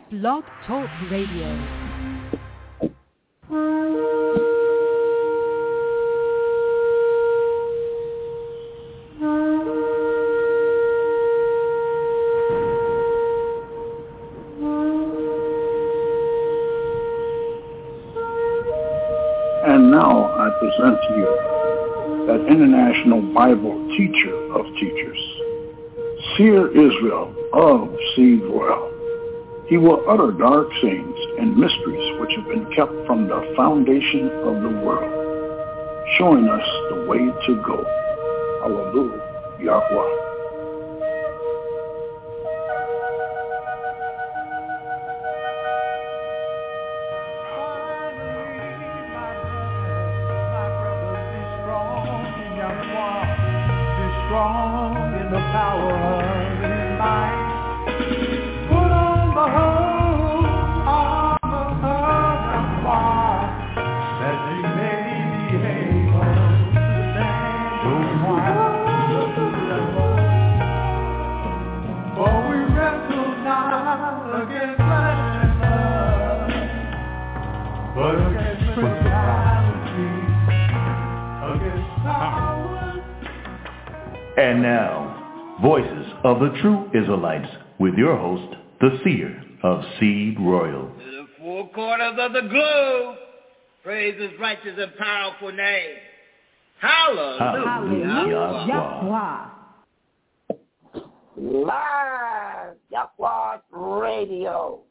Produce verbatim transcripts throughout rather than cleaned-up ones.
Blog Talk Radio. And now I present to you that international Bible teacher of teachers, Seer Israel of Seed Royal. He will utter dark sayings and mysteries which have been kept from the foundation of the world, showing us the way to go. Hallelujah, Yahweh. And now, Voices of the True Israelites, with your host, the Seer of Seed Royal. To the four corners of the globe, praise his righteous and powerful name. Hallelujah. Hallelujah. Live Yahweh Radio.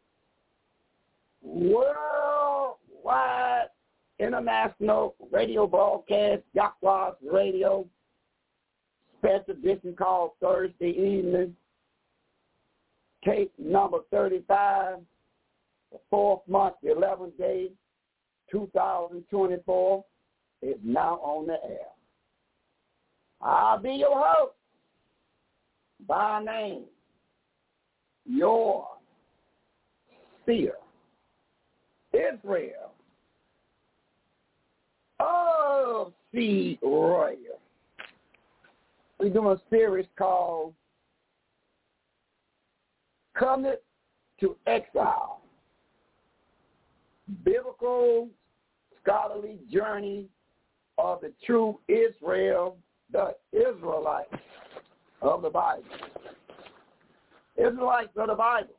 Worldwide international radio broadcast, Yahweh Radio. Special edition called Thursday evening. Tape number thirty-five, the fourth month, the eleventh day, two thousand twenty-four, is now on the air. I'll be your host by name, your Seer Israel of Seed Royal. We're doing a series called Covenant to Exile, Biblical Scholarly Journey of the True Israel, the Israelites of the Bible. Israelites of the Bible.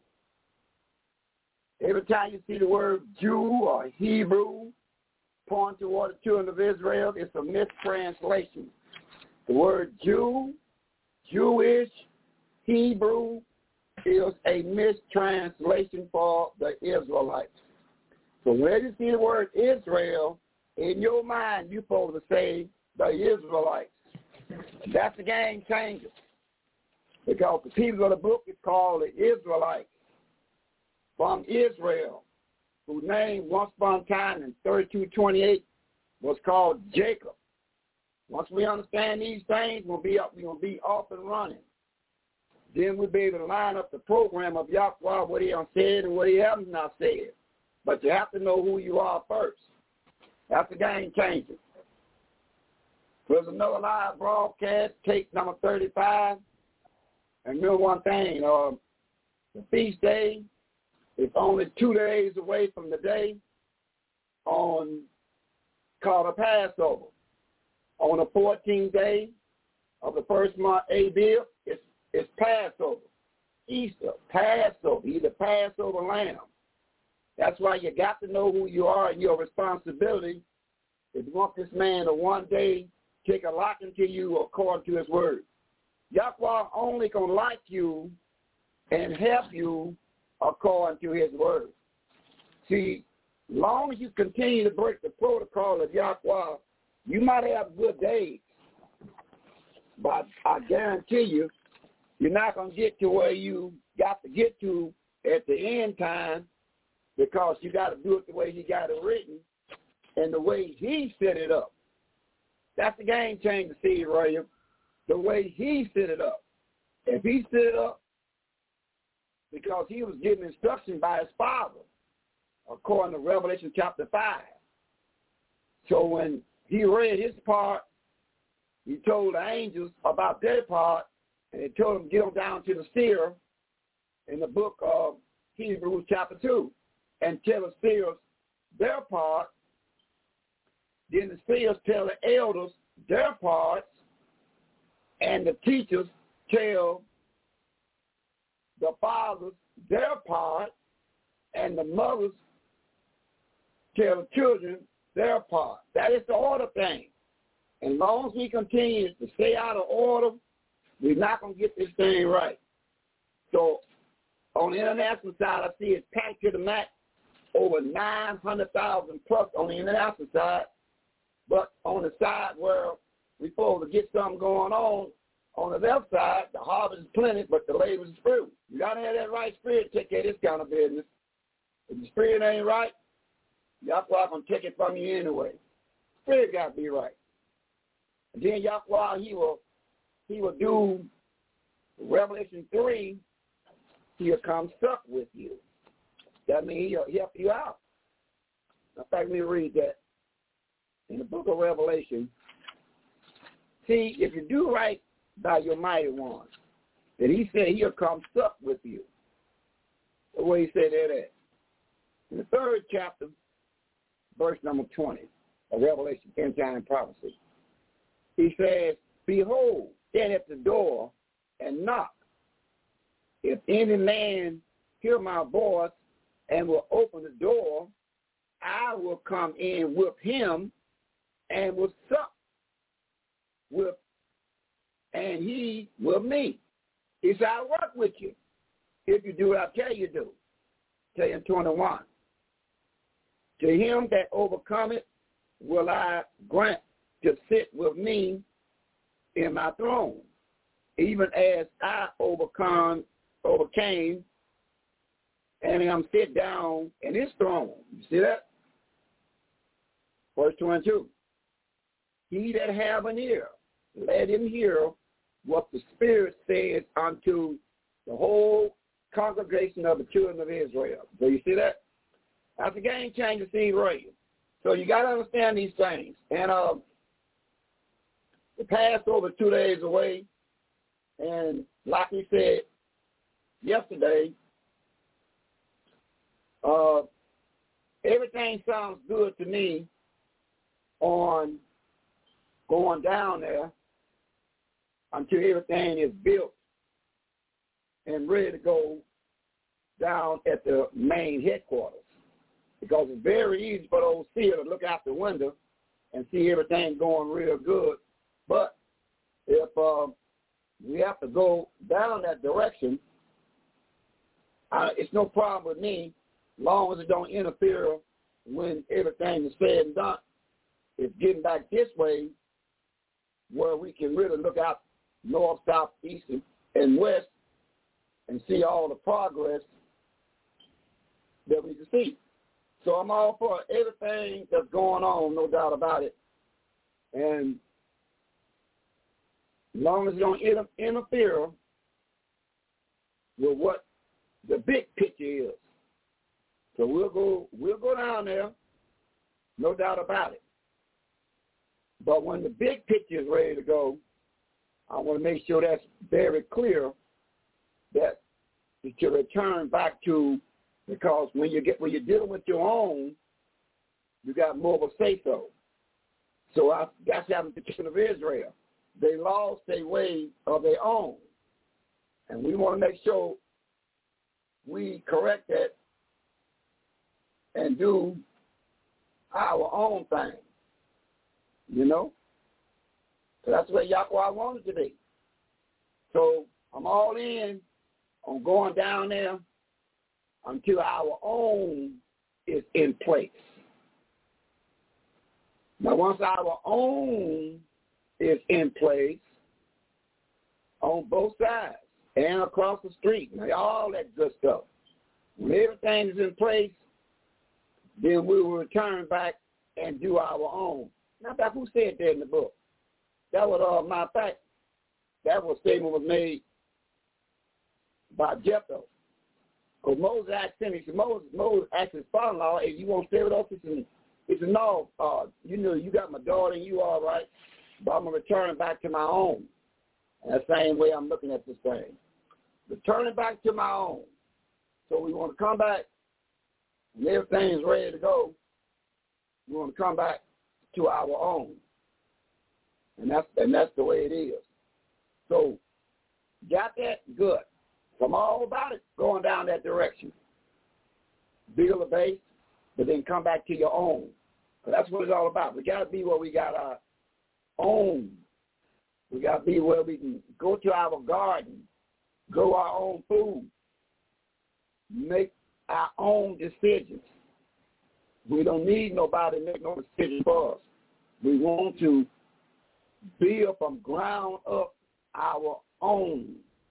Every time you see the word Jew or Hebrew pointing toward the children of Israel, it's a mistranslation. The word Jew, Jewish, Hebrew is a mistranslation for the Israelites. So when you see the word Israel, in your mind, you're supposed to say the Israelites. That's the game changer. Because the people of the book is called the Israelites from Israel, whose name once upon a time in thirty-two twenty-eight was called Jacob. Once we understand these things, we'll be up, we're going to be off and running. Then we'll be able to line up the program of Yahweh, what he has said and what he hasn't not said. But you have to know who you are first. That's the game changer. There's another live broadcast, tape number thirty-five. And remember one thing, uh, the feast day is only two days away from the day on called a Passover. On the fourteenth day of the first month, Abib, it's, it's Passover, Easter, Passover, either Passover lamb. That's why you got to know who you are and your responsibility. If you want this man to one day take a liking to you according to his word. Yahweh only can like you and help you according to his word. See, long as you continue to break the protocol of Yahweh, you might have good days, but I guarantee you, you're not going to get to where you got to get to at the end time because you got to do it the way he got it written and the way he set it up. That's the game changer, see, Royal, the way he set it up. If he set it up because he was given instruction by his father, according to Revelation chapter five. So when he read his part, he told the angels about their part, and he told them to get them down to the seer in the book of Hebrews chapter two and tell the seers their part. Then the seers tell the elders their parts, and the teachers tell the fathers their part, and the mothers tell the children their part. That is the order thing. And as long as we continue to stay out of order, we're not going to get this thing right. So on the international side, I see it's packed to the max, over nine hundred thousand plus on the international side. But on the side where we're supposed to get something going on, on the left side, the harvest is plenty, but the labor is few. You got to have that right spirit to take care of this kind of business. If the spirit ain't right, Yahweh going to take it from you anyway. Spirit got to be right. And then Yahweh, he will, he will do Revelation three, he'll come stuck with you. That means he'll help you out. In fact, let me read that. In the book of Revelation, see, if you do right by your mighty one, then he said he'll come stuck with you. The way he said that at. In the third chapter, verse number twenty of Revelation, end time prophecy, he says, behold, stand at the door and knock. If any man hear my voice and will open the door, I will come in with him and will sup with, and he with me. He said, I'll work with you if you do what I tell you to do. Tell you in twenty-one. To him that overcometh will I grant to sit with me in my throne, even as I overcome, overcame, and am sit down in his throne. You see that? Verse twenty-two. He that have an ear, let him hear what the Spirit says unto the whole congregation of the children of Israel. Do you see that? That's a game changer, Steve Radio. So you got to understand these things. And uh, the Passover two days away, and like we said yesterday, uh, everything sounds good to me on going down there until everything is built and ready to go down at the main headquarters. Because it's very easy for those seers to look out the window and see everything going real good. But if uh, we have to go down that direction, uh, it's no problem with me, as long as it don't interfere when everything is said and done. It's getting back this way where we can really look out north, south, east, and west and see all the progress that we can see. So I'm all for everything that's going on, no doubt about it. And as long as it don't inter- interfere with what the big picture is. So we'll go we'll go down there, no doubt about it. But when the big picture is ready to go, I want to make sure that's very clear that you should return back to, because when you get when you're dealing with your own, you got more of a say so. So I, that's happened to the children of Israel. They lost their way of their own, and we want to make sure we correct that and do our own thing. You know, so that's what Yahweh wanted to be. So I'm all in on going down there until our own is in place. Now, once our own is in place on both sides and across the street, now, all that good stuff, when everything is in place, then we will return back and do our own. Now, back who said that in the book? That was, uh, my fact, that was statement was made by Jephthah. Because Moses asked him, he said, Moses, Moses asked his father-in-law, hey, you want to stay with us? He said, he said no, uh, you know, you got my daughter and you all right, but I'm going to return back to my own. And the same way I'm looking at this thing. Returning back to my own. So we want to come back, and everything's ready to go. We want to come back to our own. And that's, and that's the way it is. So, got that? Good. From all about it, going down that direction. Build a base, but then come back to your own. So that's what it's all about. We got to be where we got our own. We got to be where we can go to our garden, grow our own food, make our own decisions. We don't need nobody to make no decisions for us. We want to build from ground up our own.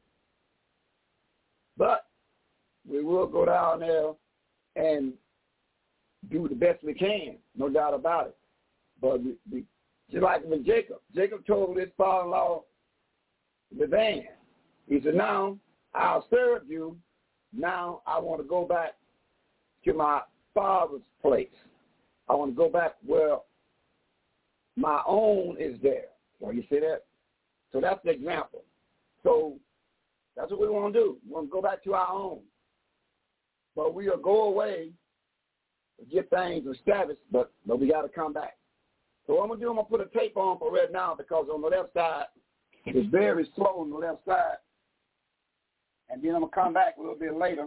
But we will go down there and do the best we can, no doubt about it. But we, we, just like with Jacob, Jacob told his father-in-law, Laban, he said, now I'll serve you. Now I want to go back to my father's place. I want to go back where my own is there. So you see that? So that's the example. So that's what we want to do. We want to go back to our own. But we'll go away and get things established, but, but we got to come back. So what I'm going to do, I'm going to put a tape on for right now because on the left side, it's very slow on the left side. And then I'm going to come back a little bit later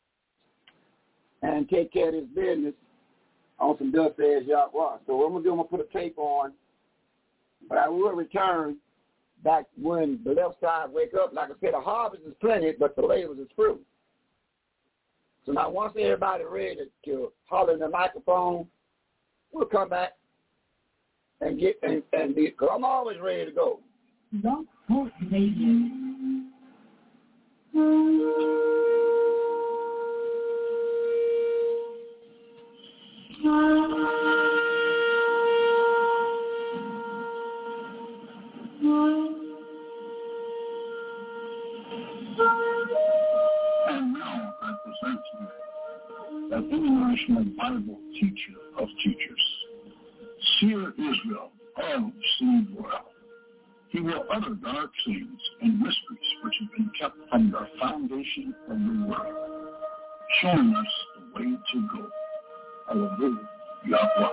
and take care of this business on some dust edge Yahweh. So what I'm going to do, I'm going to put a tape on, but I will return back when the left side wake up. Like I said, the harvest is plenty, but the labors is few. So now once everybody ready to, to holler in the microphone, we'll come back and get and, and be, because I'm always ready to go. Love Talk Radio. And now I present to you the International Bible Teacher of Teachers, Seer Israel of Seed World. He will utter dark sayings and mysteries which have been kept from the foundation of the world, showing us the way to go. Hallelujah, Yahweh.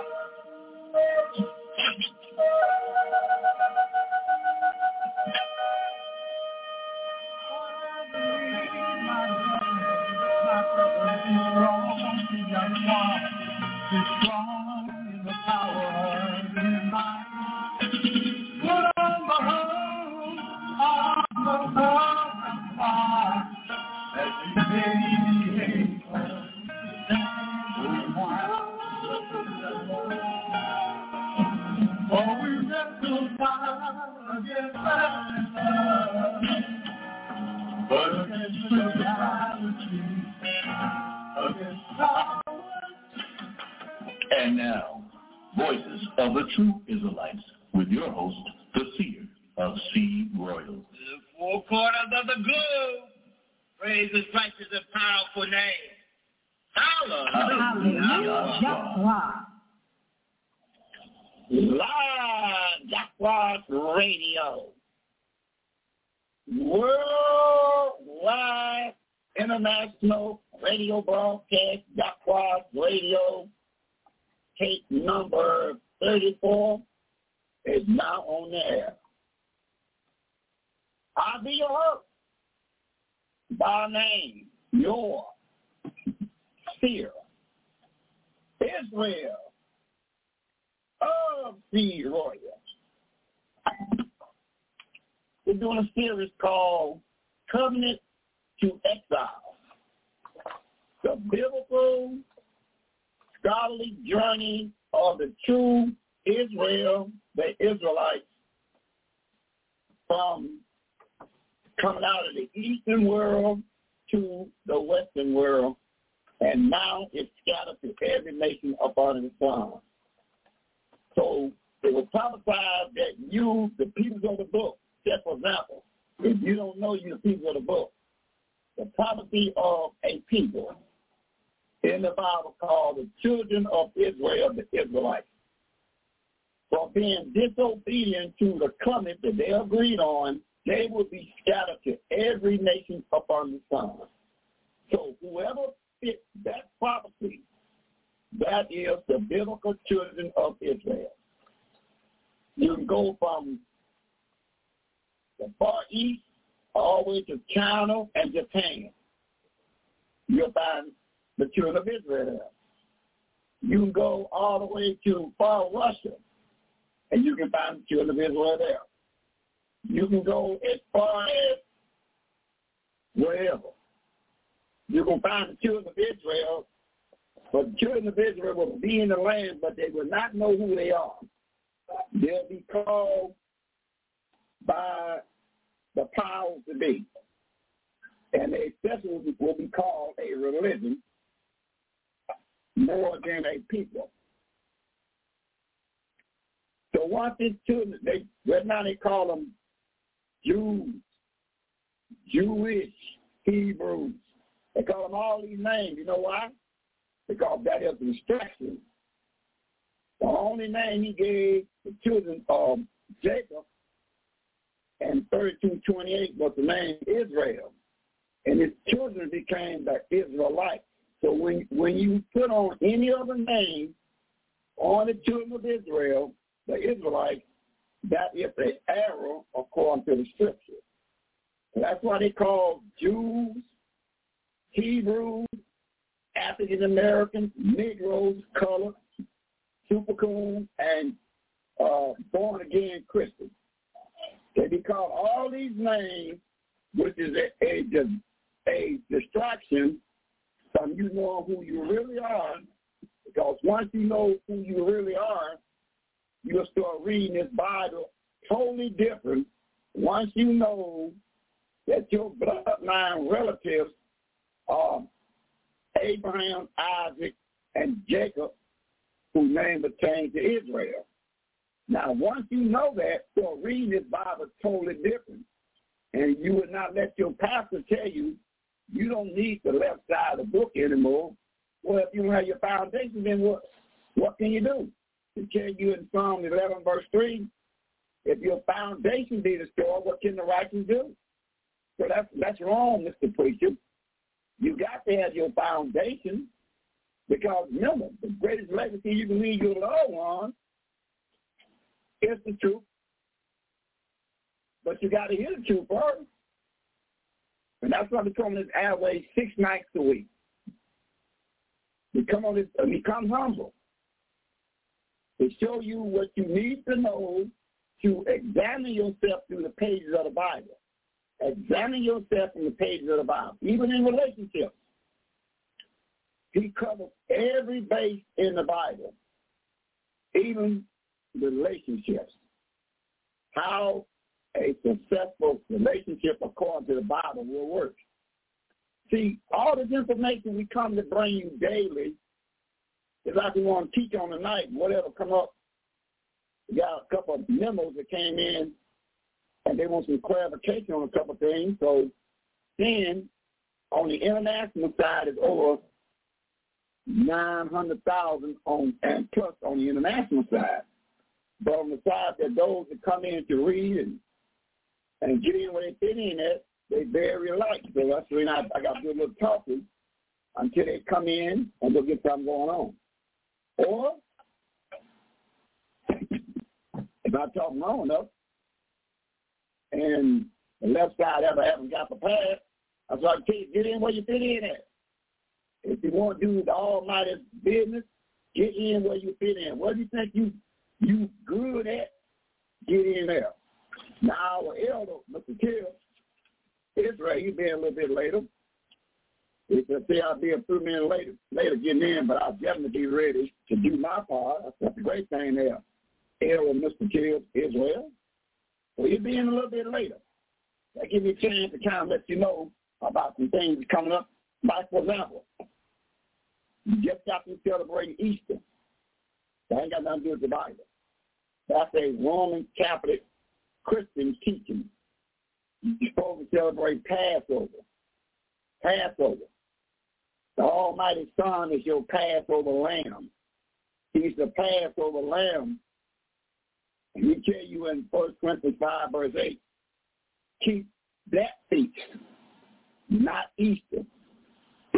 And now, Voices of the True Israelites with your host, the Seer of Seed Royal. The four corners of the globe praise his righteous and powerful name. Hallelujah. Hallelujah. Live Yahweh Radio. Worldwide international radio broadcast, Yahweh Radio, tape number thirty-four is now on the air. I'll be your host by name, your Seer, Israel of the Royals. We're doing a series called Covenant to Exile, the biblical scholarly journey of the true Israel, the Israelites, from coming out of the eastern world to the western world, and now it's scattered to every nation upon the sun. So it was prophesied that you, the people of the book, just for example, if you don't know you the people of the book, the prophecy of a people in the Bible called the children of Israel, the Israelites, for being disobedient to the covenant that they agreed on, they will be scattered to every nation upon the sun. So whoever fits that prophecy, that is the biblical children of Israel. You can go from the Far East all the way to China and Japan. You'll find the children of Israel there. You can go all the way to far Russia, and you can find the children of Israel there. You can go as far as wherever. You can find the children of Israel, but the children of Israel will be in the land, but they will not know who they are. They'll be called by the powers to be. And they especially will be called a religion more than a people. So once these children, they right now they call them Jews, Jewish, Hebrews. They call them all these names. You know why? Because that is instruction. The only name he gave the children of Jacob in thirty-two twenty-eight was the name Israel. And his children became the Israelites. So when when you put on any other name on the children of Israel, the Israelites, that is an error according to the scripture. And that's why they call Jews, Hebrews, African Americans, Negroes, colored, supercoons, and uh, born again Christians. They be called all these names, which is a, a, a distraction from you knowing who you really are, because once you know who you really are, you'll start reading this Bible totally different once you know that your bloodline relatives are Abraham, Isaac, and Jacob, whose name was changed to Israel. Now, once you know that, you'll read this Bible totally different, and you will not let your pastor tell you you don't need the left side of the book anymore. Well, if you don't have your foundation, then what, what can you do? To tell you in Psalm eleven, verse three, if your foundation be destroyed, what can the righteous do? So that's, that's wrong, Mister Preacher. You got to have your foundation, because remember, the greatest legacy you can leave your loved ones is the truth. But you got to hear the truth first. And that's why we come on this airway six nights a week. We come on this, uh, become humble to show you what you need to know to examine yourself through the pages of the Bible. Examine yourself in the pages of the Bible, even in relationships. He covers every base in the Bible, even relationships. How a successful relationship according to the Bible will work. See, all this information we come to bring you daily is like we want to teach on tonight, whatever come up. We got a couple of memos that came in, and they want some clarification on a couple of things. So then, on the international side, is over nine hundred thousand on and plus on the international side. But on the side that those that come in to read and and get in where they fit in at, they very light. So that's the reason I, I got to do a little talking until they come in and we'll get something going on. Or, if I talk long enough and the left side ever haven't got prepared, I try to tell you, get in where you fit in at. If you want to do the almighty business, get in where you fit in. What do you think you you good at? Get in there. Now, our elder, Mister Kill, Israel, he's been a little bit later. He said, say I'll be a few minutes later, later getting in, but I'll definitely be ready to do my part. That's a great thing there. Elder, Mister Kill, Israel. So he'll be in a little bit later. That gives me a chance to kind of let you know about some things coming up. Like, for example, you just got to celebrate Easter. That ain't got nothing to do with the Bible. That's a Roman Catholic Christian teaching. You're supposed to celebrate Passover. Passover. The Almighty Son is your Passover lamb. He's the Passover lamb. And he tell you in First Corinthians five, verse eight, keep that feast, not Easter.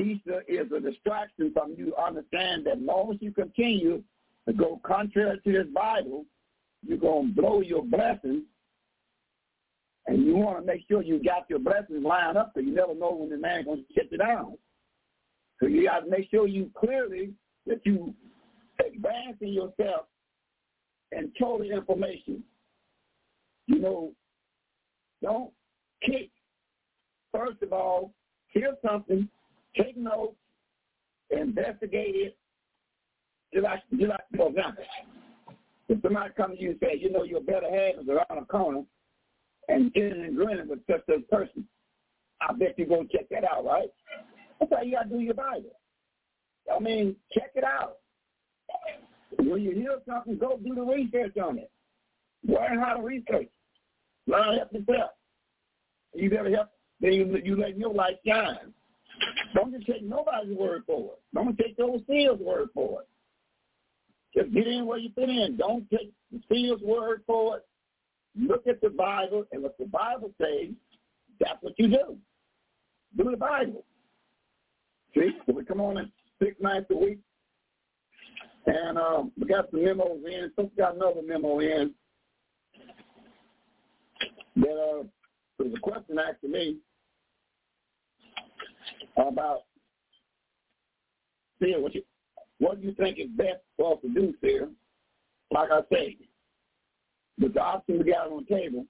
Easter is a distraction from you understand that as long as you continue to go contrary to this Bible, you're going to blow your blessings, and you want to make sure you got your blessings lined up because you never know when the man's going to shut you down. So you got to make sure you clearly that you advancing yourself and total information. You know, don't kick. First of all, hear something, take notes, investigate it. Just like, just like, for example, if somebody comes to you and says, you know, your better half is around the corner and grinning and grinning with such a person, I bet you're going to check that out, right? That's how you got to do your Bible. I mean, check it out. When you hear something, go do the research on it. Learn how to research. Learn how to help yourself. You better help, then you, you let your light shine. Don't just take nobody's word for it. Don't take the overseer's word for it. Just get in where you fit in. Don't take the seer's word for it. Look at the Bible, and what the Bible says, that's what you do. Do the Bible. See, so we come on in six nights a week, and um, we got some memos in. So we got another memo in. That uh, there's a question asked to me about, see, what you, what do you think is best for us to do, sir? Like I say, the option we got on the table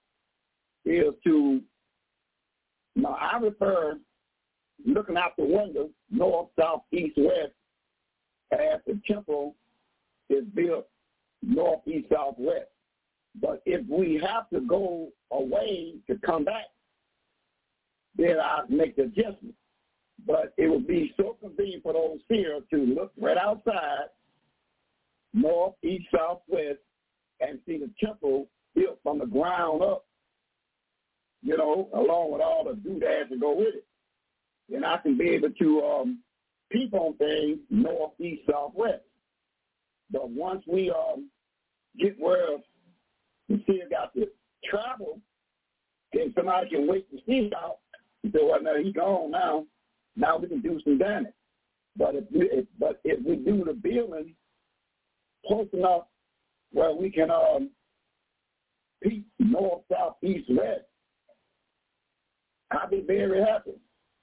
is to, now I refer, looking out the window, north, south, east, west, as the temple is built north, east, south, west. But if we have to go away to come back, then I'll make the adjustment. But it would be so convenient for those here to look right outside, north, east, south, west, and see the temple built from the ground up, you know, along with all the doodads that go with it. Then I can be able to um, peep on things north, east, south, west. But once we um, get where we still got to travel, then somebody can wait to see it out and say, well, no, he's gone now. Now we can do some damage. But if we, if, but if we do the building close enough where we can um, peep north, south, east, west, I'll be very happy.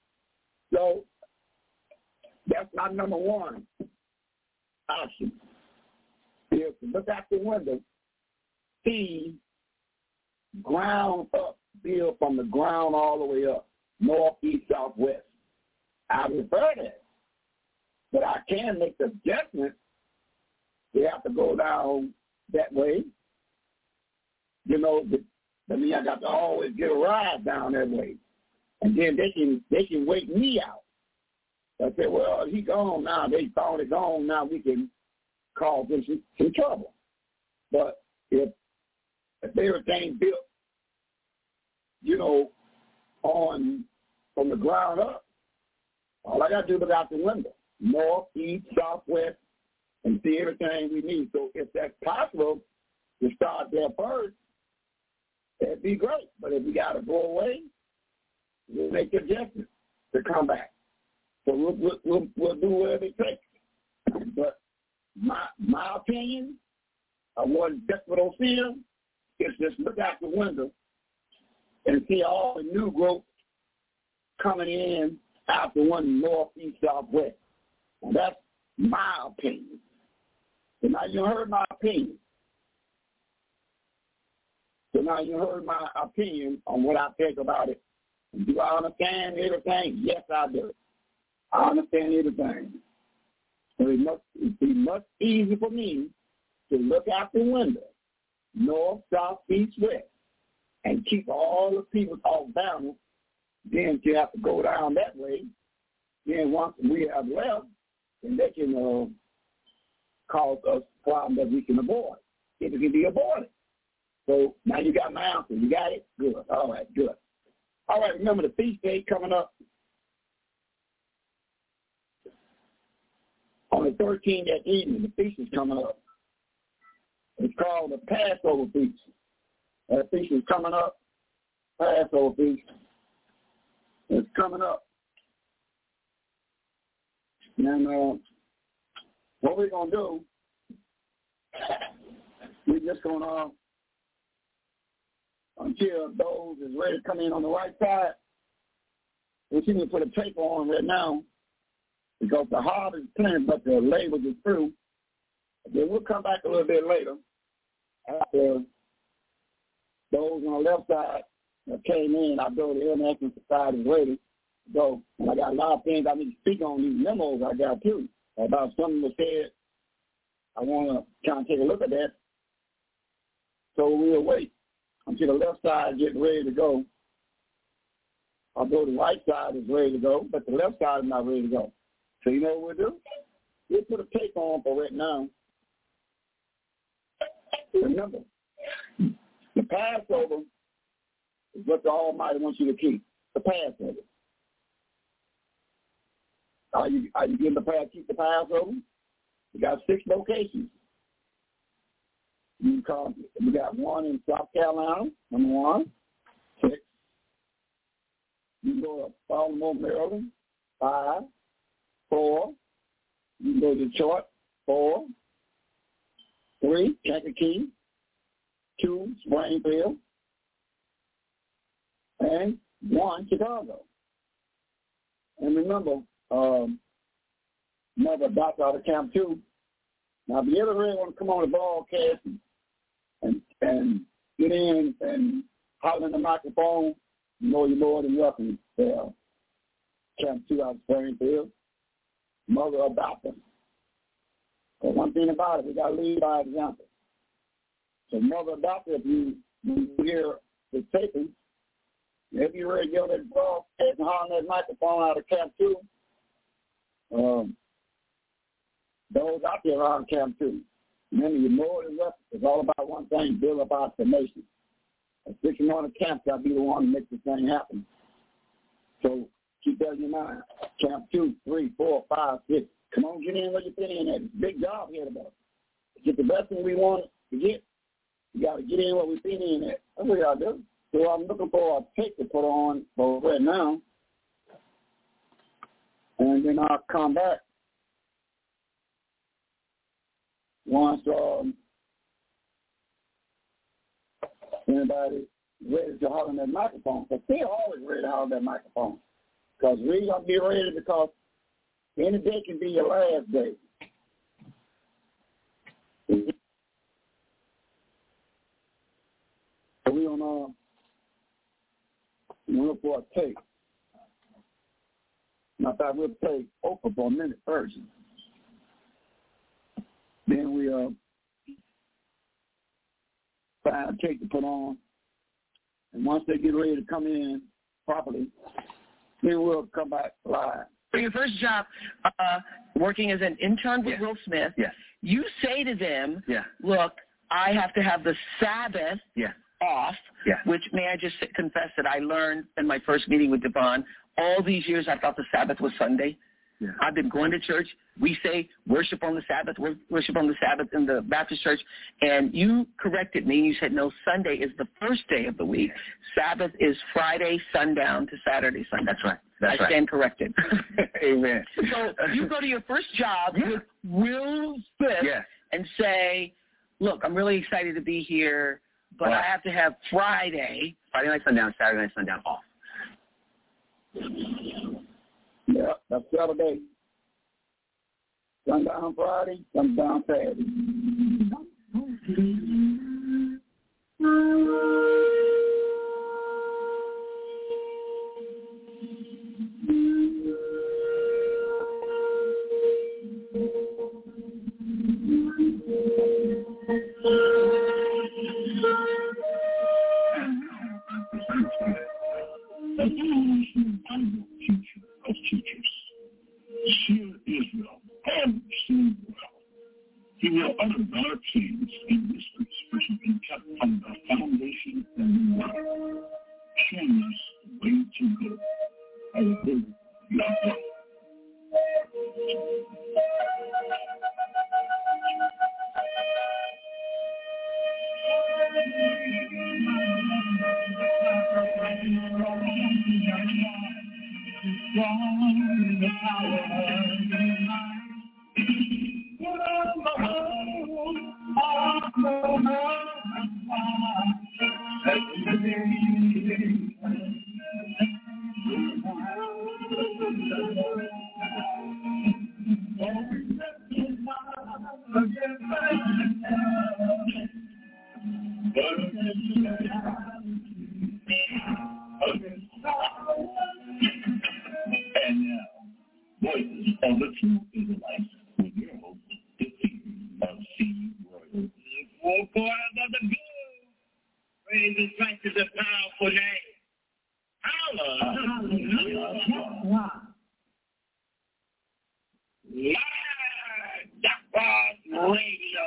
So that's my number one option, is to look out the window, see ground up, build from the ground all the way up, north, east, south, west. I prefer that. But I can make the adjustment. We have to go down that way. You know, but, I mean, I got to always get a ride down that way. And then they can they can wake me out. I say, well, he gone now. They thought it gone. Now we can cause them some, some trouble. But if, if everything built, you know, on from the ground up, all I got to do is look out the window, north, east, south, west, and see everything we need. So if that's possible to start there first, that'd be great. But if we got to go away, we'll make adjustments to come back. So we'll, we'll, we'll, we'll do whatever it takes. But my my opinion of what that's what I'll see is just look out the window and see all the new growth coming in out the one north, east, south, west. And that's my opinion. And now you heard my opinion. So now you heard my opinion on what I think about it. Do I understand everything? Yes, I do. I understand everything. So it must it be much easier for me to look out the window, north, south, east, west, and keep all the people off balance. Then you have to go down that way. Then once we have left, then they can uh, cause us problems that we can avoid. If it can be avoided. So now you got my answer. You got it? Good. All right, good. All right, remember the feast day coming up on the thirteenth that evening. The feast is coming up. It's called the Passover feast. That feast is coming up. Passover feast. It's coming up. And uh, what we're going to do, we're just going to, until those is ready to come in on the right side, we're going to put a tape on right now because the harvest is plenty, but the labor is through. Then we'll come back a little bit later after those on the left side that came in. I go to the International Society is ready to go. And I got a lot of things I need to speak on, these memos I got too, about something that said I want to kind of take a look at that. So we'll wait until the left side gets ready to go. Although the right side is ready to go, but the left side is not ready to go. So you know what we'll do? We'll put a tape on for right now. Remember, the Passover is what the Almighty wants you to keep. The Passover. Are you are you getting the pass keep the Passover? We got six locations. You call we got one in South Carolina, number one, six. You can go to Baltimore, Maryland, five, four. You can go to Detroit, four. Three, Kankakee, two, Springfield, and one, Chicago. And remember, um, Mother adopted out of Camp two. Now, if you ever really want to come on the broadcast and, and, and get in and holler in the microphone, you know you're more than welcome to uh, Camp two out of Springfield. Mother adopted. But one thing about it, we got to lead by example. So Mother adopted, if you, you hear the taping, if you're ready to get on that broadcast and holler that microphone out of Camp two, um, those out there around Camp two, remember, you're more than welcome. It's all about one thing, build up our nation. And sticking on the camp, got to be the one to make this thing happen. So keep that in your mind. Camp two, three, four, five, six. Come on, get in where you fit in at. It's a big job here about. To get the best thing we want to get, you got to get in where we fit in at. That's what you got to do. So I'm looking for a tape to put on for right now. And then I'll come back once um, anybody ready to holler on that microphone. But they're always ready to holler on that microphone. Because we're going to be ready because any day can be your last day. So we're going to look for a tape. Now, I thought we'll play Oprah for a minute first. Then we uh, find a tape to put on. And once they get ready to come in properly, then we'll come back live. For your first job, uh, working as an intern with yes. Will Smith, yes. you say to them, yeah. look, I have to have the Sabbath yeah. off, yeah. which may I just confess that I learned in my first meeting with Devon. All these years I thought the Sabbath was Sunday. Yeah. I've been going to church. We say worship on the Sabbath, worship on the Sabbath in the Baptist church. And you corrected me. You said, no, Sunday is the first day of the week. Sabbath is Friday sundown to Saturday sundown. That's right. That's I right. stand corrected. Amen. So you go to your first job yeah. with Will Smith yeah. and say, look, I'm really excited to be here, but right. I have to have Friday. Friday night sundown, Saturday night sundown off. Yeah, that's Saturday. Sundown Friday, sundown Saturday. The International Bible Teacher of Teachers, Seer Israel, and Seer Well. He will utter dark things and whispers which have been kept from the foundation of the world, showing us the way to go. I will do Yahweh. The power Voices of the True Israelites with your host, the Seer of Seed Royal. The four corners of the globe, praise His righteous and powerful name. Hallelujah. Yahweh. Live Jacquard Radio.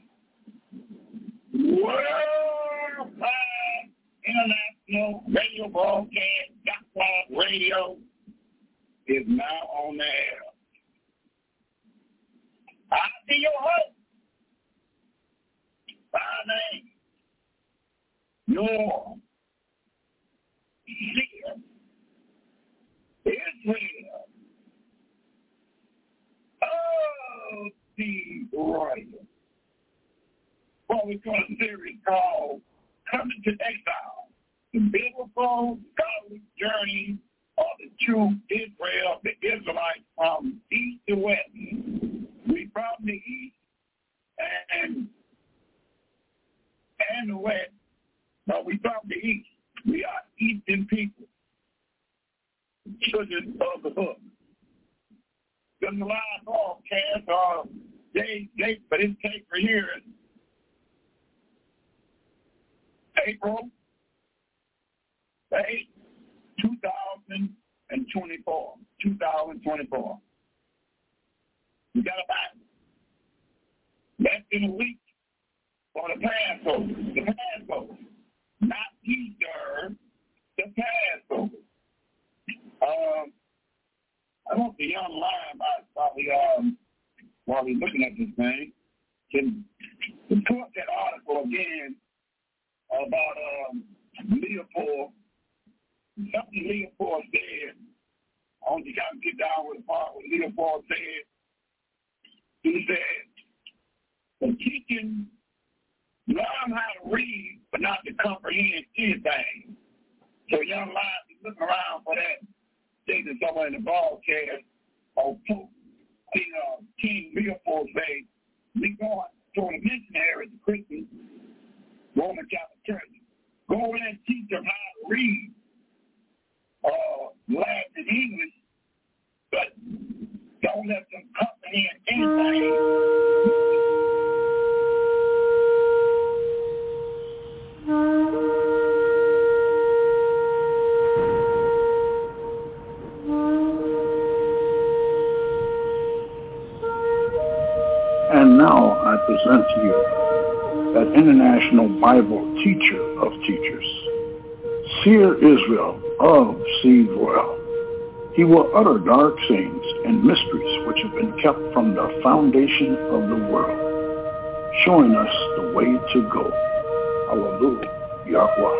Worldwide International Radio Broadcast Jacquard Radio is now on the air. I see your host. My name, your Seer, Israel. Oh, Seed Royal. What we call a series called Coming to Exile, the biblical godly journey of the true Israel, the Israelites from east to west. We from the east and and the west, but we from the east. We are Eastern people, children of the book. The live broadcast are they they but it's take for here in April eighth, two thousand twenty-four. two thousand twenty-four. We got about less than a week for the Passover. The Passover. Not Easter, the Passover. Um, I want the young lion while we um while we're looking at this thing can to put up that article again about um Leopold. Something Leopold said. I want you guys to get down with the part what Leopold said. He said the teaching learn how to read but not to comprehend anything. So young lions be looking around for that. Thing that somewhere in the broadcast of Pope uh, King Leopold say, we going to the missionaries, the Christians, Roman Catholic Church. Go over there and teach them how to read uh, Latin and English, but don't let them comprehend anything. And now I present to you that International Bible Teacher of Teachers, Seer Israel of Seed Royal. He will utter dark sayings and mysteries which have been kept from the foundation of the world, showing us the way to go. Hallelujah, Yahweh.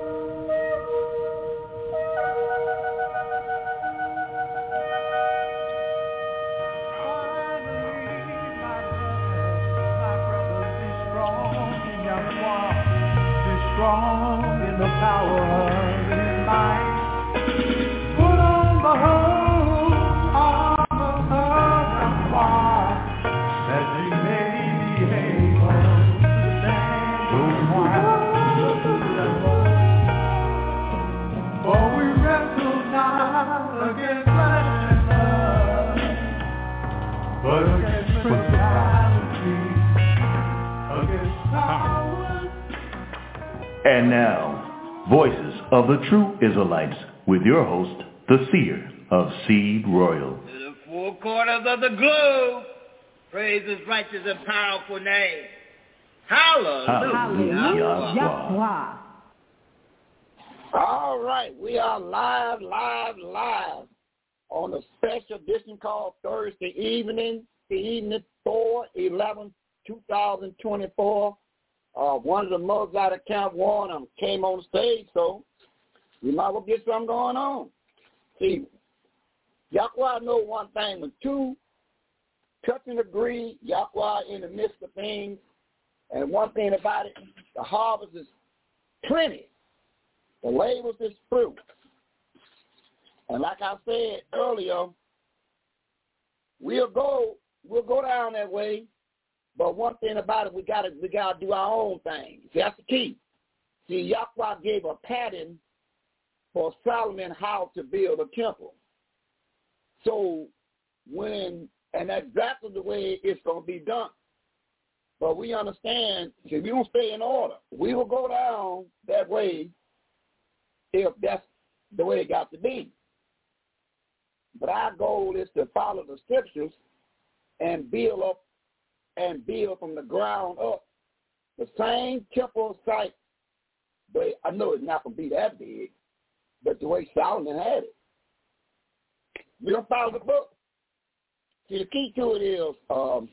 And now, Voices of the True Israelites with your host, the Seer of Seed Royal. To the four corners of the globe, praise His righteous and powerful name. Hallelujah. Hallelujah. Yahweh. All right, we are live, live, live on a special edition called Thursday evening, the evening four eleven two thousand twenty-four. Uh, one of the mothers out of Camp Warren um, came on stage, so we might well get something going on. See, Yahweh know one thing. When two touch and agree, Yahweh in the midst of things, and one thing about it, the harvest is plenty. The labors is fruit. And like I said earlier, we'll go we'll go down that way. But one thing about it, we gotta we gotta do our own thing. See, that's the key. See, Yahweh gave a pattern for Solomon how to build a temple. So when, and that's exactly the way it's going to be done. But we understand, if we don't stay in order, we will go down that way if that's the way it got to be. But our goal is to follow the scriptures and build up and build from the ground up. The same temple site, but I know it's not going to be that big, but the way Solomon had it. We don't follow the book. See, the key to it is, um,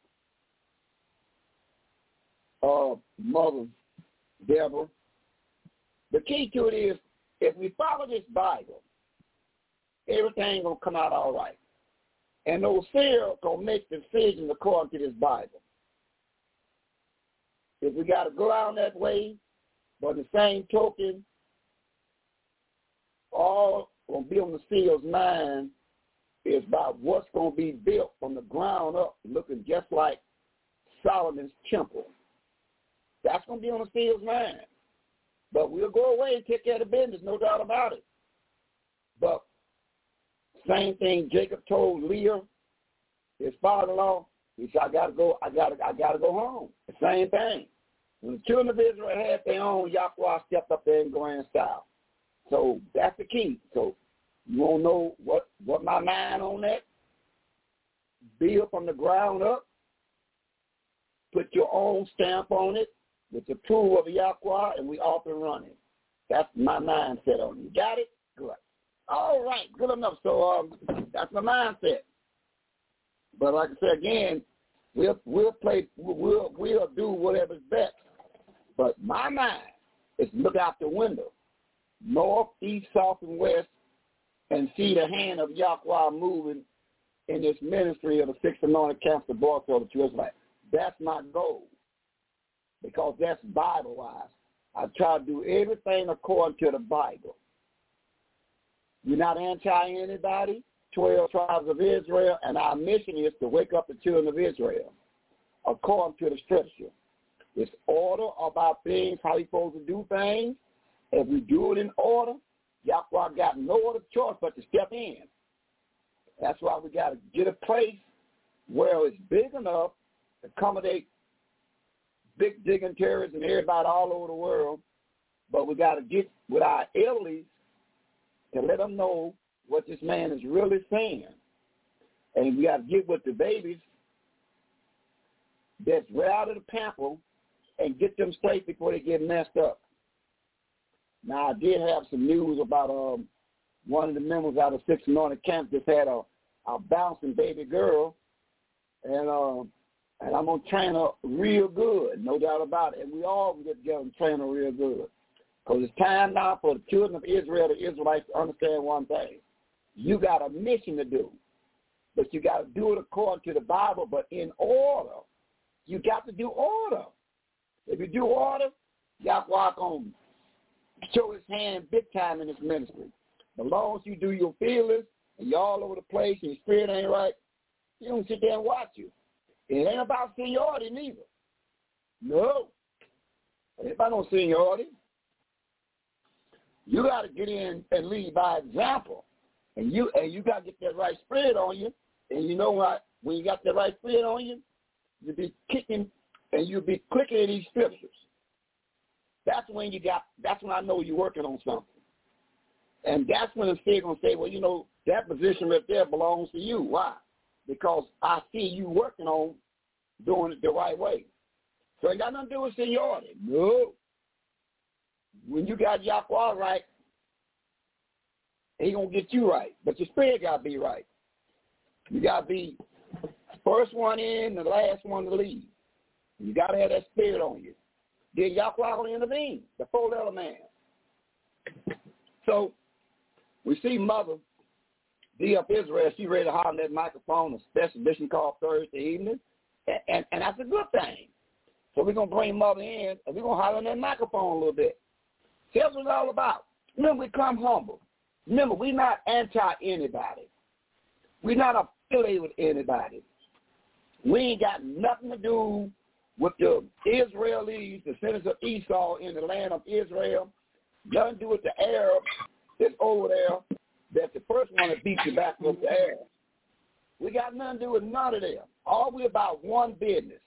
uh, Mother Deborah, the key to it is, if we follow this Bible, everything going to come out all right. And those seers going to make decisions according to this Bible. If we got to go out that way, but the same token, all going to be on the seer's mind is about what's going to be built from the ground up, looking just like Solomon's temple. That's going to be on the seer's mind. But we'll go away and take care of the business, no doubt about it. But same thing Jacob told Leah, his father-in-law. He said, I gotta go, I gotta I gotta go home. The same thing. When the children of Israel had their own, Yahweh stepped up there in grand style. So that's the key. So you wanna know what, what my mind on that? Build from the ground up. Put your own stamp on it with the approval of Yahweh, and we off and running. That's my mindset on it. You got it? Good. All right, good enough. So um, that's my mindset. But like I said again, we'll we'll play we'll we'll do whatever's best. But my mind is to look out the window, north, east, south, and west, and see the hand of Yahweh moving in this ministry of the six anointed camps of boys of the church life. That's my goal, because that's Bible-wise. I try to do everything according to the Bible. We're not anti-anybody, twelve tribes of Israel, and our mission is to wake up the children of Israel according to the scripture. It's order about things, how you're supposed to do things. If we do it in order, Yahweh got no other choice but to step in. That's why we got to get a place where it's big enough to accommodate big dignitaries and everybody all over the world, but we got to get with our elderly to let them know what this man is really saying. And we got to get with the babies that's right out of the pamper and get them straight before they get messed up. Now, I did have some news about um, one of the members out of Six Anointed Camp just had a, a bouncing baby girl, and uh, and I'm going to train her real good, no doubt about it. And we all can get together and train her real good. Because it's time now for the children of Israel, the Israelites, to understand one thing. You got a mission to do, but you got to do it according to the Bible, but in order. You got to do order. If you do order, Yahweh going to show his hand big time in this ministry. As long as you do your feelings and you're all over the place and your spirit ain't right, you don't sit there and watch you. It ain't about seniority neither. No. It ain't about no seniority. You got to get in and lead by example. And you and you got to get that right spirit on you. And you know what? When you got that right spirit on you, you'll be kicking and you'll be clicking in these scriptures. That's when you got, that's when I know you're working on something. And that's when the spirit going to say, well, you know, that position right there belongs to you. Why? Because I see you working on doing it the right way. So it got nothing to do with seniority. No. When you got Yahweh right, he going to get you right. But your spirit got to be right. You got to be first one in, the last one to leave. You got to have that spirit on you. Then Yahweh will intervene, the four-letter man. So we see Mother D of Israel. She ready to holler that microphone, a special mission called Thursday evening, and, and, and that's a good thing. So we're going to bring Mother in, and we're going to holler on that microphone a little bit. See what it's all about. Remember, we come humble. Remember, we're not anti-anybody. We're not affiliated with anybody. We ain't got nothing to do with the Israelis, the descendants of Esau in the land of Israel. Nothing to do with the Arabs that's over there. That's the first one that beat you back with the Arabs. We got nothing to do with none of them. All we about one business.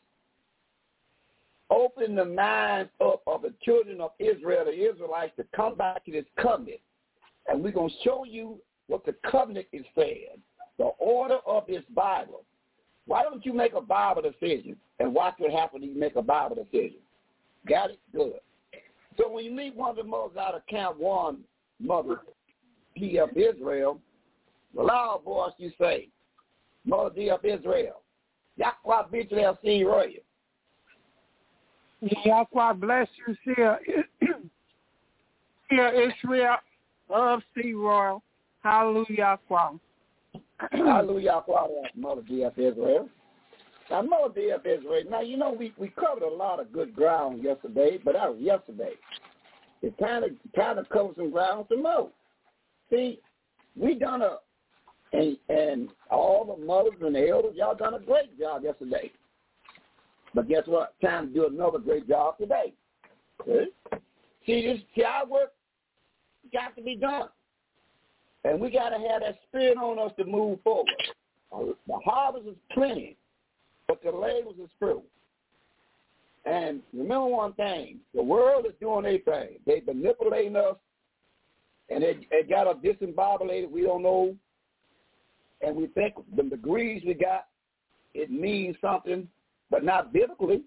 Open the minds up of the children of Israel, the Israelites, to come back to this covenant. And we're going to show you what the covenant is saying, the order of this Bible. Why don't you make a Bible decision and watch what happens when you make a Bible decision? Got it? Good. So when you meet one of the mothers out of Camp One, Mother D of Israel, the loud voice you say, Mother D of Israel, Yahweh B'Israel see Royal. Yahweh bless you, Seer, Seer Israel of Sea Royal. Hallelujah. Hallelujah, Mother D of Israel. Now, Mother D of Israel, now, you know, we, we covered a lot of good ground yesterday, but that was yesterday. It's time to, time to cover some ground some more. See, we done a, and, and all the mothers and the elders, y'all done a great job yesterday. But guess what? Time to do another great job today. Okay? See, this, see, our work got to be done. And we got to have that spirit on us to move forward. The harvest is plenty, but the labors is few. And remember one thing, the world is doing their thing. They manipulating us, and they, they got us disembobulated. We don't know. And we think the degrees we got, it means something, but not biblically.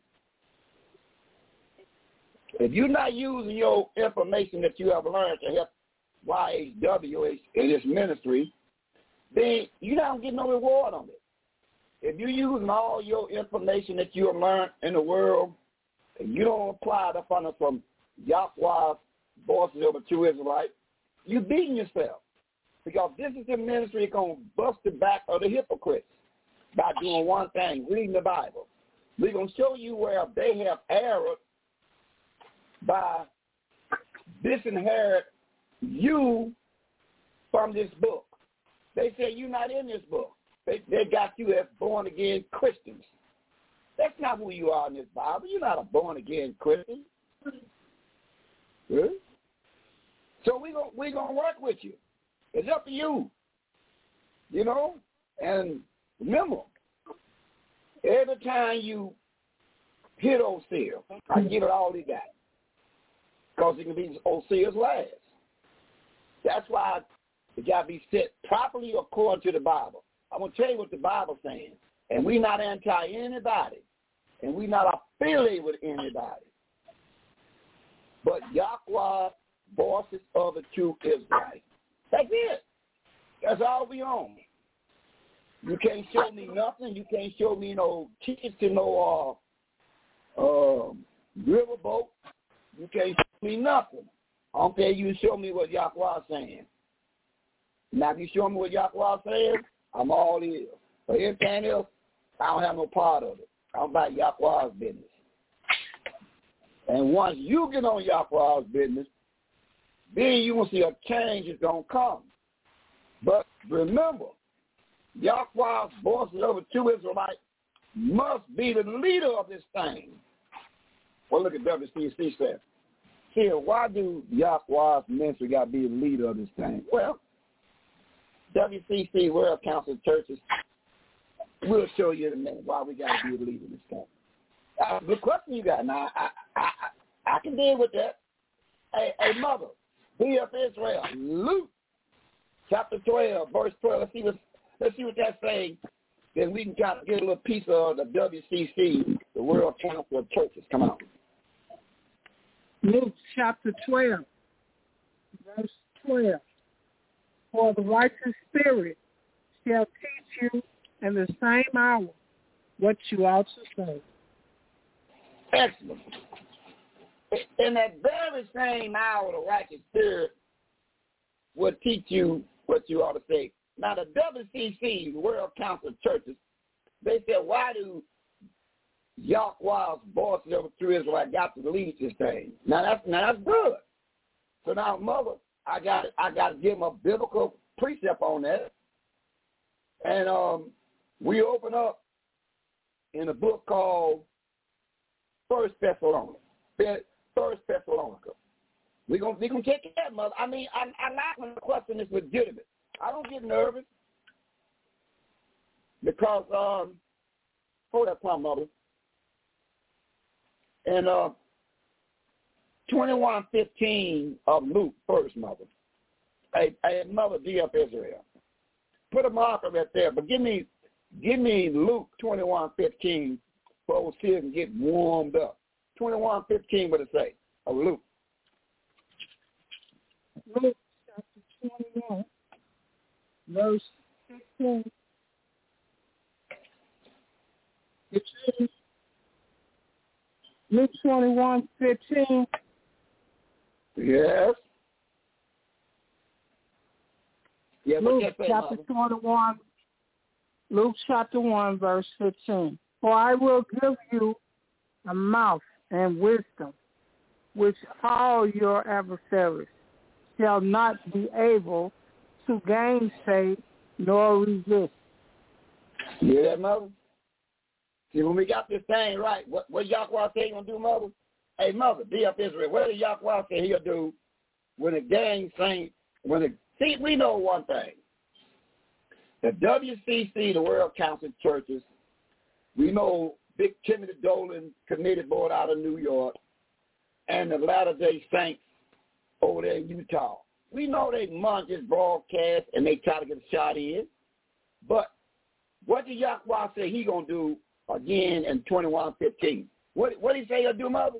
If you're not using your information that you have learned to help Y H W in this ministry, then you don't get no reward on it. If you're using all your information that you have learned in the world, and you don't apply the funding from Yahweh's voices of a true Israelite, you're beating yourself. Because this is the ministry going to bust the back of the hypocrites by doing one thing, reading the Bible. We're going to show you where they have erred by disinherit you from this book. They say you're not in this book. They, they got you as born-again Christians. That's not who you are in this Bible. You're not a born-again Christian. Good. So we're going we gonna work with you. It's up to you. You know? And remember, every time you hit Osir, I give it all he got. Because it can be Osir's last. That's why it got to be set properly according to the Bible. I'm going to tell you what the Bible's saying. And we're not anti-anybody. And we're not affiliated with anybody. But Yahweh, voices of the true Israelite. That's it. That's all we own. You can't show me nothing. You can't show me no tickets to no uh, uh, riverboat. You can't show me nothing. I don't care you show me what Yahweh is saying. Now, if you show me what Yahweh is saying, I'm all in. But anything else, I don't have no part of it. I'm about Yahweh's business. And once you get on Yahweh's business, then you will see a change is going to come. But remember, Yahweh's voices of a true Israelite must be the leader of this thing. Well, look at W C C says. Here, why do Yahweh's ministry got to be the leader of this thing? Well, W C C, World Council of Churches, we'll show you in a minute why we got to be the leader of this thing. Uh, the question you got now, I, I, I, I can deal with that. Hey, hey mother, be of Israel, Luke, chapter twelve, verse twelve. Let's see what let's see what that's saying. Then we can kind of get a little piece of the W C C, the World Council of Churches. Come on. Luke chapter twelve, verse twelve. For the righteous spirit shall teach you in the same hour what you ought to say. Excellent. In that very same hour, the righteous spirit will teach you what you ought to say. Now, the W C C, the World Council of Churches, they said, why do Yahweh's voices of a true Israelite got to lead this thing? Now that's now that's good. So now, mother, I got I got to give them a biblical precept on that. And um, we open up in a book called First Thessalonica. First Thessalonica. We're gonna we gonna take care of mother. I mean, I I like when the question is legitimate. I don't get nervous. because, um, hold that point, Mother. And uh, twenty-one fifteen of Luke first, Mother. Hey, hey, Mother D F Israel. Put a marker right there, but give me give me Luke twenty-one fifteen so we see it and get warmed up. twenty-one fifteen, what it say? Of Luke. Luke chapter twenty-one, verse fifteen. It says, Luke twenty-one fifteen. Yes. Yeah, Luke chapter twenty-one. Luke chapter one, verse fifteen. For I will give you a mouth and wisdom, which all your adversaries shall not be able to gainsay nor resist. You hear that, Mother? See, when we got this thing right, what, what Yahweh say he going to do, Mother? Hey, Mother, D F Israel, what did Yahweh say he'll do when the gang saying, when the, see, we know one thing. The W C C, the World Council of Churches, we know Big Timothy Dolan Committee Board out of New York, and the Latter-day Saints over there in Utah. We know they monitor this broadcast and they try to get a shot in. But what did Yahweh say he going to do again in twenty-one fifteen? What what did he say he'll do, Mother?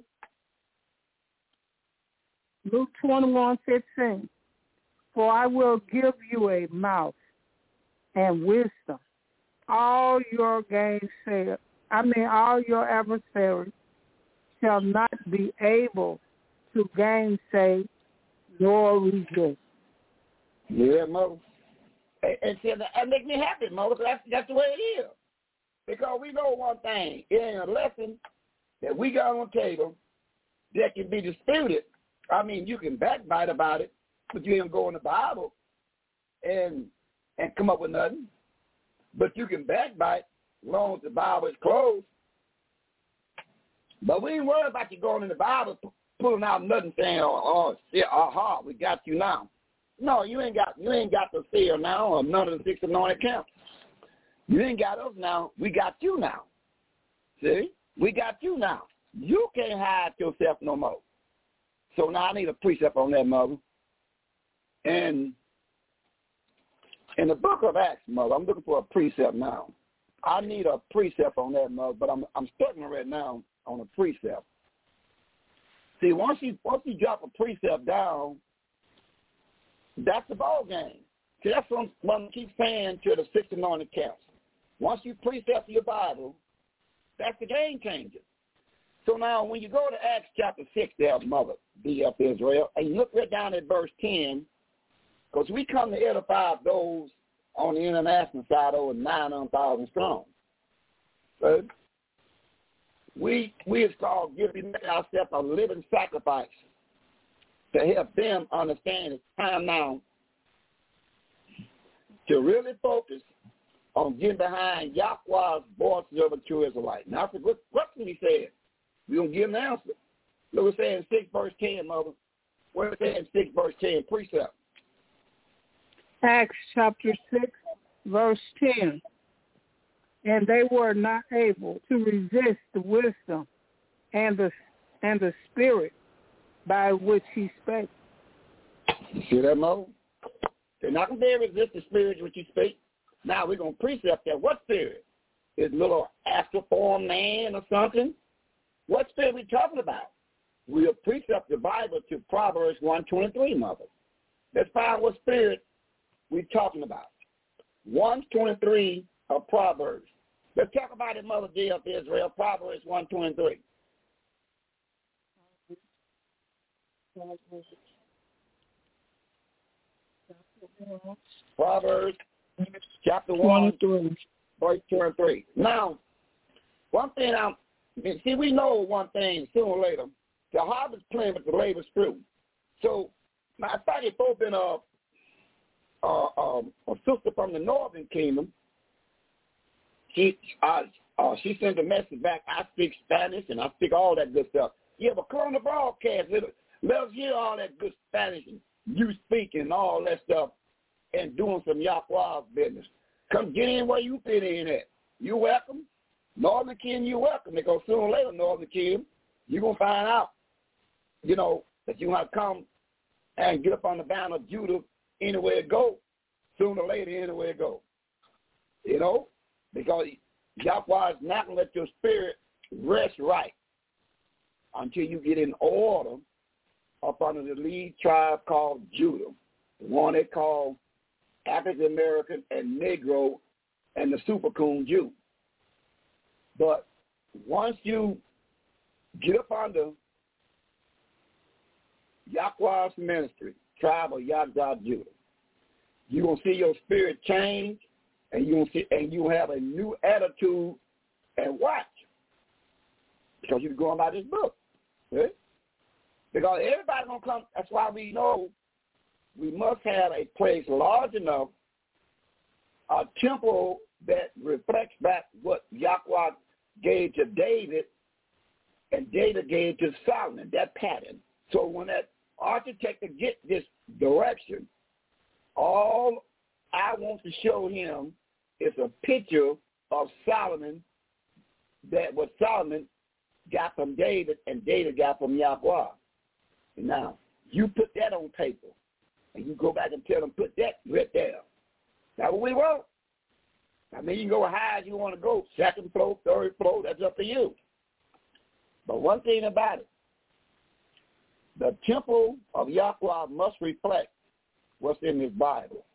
Luke twenty-one fifteen. For I will give you a mouth and wisdom. All your gainsayers, I mean all your adversaries shall not be able to gainsay nor resist. Yeah, Mother. And, and see, that make me happy, Mother, because that's, that's the way it is. Because we know one thing. It ain't a lesson that we got on the table that can be disputed. I mean, you can backbite about it, but you ain't go in the Bible and and come up with nothing. But you can backbite as long as the Bible is closed. But we ain't worried about you going in the Bible, pulling out nothing, saying, "Oh, oh shit, aha, we got you now." No, you ain't got you ain't got the seal now, or none of the six anointed camps. You ain't got us now. We got you now. See, we got you now. You can't hide yourself no more. So now I need a precept on that, Mother. And in the book of Acts, Mother, I'm looking for a precept now. I need a precept on that, Mother, but I'm I'm studying right now on a precept. See, once you once you drop a precept down, that's the ball game. See, that's what I'm keep saying to the six anointed camps. Once you precept your Bible, that's the game changer. So now when you go to Acts chapter six there, Mother, D F Israel, and you look right down at verse ten, because we come to edify those on the international side over nine hundred thousand strong. So we, we is called giving ourselves a living sacrifice to help them understand it's time now to really focus on getting behind Yahweh's voices of a true Israelite. Now, what, what did he say? We're going to give him an answer. Look what it says in six verse ten, Mother. What it says in six verse ten, precept. Acts chapter six, verse ten. And they were not able to resist the wisdom and the and the spirit by which he spake. You see that, Mother? They're not going to be able to resist the spirit which you speak. Now we're going to precept that. What spirit? Is little astral form man or something? What spirit we talking about? We'll precept the Bible to Proverbs one twenty-three, Mother. Let's find what spirit we're talking about. one twenty-three of Proverbs. Let's talk about it, Mother D of Israel, Proverbs one twenty-three. Proverbs chapter one, verse twenty-three. Now, one thing I'm, see, we know one thing sooner or later. The harvest plenty, but the labor's few. So, matter of fact, it's been a, a, a, a sister from the Northern Kingdom. She uh, uh, she sent a message back. I speak Spanish and I speak all that good stuff. Yeah, but come on the broadcast. Let, let us hear all that good Spanish and you speaking and all that stuff and doing some Yahweh's business. Come get in where you fit in at. You're welcome. Northern Kingdom, you're welcome. Because sooner or later, Northern Kingdom, you're going to find out, you know, that you're going to come and get up on the banner of Judah anywhere it go. Sooner or later, anywhere it go. You know, because Yahweh is not going to let your spirit rest right until you get in order up under the lead tribe called Judah, the one they call African American and Negro and the super coon Jew. But once you get up under Yahweh's ministry, tribe of Yahweh Judah, you're going to see your spirit change, and you'll see, and you have a new attitude and watch. Because you're going by this book. Okay? Because everybody's going to come. That's why we know we must have a place large enough, a temple that reflects back what Yahweh gave to David and David gave to Solomon, that pattern. So when that architect gets this direction, all I want to show him is a picture of Solomon, that what Solomon got from David and David got from Yahweh. And now, you put that on paper, and you go back and tell them, put that right there. That's what we want. I mean, you can go high as you want to go, second floor, third floor, that's up to you. But one thing about it, the temple of Yahweh must reflect what's in this Bible.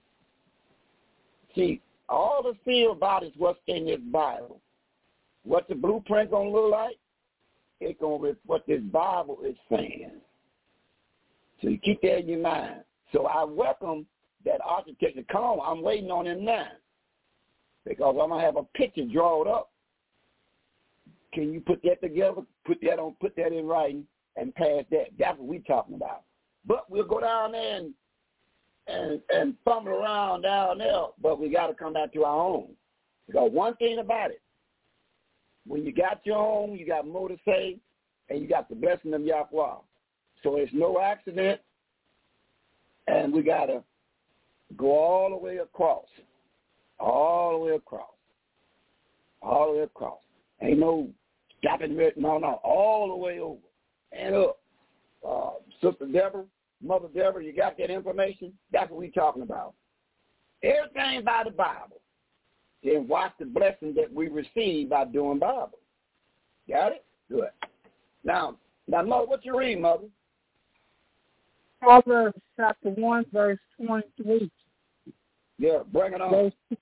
See, all the feel about is what's in this Bible. What the blueprint going to look like, it's going to be what this Bible is saying. So you keep that in your mind. So I welcome that architect to come. I'm waiting on him now. Because I'm going to have a picture drawn up. Can you put that together? Put that on, put that in writing and pass that. That's what we're talking about. But we'll go down there and and, and fumble around down there, but we got to come back to our own. Because one thing about it, when you got your own, you got more to say, and you got the blessing of Yahweh. So it's no accident, and we got to go all the way across, all the way across, all the way across. Ain't no stopping, no, no, all the way over and up. Uh, Sister Deborah, Mother Deborah, you got that information? That's what we're talking about. Everything by the Bible. Then watch the blessing that we receive by doing Bible. Got it? Good. Now, now, Mother, what you read, Mother? Proverbs chapter one, verse twenty-three. Yeah, bring it on. Verse,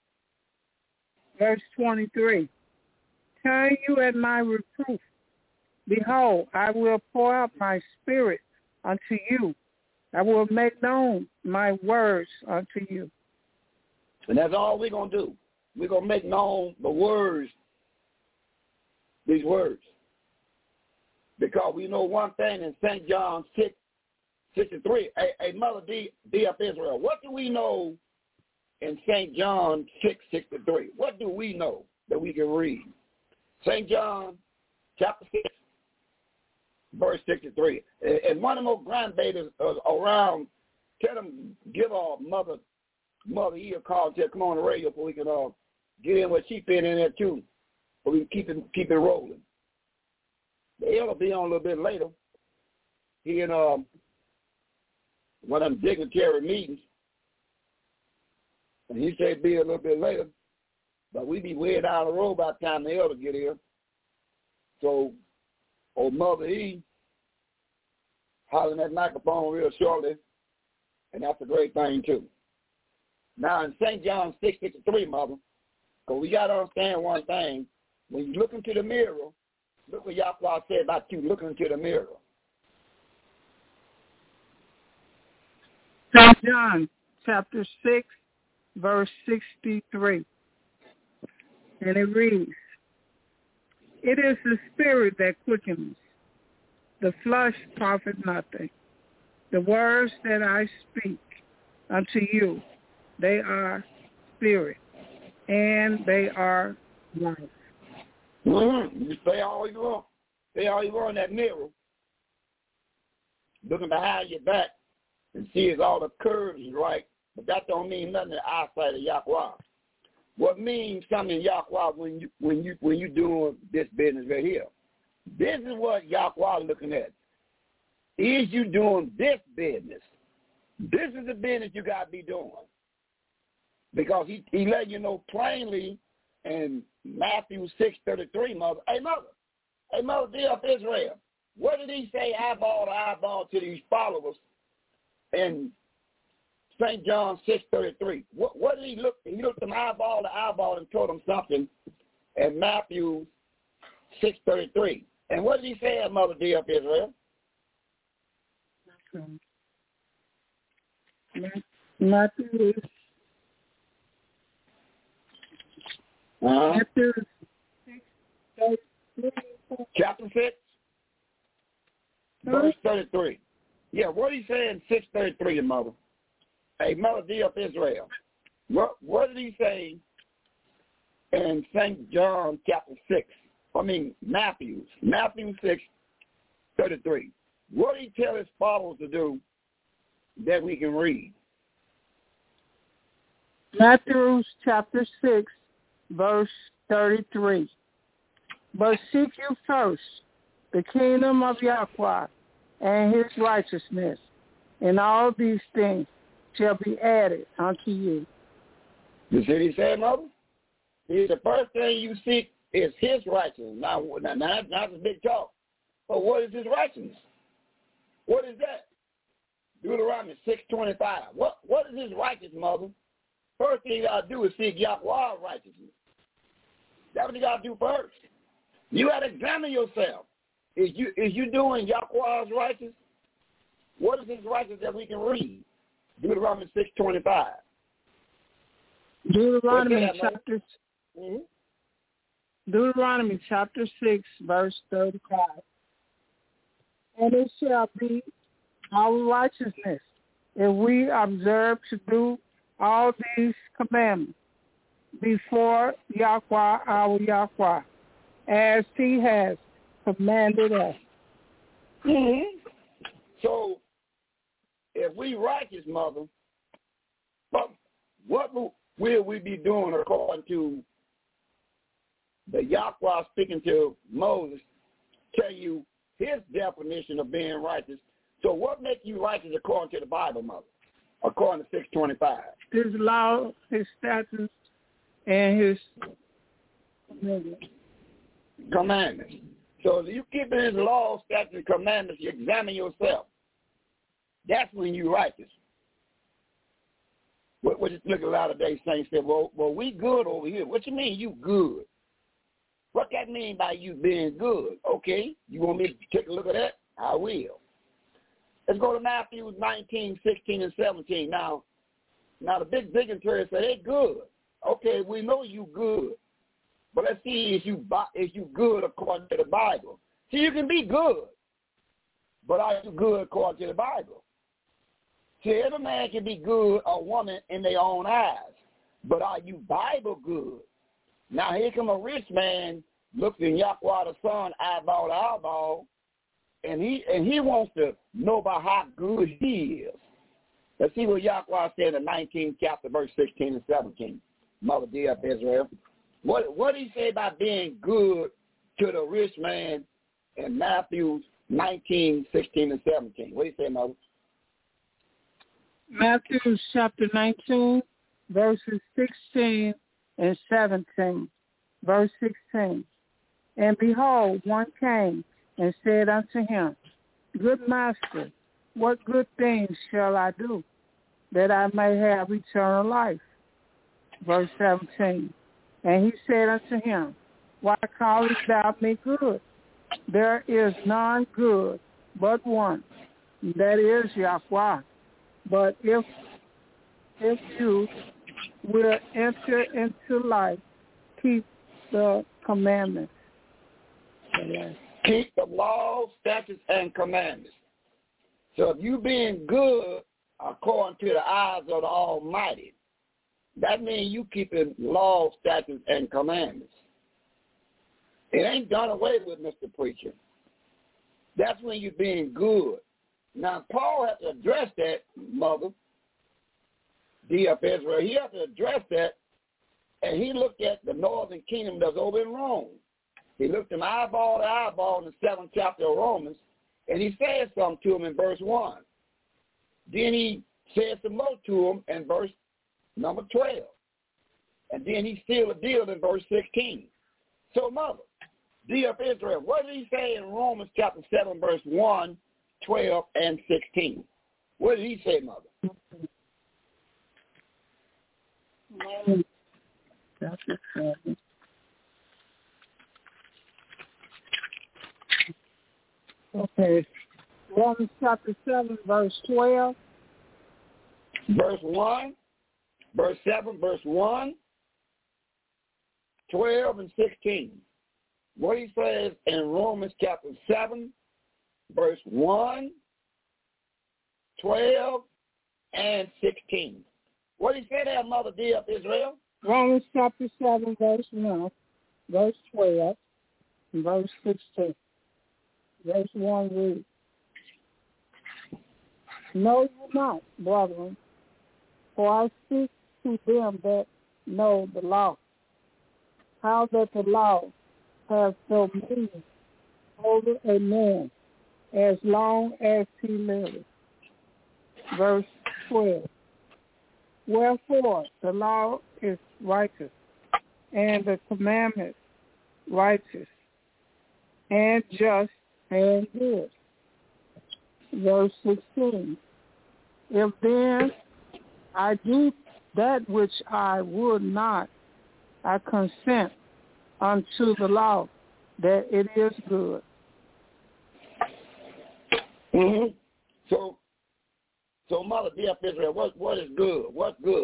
verse twenty-three. Turn you at my reproof. Behold, I will pour out my spirit unto you. I will make known my words unto you. And that's all we're going to do. We're going to make known the words, these words. Because we know one thing in Saint John six sixty-three. Hey, hey Mother D, D of Israel, what do we know in Saint John six sixty-three? What do we know that we can read? Saint John chapter six, verse sixty-three. And one of the most grandbabies around, tell them, give our mother, mother E a call, tell come on the radio so we can uh, get in what she fit in there too, so we can keep it, keep it rolling. The elder will be on a little bit later. He in um, one of them dignitary meetings, and he said be a little bit later, but we be way down the road by the time the elder get here. So, old Mother E hollering that microphone real shortly, and that's a great thing too. Now in Saint John six sixty-three, Mother, because we got to understand one thing. When you look into the mirror, look what Yahweh said about you looking into the mirror. Saint John chapter six, verse sixty-three. And it reads, it is the spirit that quickens, the flesh profit nothing. The words that I speak unto you, they are spirit, and they are life. Mm-hmm. You say all you want. Say all you want in that mirror. Looking behind your back and see if all the curves is right but that don't mean nothing in the eyesight of Yahweh. What means something in Yahweh when you when you when you doing this business right here? This is what Yahweh looking at. Is you doing this business? This is the business you got to be doing. Because he, he let you know plainly in Matthew six thirty-three, mother. Hey, mother. Hey, mother, dear of Israel. What did he say eyeball to eyeball to these followers in Saint John six thirty-three? What, what did he look? He looked them eyeball to eyeball and told them something in Matthew six thirty-three. And what did he say, mother, dear of Israel? Okay. Matthew Uh-huh. Chapter six, Chapter six, verse thirty-three. Yeah, what did he say in six thirty-three, mother? Hey, mother, dear of Israel. What what did he say in Saint John chapter six? I mean Matthew, Matthew six thirty-three. What did he tell his followers to do that we can read? Matthew chapter six, verse thirty-three. But seek you first the kingdom of Yahweh and his righteousness, and all these things shall be added unto you. You see what he said, mother? He, the first thing you seek is his righteousness. Now, now, now that's a big talk. But what is his righteousness? What is that? Deuteronomy six twenty-five. What what is his righteousness, mother? First thing you got to do is seek Yahweh's righteousness. That's what you got to do first. You got to examine yourself. Is you is you doing Yahweh's righteousness? What is his righteousness that we can read? Deuteronomy six twenty-five. Deuteronomy that, chapter mm-hmm. Deuteronomy chapter six, verse thirty-five. And it shall be our righteousness if we observe to do all these commandments before Yahweh our Yahweh, as he has commanded us. Mm-hmm. So, if we righteous, mother, what will we be doing according to the Yahweh speaking to Moses, tell you his definition of being righteous? So what makes you righteous according to the Bible, mother, according to six twenty-five? His law, his statutes, and his commandments. Commandments. So if you keep his law, statutes, and commandments, you examine yourself. That's when you're righteous. What, what just look at a lot of days saints say, well, well, we good over here. What you mean you good? What that mean by you being good? Okay, you want me to take a look at that? I will. Let's go to Matthew nineteen, sixteen, and seventeen. Now, now the big dignitary said, hey, good. Okay, we know you good. But let's see if you if you good according to the Bible. See, you can be good, but are you good according to the Bible? See, every man can be good or woman in their own eyes, but are you Bible good? Now here come a rich man, looks in Yahweh the Son, eyeball to eyeball, and he and he wants to know about how good he is. Let's see what Yahweh said in the nineteenth chapter, verse sixteen and seventeen. Mother dear of Israel. What what did he say about being good to the rich man in Matthew nineteen, sixteen, and seventeen? What did he say, Mother? Matthew chapter nineteen, verses sixteen and seventeen. Verse sixteen. And behold, one came and said unto him, Good master, what good things shall I do, that I may have eternal life? Verse seventeen. And he said unto him, Why callest thou me good? There is none good but one, that is Yahweh. But if if you will enter into life, keep the commandments. Keep the laws, statutes, and commandments. So if you being good according to the eyes of the Almighty, that means you keeping laws, statutes, and commandments. It ain't done away with, Mister Preacher. That's when you're being good. Now, Paul has to address that, Mother, D F Israel, he had to address that, and he looked at the northern kingdom that's over in Rome. He looked them eyeball to eyeball in the seventh chapter of Romans, and he said something to him in verse one. Then he said some more to him in verse number twelve. And then he sealed a deal in verse sixteen. So, mother, D F Israel, what did he say in Romans chapter seven, verse one, twelve, and sixteen? What did he say, mother? Romans chapter seven. Okay. Romans chapter seven, verse twelve. Verse one, verse seven, verse one, twelve, and sixteen. What he says in Romans chapter seven, verse one, twelve, and sixteen. What did he say there, Mother D of Israel? Romans chapter seven, verse one, verse twelve, and verse sixteen. Verse one reads, "Know you not, brethren, for I speak to them that know the law, how that the law has dominion over a man as long as he liveth." Verse twelve, "Wherefore the law is righteous, and the commandment righteous, and just, and good." Verse sixteen, "If then I do that which I would not, I consent unto the law that it is good." Mm-hmm. So, so Mother D F Israel, what what is good? What's good?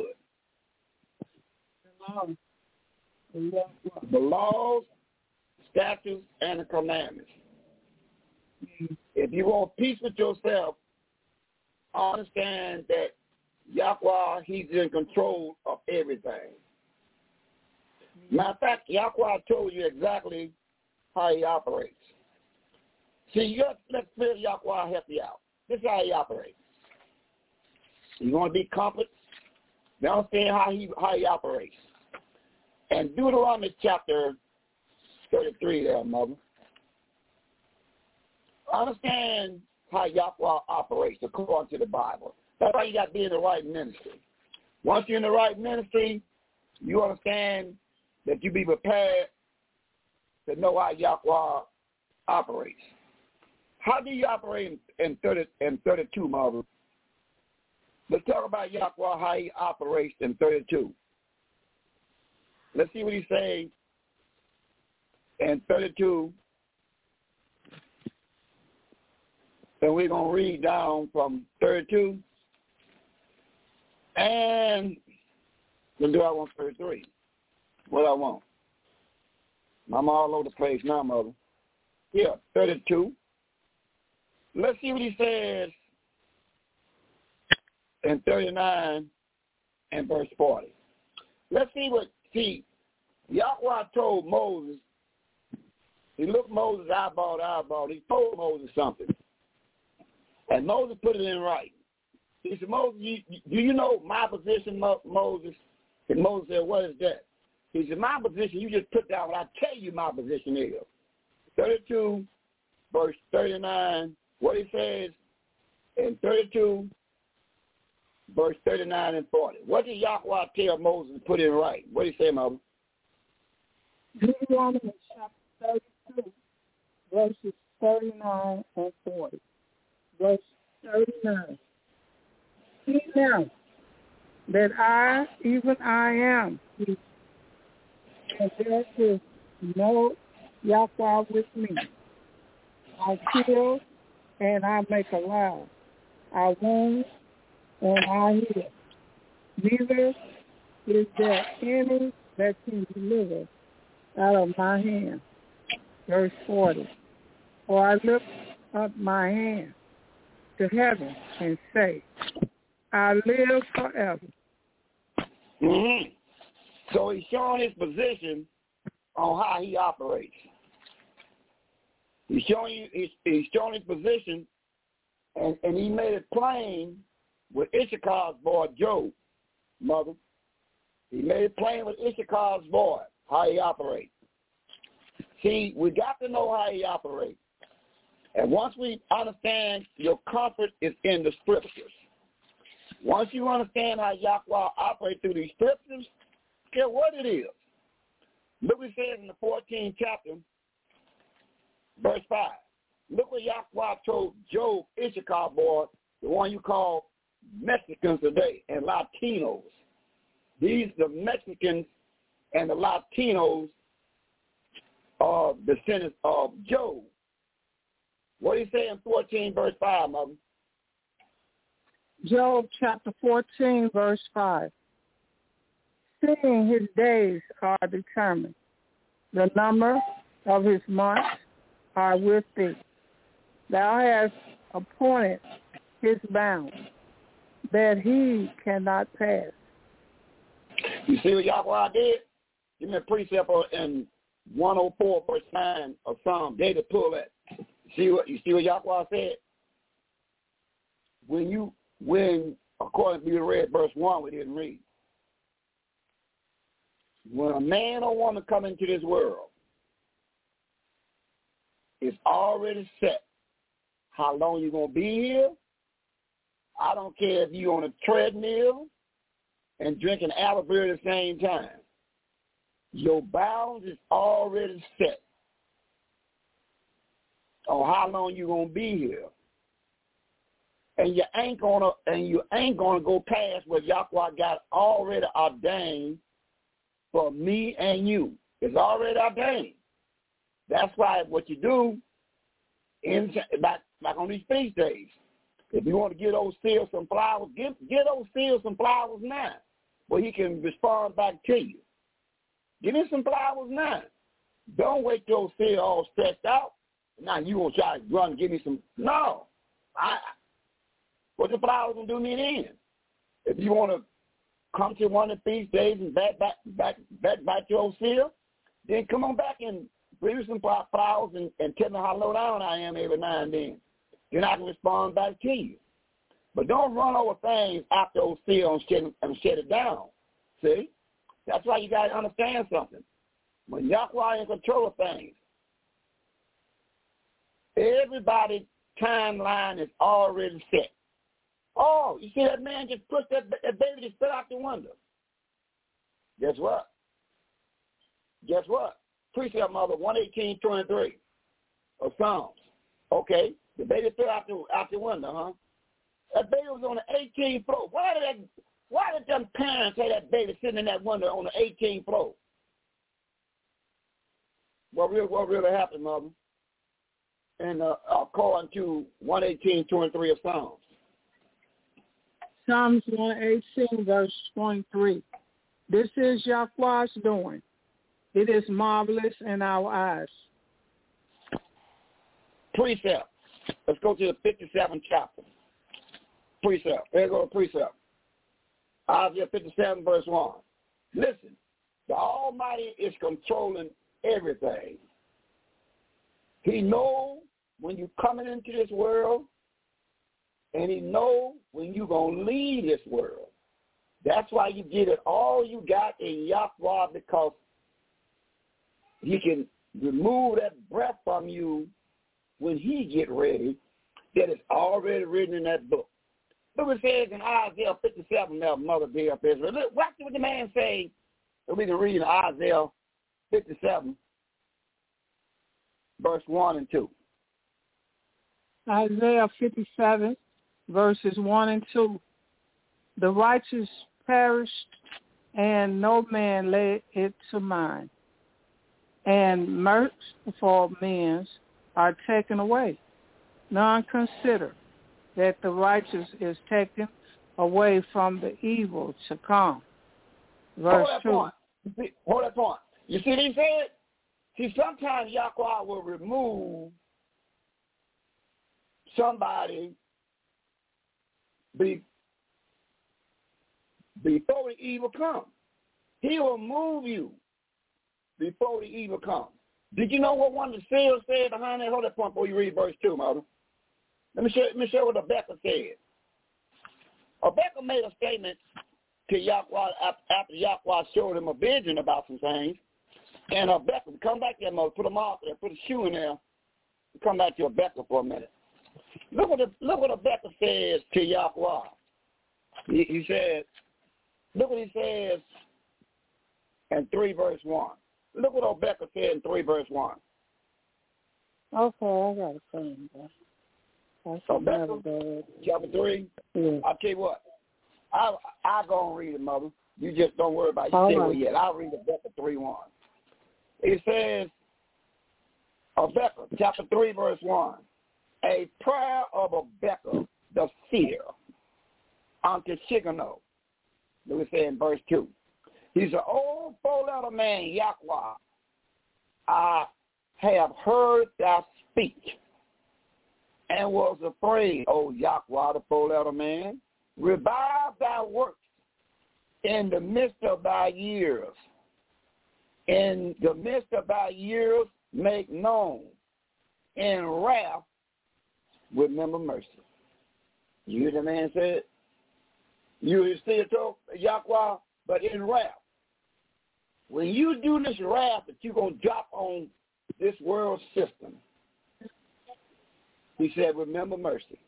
The law. The law. The laws, statutes, and the commandments. Mm-hmm. If you want peace with yourself, understand that Yahweh, he's in control of everything. Matter of fact, Yahweh told you exactly how he operates. See, you got, let's feel Yahweh help you out. This is how he operates. You want to be comforted? You understand how he how he operates. And Deuteronomy chapter thirty-three there, Mother. Understand how Yahweh operates according to the Bible. That's why you got to be in the right ministry. Once you're in the right ministry, you understand that you be prepared to know how Yahweh operates. How do you operate in, in, thirty, in thirty-two, Marvin? Let's talk about Yahweh, how he operates in thirty-two. Let's see what he's saying in thirty-two. And we're going to read down from thirty-two. And then do I want thirty-three? What I want? I'm all over the place now, Mother. Yeah, thirty-two. Let's see what he says in thirty-nine and verse forty. Let's see what, see, Yahweh told Moses, he looked Moses eyeball to eyeball, he told Moses something. And Moses put it in writing. He said, Moses, you, do you know my position, Mo- Moses? And Moses said, what is that? He said, my position, you just put down what I tell you my position is. thirty-two, verse thirty-nine, what he says in thirty-two, verse thirty-nine and forty. What did Yahweh tell Moses to put in writing? What did he say, Mother? Deuteronomy chapter thirty-two, verses thirty-nine and forty. Verse thirty-nine. See now that I, even I am, and there is no Yahweh with me. I kill and I make alive. I wound and I heal. Neither is there any that can deliver out of my hand. Verse forty. For I lift up my hand to heaven and say, I live forever. Mm-hmm. So he's showing his position on how he operates. He's showing you, he's, he's showing his position, and, and he made it plain with Issachar's boy Job. Mother. He made it plain with Issachar's boy, how he operates. See, we got to know how he operates. And once we understand your comfort is in the scriptures, once you understand how Yahweh operates through these scriptures, care what it is. Look what it says in the fourteenth chapter, verse five. Look what Yahweh told Job, Issachar boy, the one you call Mexicans today, and Latinos. These, the Mexicans and the Latinos, are descendants of Job. What do you say in fourteen, verse five, Mother? Job chapter fourteen, verse five. Seeing his days are determined, the number of his months are with thee. Thou hast appointed his bounds, that he cannot pass. You see what Yahweh did? Give me a precept in one oh four, verse nine of Psalm. David pulled that. See what you see what Yahweh said? When you when according to you read verse one, we didn't read. When a man or woman come into this world, it's already set how long you're gonna be here. I don't care if you're on a treadmill and drinking apple beer at the same time. Your bounds is already set on how long you're gonna be here, and you ain't gonna and you ain't gonna go past what Yahweh got already ordained for me and you. It's already ordained. That's why what you do in back back on these feast days. If you want to give those seals some flowers, give give those seals some flowers now, where he can respond back to you. Give him some flowers now. Don't wait till those seals all stretched out. Now you gonna try to run and give me some. No. I, what the flowers gonna do me then? If you want to come to one of the feast days and back back back back back your old seal, then come on back and bring me some flowers and, and tell me how low down I am every now and then. Then I can respond back to you. But don't run over things after those seals and shut, and shut it down. See? That's why you got to understand something. When Yahweh is in control of things, everybody's timeline is already set. Oh, you see that man just pushed that, that baby just fell out the window. Guess what? Guess what? Precept Mother one eighteen twenty-three of Psalms. Okay, the baby fell out the out the window, huh? That baby was on the eighteenth floor. Why did that? Why did them parents have that baby sitting in that window on the eighteenth floor? What really, what really happened, Mother? And uh, according to one eighteen twenty-three of Psalms. Psalms one eighteen, verse twenty-three. This is Yahweh's doing. It is marvelous in our eyes. Precept. Let's go to the fifty-seventh chapter. Precept. There go to precept. Isaiah fifty-seven, verse one. Listen, the Almighty is controlling everything. He knows when you're coming into this world, and he knows when you're going to leave this world. That's why you get it all you got in Yahweh, because he can remove that breath from you when he get ready, that is already written in that book. Look what it says in Isaiah fifty-seven, now, Mother dear of Israel. Look, watch what the man say, that we can read in Isaiah fifty-seven, verse one and two. Isaiah fifty-seven, verses one and two. The righteous perished, and no man laid it to mind. And merciful men are taken away. None consider that the righteous is taken away from the evil to come. Verse Hold that two. point. See, hold that point. You see what he said? See, sometimes Yahweh will remove somebody be, before the evil comes. He will move you before the evil comes. Did you know what one of the seals said behind that? Hold that point before you read verse two, Mother. Let me show, let me show what Rebecca said. Rebecca made a statement to Yahweh after Yahweh showed him a vision about some things. And Rebecca, come back there, mother, put a mark there, put a shoe in there. Come back to Rebecca for a minute. Look what the, look what Rebecca says to Yahweh. He, he says, look what he says in three verse one. Look what Rebecca said in three verse one. Okay, I got to find that. So Rebecca, chapter three. Yeah. I'll tell you what. I I go and read it, mother. You just don't worry about All your right. yet. I'll read Rebecca three one. It says, Rebecca, chapter three, verse one. A prayer of Rebecca, the seer, unto Shigano. Look what it says in verse two. He's an old four-letter man, Yahweh. I have heard thy speech and was afraid, O Yahweh, the four-letter man. Revive thy works in the midst of thy years. In the midst of thy years, make known. In wrath, remember mercy. You hear the man said? You see it, Yahweh, but in wrath. When you do this wrath that you're going to drop on this world system, he said, remember mercy.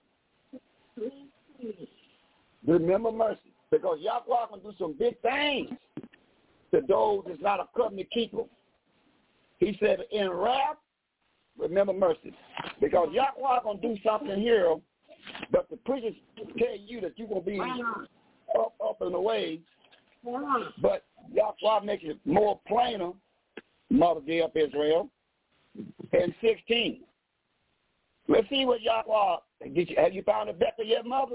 Remember mercy. Because Yahweh can do some big things to those that's not a covenant keeper. He said, in wrath, remember mercy. Because Yahweh going to do something here, but the preachers tell you that you're going to be up, up and away. But Yahweh makes it more plainer, Mother Day of Israel, in sixteen. Let's see what Yahweh, did you, have you found Rebecca yet, Mother?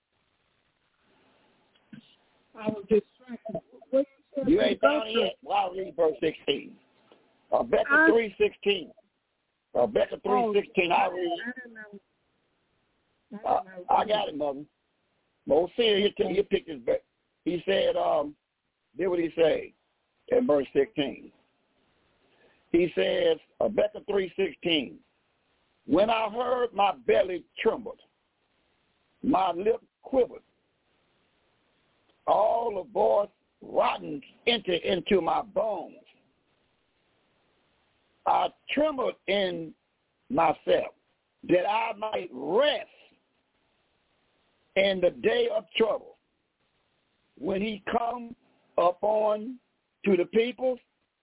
I was just trying. What you said You ain't found it yet? Well, I'll read verse sixteen. Rebecca I, three sixteen. Rebecca three sixteen. I'll read. I didn't know. Uh, I got it, Mother. Most see he'll, he'll pick this back. He said, um, did what he say in verse sixteen. He says, Rebecca three sixteen. When I heard, my belly trembled, my lip quivered, all the voice rotten entered into my bones. I trembled in myself that I might rest in the day of trouble. When he come upon to the people,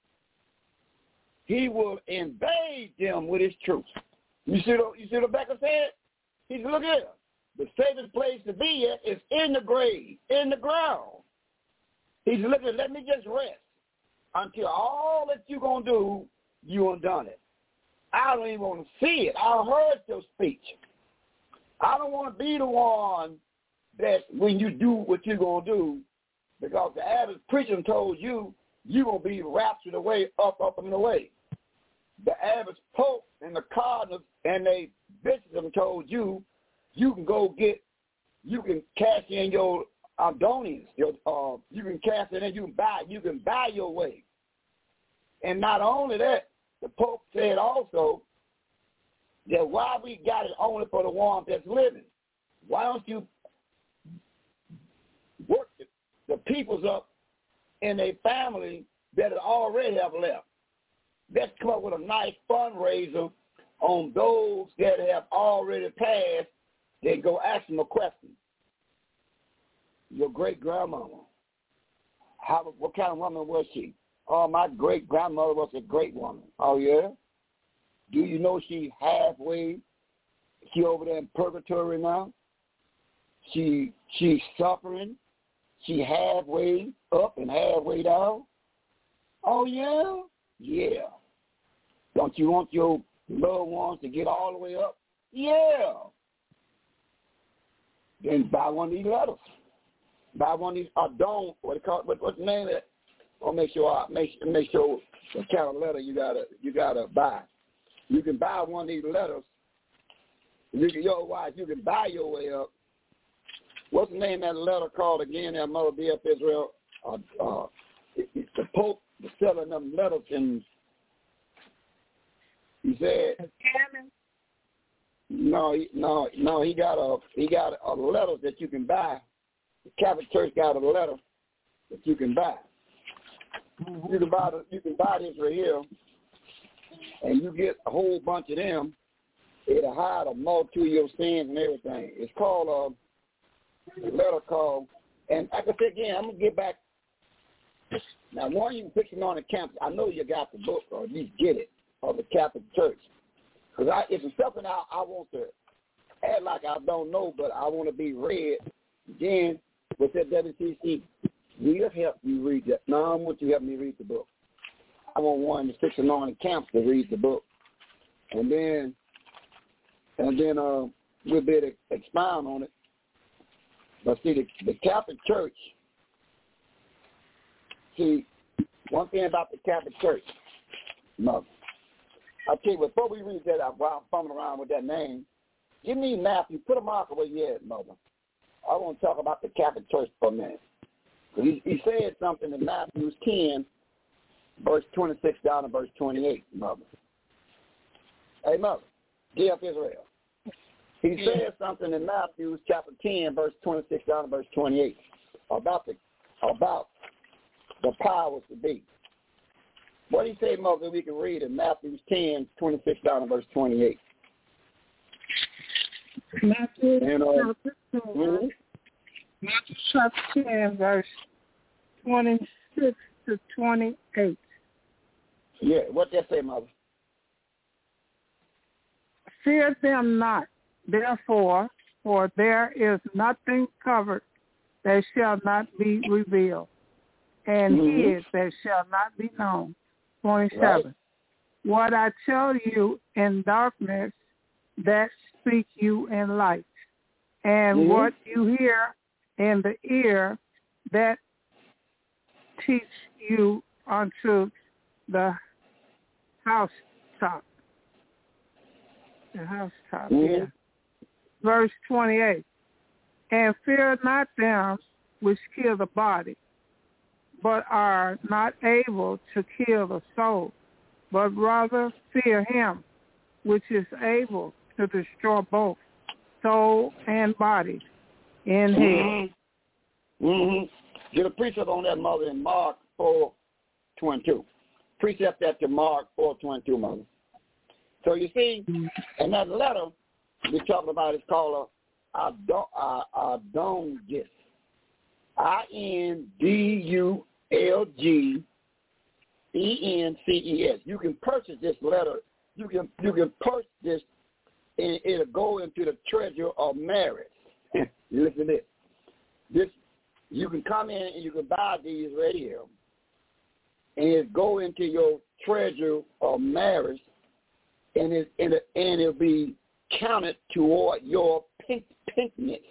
he will invade them with his troops. You see what, you see what Rebecca said? He said, look here. The safest place to be at is in the grave, in the ground. He said, look here, let me just rest until all that you're going to do, you undone it. I don't even want to see it. I heard your speech. I don't want to be the one that when you do what you're going to do, because the average preacher told you you're going to be raptured away, up, up, and away. The average pope and the cardinals and they bishops told you you can go get, you can cash in your Adonians, your, uh, you can cash it in, you can buy, you can buy your way. And not only that, the Pope said also that why we got it only for the ones that's living. Why don't you work the, the peoples up in a family that already have left? Let's come up with a nice fundraiser on those that have already passed. They go ask them a question. Your great-grandmama, how, what kind of woman was she? Oh, my great-grandmother was a great woman. Oh, yeah? Do you know she's halfway? She over there in purgatory now? She She's suffering. She halfway up and halfway down? Oh, yeah? Yeah. Don't you want your loved ones to get all the way up? Yeah. Then buy one of these letters. Buy one of these, uh, don't, what it called, what, what's the name of it? I'll make sure, I make, make sure the kind of letter you gotta, you gotta buy. You can buy one of these letters. You can, your wife, you can buy your way up. What's the name of that letter called again, that Mother D F Israel? Uh, uh, it, it, the Pope was selling them letters, and he said, no, he, no, no, he got a, he got a letter that you can buy. The Catholic Church got a letter that you can buy. You can buy the, you can buy this right here, and you get a whole bunch of them. It'll hide a multitude of your sins and everything. It's called uh, a letter called, and like I said again, I'm gonna get back. Now, one you fixing on the campus, I know you got the book, or at least get it, of the Catholic Church, because I, it's something I, I want to act like I don't know, but I want to be read. Then with that W C C, we'll help you read that. No, I want you to help me read the book. I want one to fixing on the campus to read the book, and then. And then uh, we'll be able to expound on it. But see, the, the Catholic Church, see, one thing about the Catholic Church, Mother, I'll tell you, before we read that out, while I'm fumbling around with that name, give me Matthew, put a marker where you at, Mother. I want to talk about the Catholic Church for a minute. He, he said something in Matthew ten, verse twenty-six down to verse twenty-eight, Mother. Hey, Mother. Give up Israel. He said something in Matthew chapter ten, verse twenty-six down to verse twenty-eight about the about the powers to be. What did he say, Mother, we can read in Matthew ten, twenty-six down to verse twenty-eight? Matthew, and, uh, chapter, mm-hmm. Matthew chapter ten, verse twenty-six to twenty-eight. Yeah, what that say, Mother? Fear them not, therefore, for there is nothing covered that shall not be revealed, and mm-hmm. hid that shall not be known. twenty-seven. Right. What I tell you in darkness, that speak you in light, and mm-hmm. what you hear in the ear, that teach you unto the housetop. The housetop, mm-hmm. yeah. Verse twenty-eight. And fear not them which kill the body, but are not able to kill the soul, but rather fear him which is able to destroy both soul and body in hell. Mm-hmm. mm-hmm. Get a precept on that, Mother, in Mark four twenty-two. Precept that to Mark four twenty-two, Mother. So you see, in that letter we're talking about, it's called a Adonges. I N D U L G E N C E S. You can purchase this letter. You can you can purchase this, and it'll go into the treasure of marriage. Listen to this. This you can come in and you can buy these right here, and it go into your treasure of marriage. And, it, and, it, and it'll be counted toward your pink, pinkness.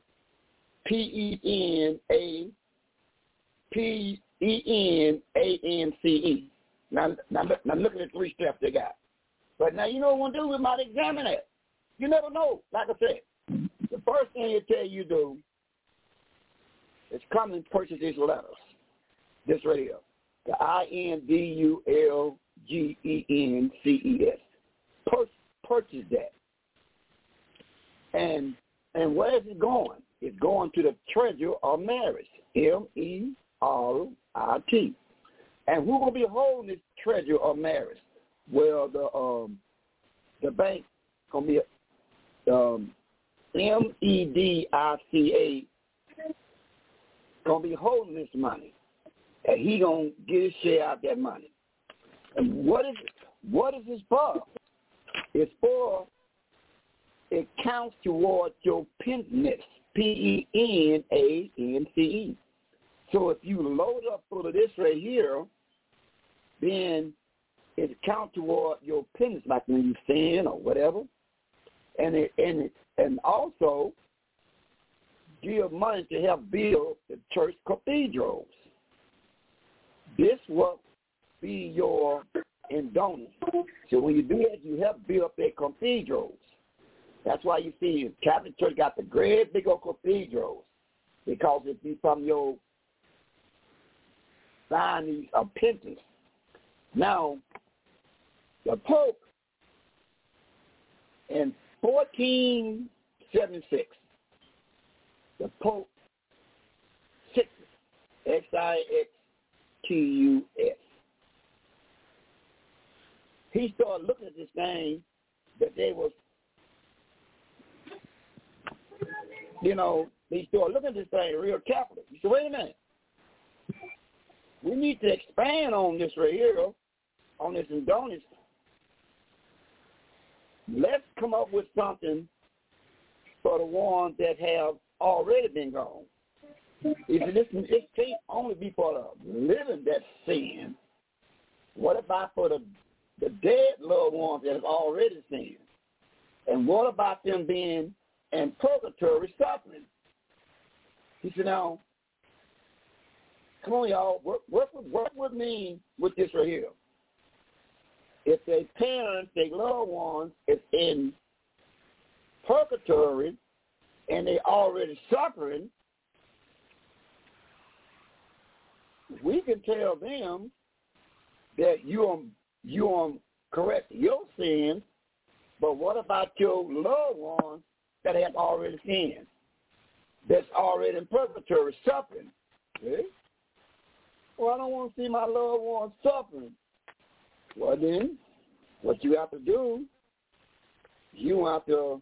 P E N A P E N A N C E. Now, now, now look at the three steps they got. But now you know what we'll do? We might examine it. You never know. Like I said, the first thing they tell you to do is come and purchase these letters. This radio. The I N D U L G E N C E S. Purchase that. And and where is it going? It's going to the treasure of marriage. M E R I T. And who's going to be holding this treasure of marriage? Well, the um the bank going to be um, M E D I C A going to be holding this money. And he going to get his share out of that money. And what is what is this for? It's for, it counts towards your pinkness, P E N A N C E. So if you load up full of this right here, then it counts toward your pinkness, like when you sin or whatever. And it, and it, and also give money to help build the church cathedrals. This will be your endowment. So when you do that, you help build up their cathedrals. That's why you see the Catholic Church got the great big old cathedrals, because it be from your sign of penance. Now, the Pope in fourteen seventy-six, the Pope six X I X T U S. He started looking at this thing that they was, you know, he started looking at this thing real capital. He said, wait a minute. We need to expand on this right here, on this indulgence. Let's come up with something for the ones that have already been gone. He said, this, this can't only be for the living that's sin. What about for the, the dead loved ones that have already sinned? And what about them being in purgatory suffering? He said, now, come on, y'all, work, work, work with me with this right here. If their parents, their loved ones, is in purgatory and they already suffering, we can tell them that you um you um correct your sins, but what about your loved ones that have already sinned, that's already in purgatory suffering? Okay? Well, I don't want to see my loved ones suffering. Well, then, what you have to do, you have to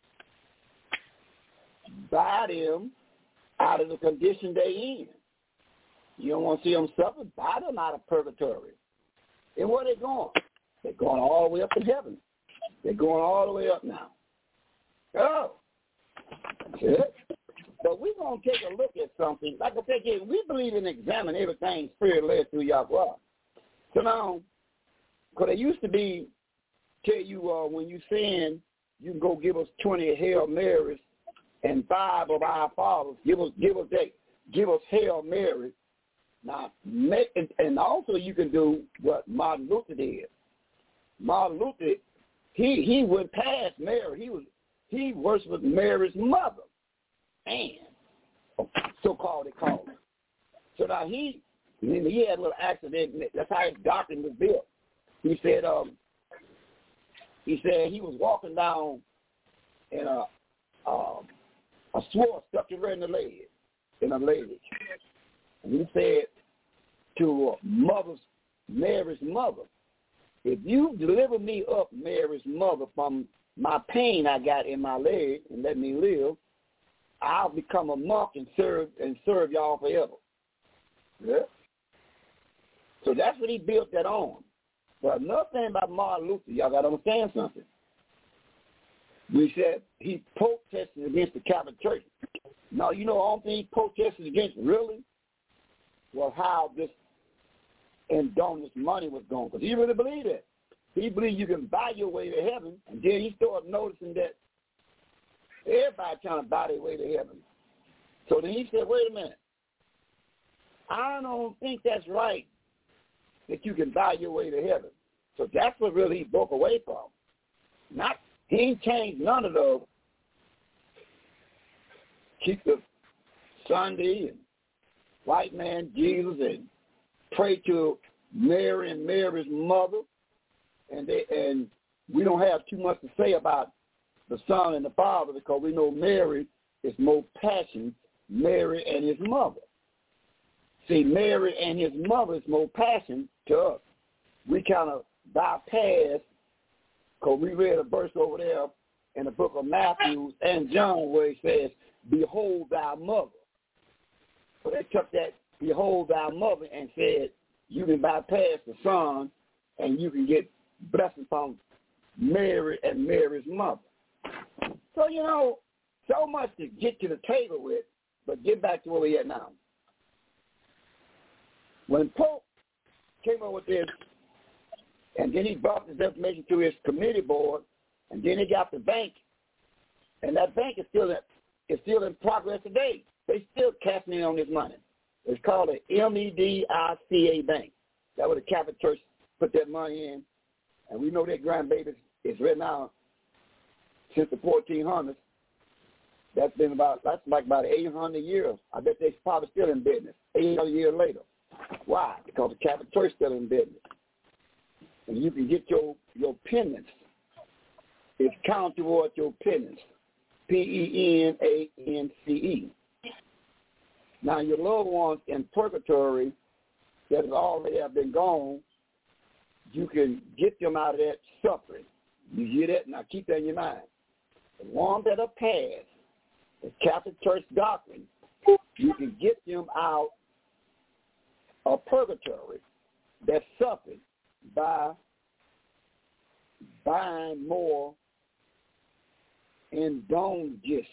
buy them out of the condition they in. You don't want to see them suffer, buy them out of purgatory. And where they going? They're going all the way up to heaven. They're going all the way up now. Oh, that's it. But we're going to take a look at something. Like I said, again, we believe in examining everything spirit-led through Yahweh. So now, because it used to be, tell you uh, when you sin, you can go give us twenty Hail Marys and five of our fathers. Give us, give us that, give us Hail Mary. Now, make, and, and also you can do what Martin Luther did. Martin Luther, he he went past Mary. He was he worshipped Mary's mother, and so-called they called her. So now he he had a little accident. That's how his doctrine was built. He said um he said he was walking down and a um a sword stuck him right in the leg, in a leg. And he said to uh, mother's, Mary's mother, if you deliver me up, Mary's mother, from my pain I got in my leg and let me live, I'll become a monk and serve and serve y'all forever. Yeah. So that's what he built that on. But another thing about Martin Luther, y'all got to understand something. We said he protested against the Catholic Church. Now, you know, the only thing he protested against really was how this indulgence money was going. Because he really believed it. He believed you can buy your way to heaven. And then he started noticing that everybody trying to buy their way to heaven. So then he said, wait a minute. I don't think that's right that you can buy your way to heaven. So that's what really he broke away from. Not, he ain't changed none of those. Keep the Sunday and white man Jesus and pray to Mary and Mary's mother. And they, and we don't have too much to say about the Son and the Father because we know Mary is more passion, Mary and his mother. See, Mary and his mother is more passion to us. We kind of bypass, because we read a verse over there in the book of Matthew and John where it says, behold thy mother. So they took that, behold thy mother, and said, you can bypass the Son and you can get blessings from Mary and Mary's mother. So, you know, so much to get to the table with, but get back to where we're at now. When Pope came up with this, and then he brought this information to his committee board, and then he got the bank, and that bank is still in, is still in progress today. They still cashing in on this money. It's called the M E D I C A Bank. That's where the Catholic Church put that money in, and we know that grandbaby is right now since the fourteen hundreds. That's been about that's like about eight hundred years. I bet they're probably still in business. eight hundred years later. Why? Because the Catholic Church is still in business. And you can get your, your penance. It's count towards your penance. P E N A N C E. Now, your loved ones in purgatory that has already have been gone, you can get them out of that suffering. You hear that? Now, keep that in your mind. The ones that are past, the Catholic Church doctrine, you can get them out of purgatory that suffered by buying more indulgence.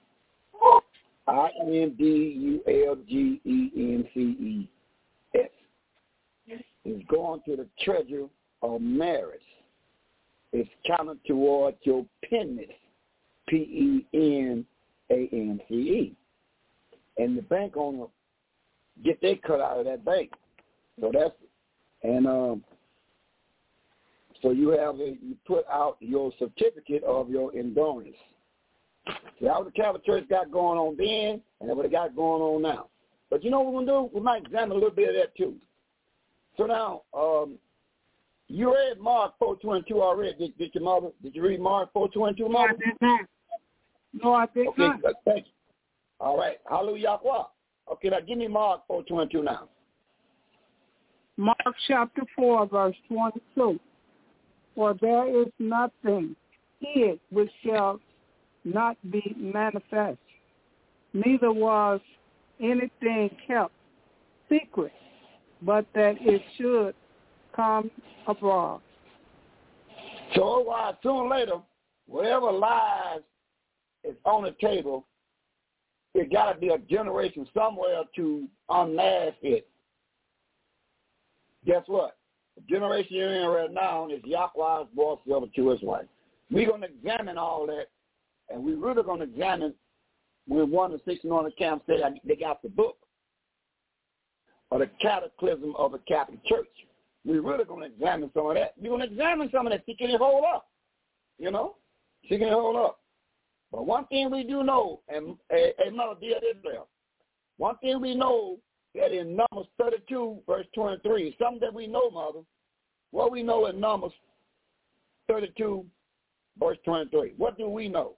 I N D U L G E N C E S. Is going to the treasure of marriage. It's counted toward your penance. P E N A N C E. And the bank owner get their cut out of that bank. So that's and um so you have a, you put out your certificate of your endurance. See, that's what the Catholic Church got going on then, and that's what they got going on now. But you know what we're going to do? We might examine a little bit of that too. So now, um, you read Mark four twenty-two already, did, did your mother? Did you read Mark four twenty-two, Mother? No, I did not. No, I did okay, not. Thank you. All right. Hallelujah. Okay, now give me Mark four twenty-two now. Mark chapter four, verse twenty-two. For there is nothing hid which shall not be manifest, neither was anything kept secret, but that it should come abroad. So why uh, sooner or later, whatever lies is on the table, it got to be a generation somewhere to unmask it. Guess what? The generation you're in right now is Yahweh's boss over to his wife. We're going to examine all that, and we're really going to examine when one of the six on the camp said they got the book or the cataclysm of the Catholic Church. We're really going to examine some of that. We're going to examine some of that. See, can it hold up? You know? See, can it hold up? But one thing we do know, and a Mother dear Israel, one thing we know that in Numbers thirty-two, verse twenty-three, something that we know, Mother, what we know in Numbers thirty-two, verse twenty-three. What do we know?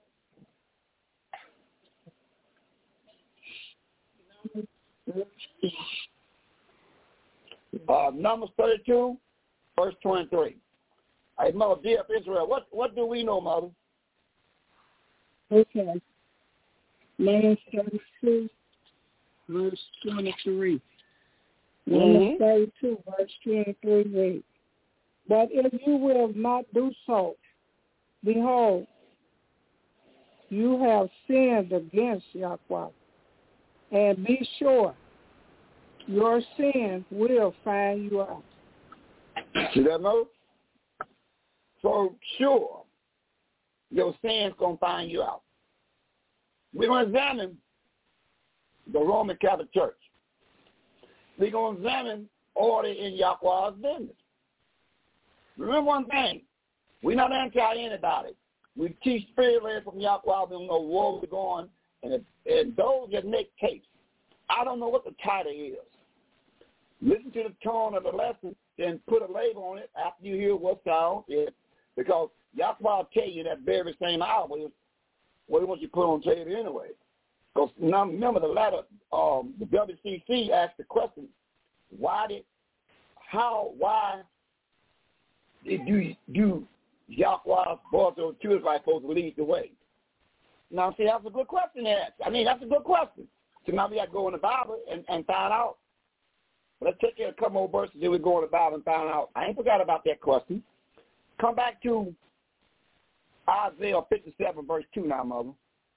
Uh, Numbers thirty-two, verse twenty-three. Hey, Mother dear Israel, what, what do we know, Mother? Okay. Numbers thirty-two, verse twenty-three. Numbers Mm-hmm. thirty-two, verse twenty-three reads, but if you will not do so, behold, you have sinned against Yahweh, and be sure your sin will find you out. See that, Mother? So sure, your sin's going to find you out. We're going to examine the Roman Catholic Church. We're going to examine order in Yahweh's business. Remember one thing, we're not anti-anybody. We teach spiritually from Yahweh. We don't know where we're going. And, if, and those that make tapes, I don't know what the title is. Listen to the tone of the lesson and put a label on it after you hear what sound is. Because Yahweh will tell you that very same hour what he wants you to put on tape anyway. Because now remember the latter, um, the W C C asked the question, why did, how, why did you do Yahweh's boys or two is like supposed to lead the way? Now, see, that's a good question to ask. I mean, that's a good question. So now we got to go in the Bible and, and find out. Let's take a couple more verses, then we go in the Bible and find out. I ain't forgot about that question. Come back to Isaiah fifty-seven, verse two now, Mother.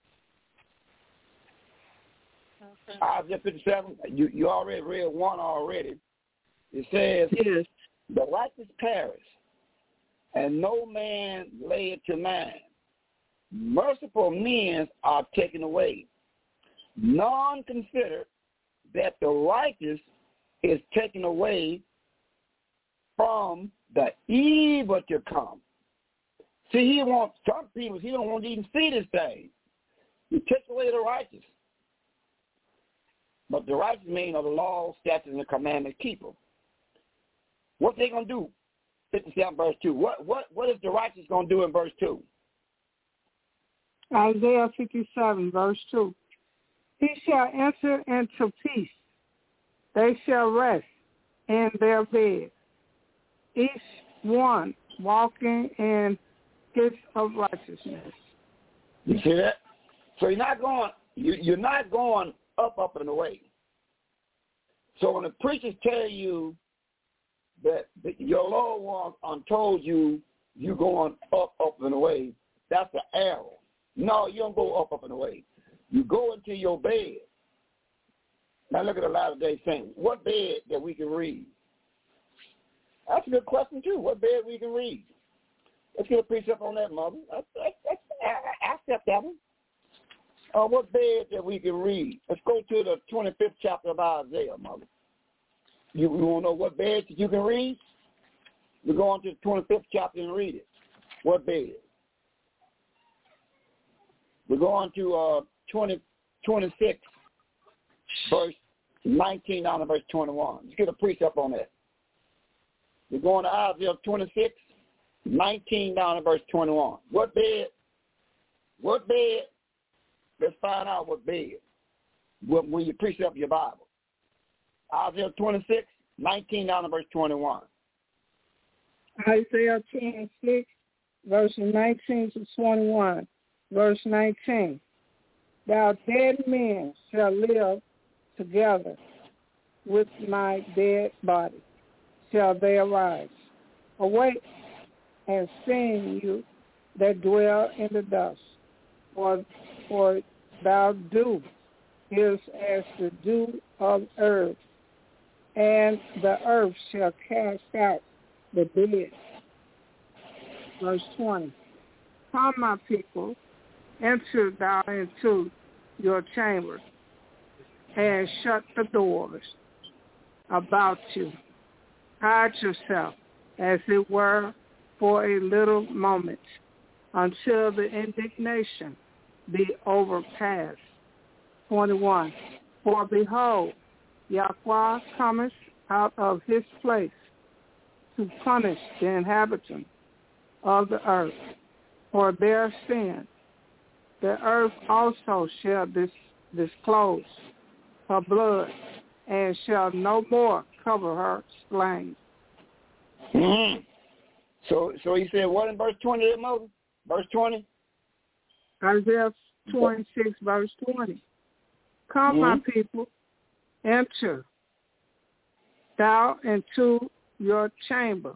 Okay. Isaiah fifty-seven, you, you already read one already. It says, yes. The righteous perish, and no man lay it to mind. Merciful men are taken away. None consider that the righteous is taken away from the evil to come. See, he wants some people, he don't want to even see this thing. He takes away the righteous. But the righteous mean of the law, statutes, and the commandment keeper. What they going to do? fifty-seven verse two. What, what, what is the righteous going to do in verse two? Isaiah fifty-seven, verse two. He shall enter into peace. They shall rest in their bed, each one walking in his of righteousness. You see that? So you're not going. You, you're not going up, up and away. So when the preachers tell you that your Lord one um, told you you going up, up and away, that's an arrow. No, you don't go up, up and away. You go into your bed. Now look at the Latter-day Saints. What bed that we can read? That's a good question too. What bed we can read? Let's get a precept on that, Mother. That's, that's, that's, I accept that one. Uh, what bed that we can read? Let's go to the twenty-fifth chapter of Isaiah, Mother. You, you want to know what bed that you can read? We go on to the twenty-fifth chapter and read it. What bed? We go on to uh, twenty, twenty-six, verse nineteen down to verse twenty-one. Let's get a precept on that. We go on to Isaiah twenty-six, nineteen down to verse twenty-one. What bed? What bed? Let's find out what bed when you precept your Bible. Isaiah twenty-six, nineteen down to verse twenty-one. Isaiah twenty-six, verses nineteen to twenty-one. Verse nineteen. Thou dead men shall live together with my dead body. Shall they arise? Awake and sing, you that dwell in the dust. For, for thou dew is as the dew of earth, and the earth shall cast out the dead. Verse twenty. Come, my people, enter thou into your chamber, and shut the doors about you. Hide yourself, as it were, for a little moment, until the indignation be overpassed. twenty-one. For behold, Yahweh cometh out of his place to punish the inhabitants of the earth for their sin. The earth also shall dis- disclose her blood, and shall no more cover her slain. Mm-hmm. So, so he said, what in verse twenty, there, Moses? Verse twenty. Isaiah twenty-six, verse twenty. Come, mm-hmm. my people, enter thou into your chamber,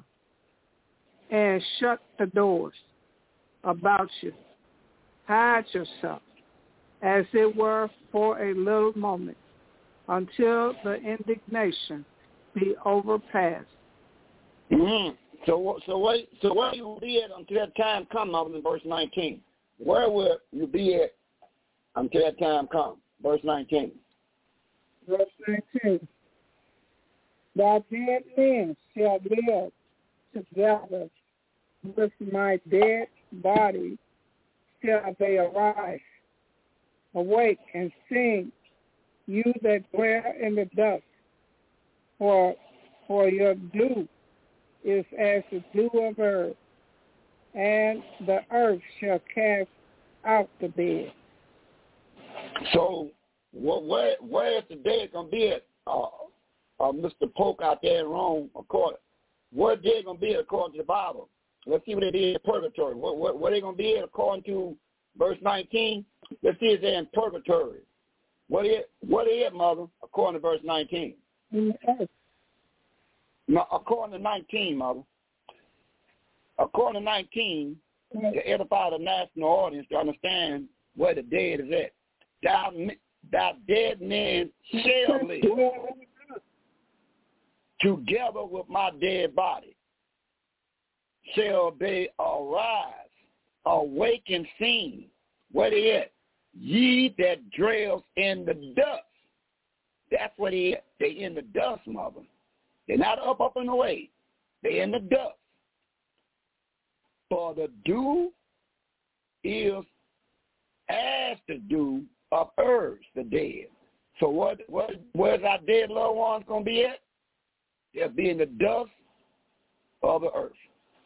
and shut the doors about you. Hide yourself, as it were, for a little moment, until the indignation be overpassed. Mm-hmm. So, so wait, so where you will be at until that time come? In verse nineteen. Where will you be at until that time come? Verse nineteen. Verse nineteen. Thy dead men shall live together with my dead body. Shall they arise? Awake and sing, you that dwell in the dust, for for your dew is as the dew of earth, and the earth shall cast out the dead. So, where where is the dead gonna be at? Uh, uh, Mister Polk out there in Rome, according where they gonna be at according to the Bible? Let's see what it is in purgatory. What what where they gonna be at according to verse nineteen? Let's see if they're in purgatory. What is what is it, Mother? According to verse nineteen. In the earth. No, according to nineteen, Mother. According to nineteen, right. To edify the national audience to understand where the dead is at. Thou, thou dead men shall live together with my dead body. Shall they arise, awake and sing? Where they at? Ye that dwells in the dust. That's what they at. They in the dust, Mother. They're not up, up and away. They're in the dust. For the dew is as the dew of earth, the dead. So what, what, where's our dead loved ones going to be at? They'll be in the dust of the earth.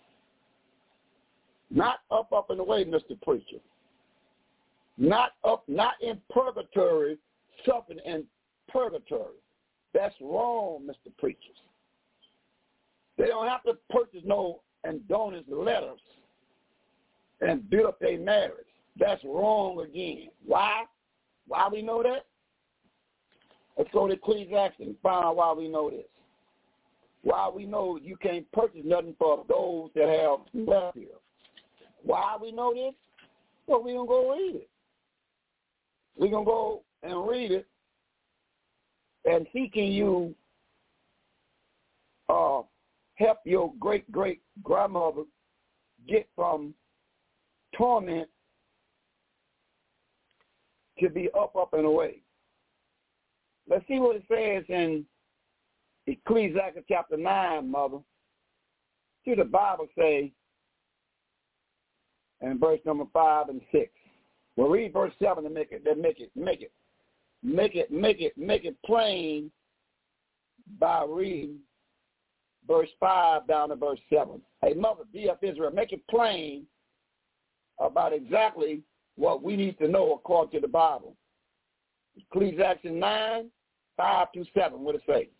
Not up, up and away, Mister Preacher. Not up, not in purgatory suffering in purgatory. That's wrong, Mister Preachers. They don't have to purchase no condolence letters and build up their marriage. That's wrong again. Why? Why we know that? Let's go to Ecclesiastes and find out why we know this. Why we know you can't purchase nothing for those that have left here. Why we know this? Well, we're going to go read it. We're going to go and read it and seeking you uh, help your great-great-grandmother get from torment to be up, up, and away. Let's see what it says in Ecclesiastes chapter nine, Mother. See the Bible say in verse number five and six. We'll read verse seven to make it, to make it, make it, make it, make it, make it plain by reading verse five down to verse seven. Hey, Mother, D F Israel, make it plain about exactly what we need to know according to the Bible. Ecclesiastes nine, five through seven, what it say?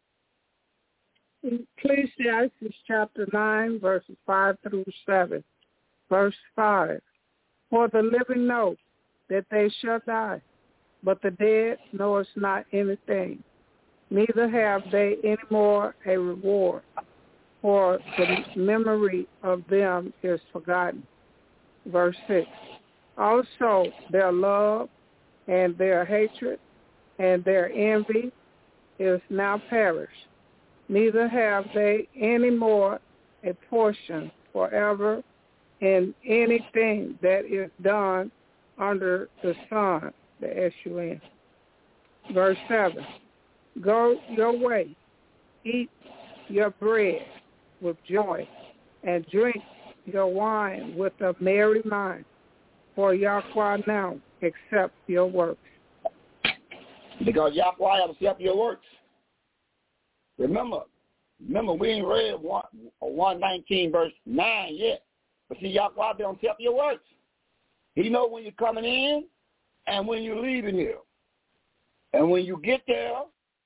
Ecclesiastes chapter nine, verses five through seven. Verse five, for the living know that they shall die, but the dead knoweth not anything, neither have they any more a reward, for the memory of them is forgotten. Verse six, also their love and their hatred and their envy is now perished, neither have they any more a portion forever in anything that is done under the sun, the S U N. Verse seven, go your way, eat your bread with joy, and drink your wine with a merry mind, for Yahweh now accept your works. Because Yahweh accept your works. Remember, remember we ain't read one nineteen verse nine yet. But see, Yahweh don't accept your works. He know when you're coming in and when you're leaving here. And when you get there,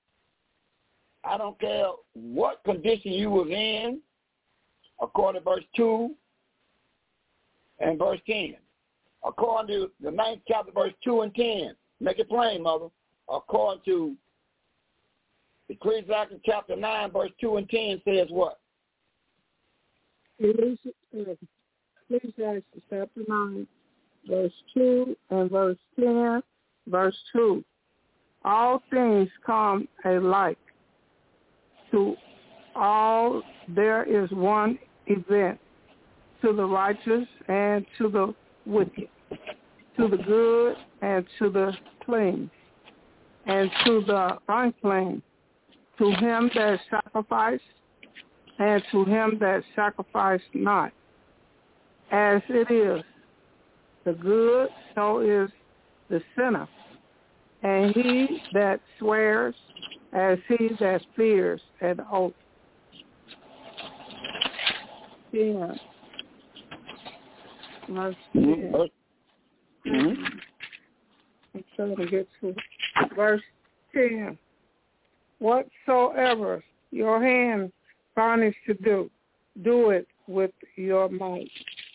I don't care what condition you was in, according to verse two and verse ten. According to the ninth chapter, verse two and ten. Make it plain, Mother. According to Ecclesiastes chapter nine, verse two and ten says what? Ecclesiastes chapter nine, verse two and verse ten, verse two. All things come alike. To all there is one event, to the righteous and to the wicked, to the good and to the clean, and to the unclean, to him that sacrificed and to him that sacrificed not. As it is the good, so is the sinner, and he that swears as he that fears an oath. Yeah. Verse ten. Mm-hmm. I'm trying to get to verse ten. Whatsoever your hand finds to do, do it with your might.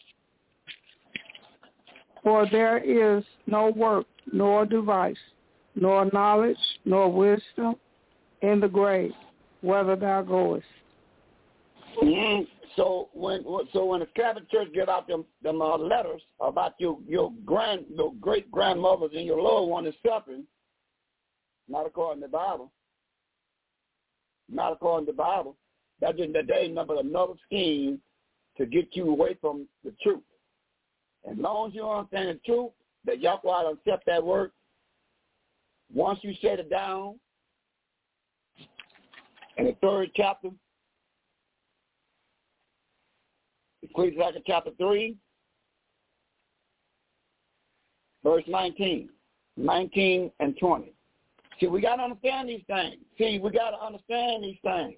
For there is no work, nor device, nor knowledge, nor wisdom in the grave, whether thou goest. Mm-hmm. So when so when the Catholic Church get out them them uh, letters about your your grand your great grandmothers and your loved one is suffering, not according to the Bible, not according to the Bible, that's just that they number another scheme to get you away from the truth. As long as you understand the truth, that Yahweh will accept that word. Once you set it down, in the third chapter, Ecclesiastes chapter three, verse nineteen, nineteen and twenty. See, we got to understand these things. See, we got to understand these things.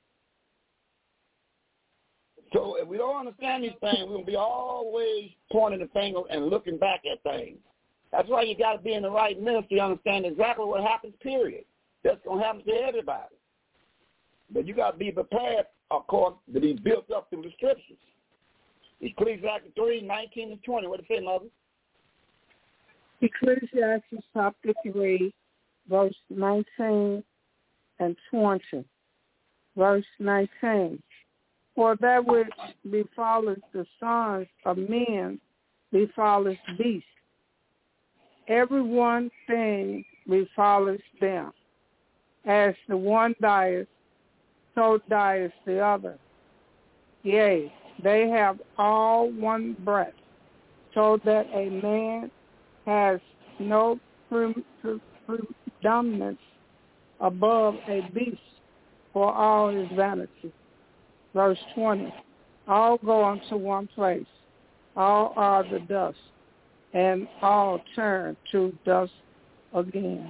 So if we don't understand these things, we're going to be always pointing the finger and looking back at things. That's why you got to be in the right ministry to understand exactly what happens, period. That's going to happen to everybody. But you got to be prepared, of course, to be built up through the scriptures. Ecclesiastes three, nineteen and twenty. What did it say, Mother? Ecclesiastes chapter three, verse nineteen and twenty. Verse nineteen. For that which befalleth the sons of men befalleth beasts. Every one thing befalleth them. As the one dieth, so dieth the other. Yea, they have all one breath, so that a man has no predominance above a beast, for all is vanity. Verse twenty, all go unto one place, all are the dust, and all turn to dust again.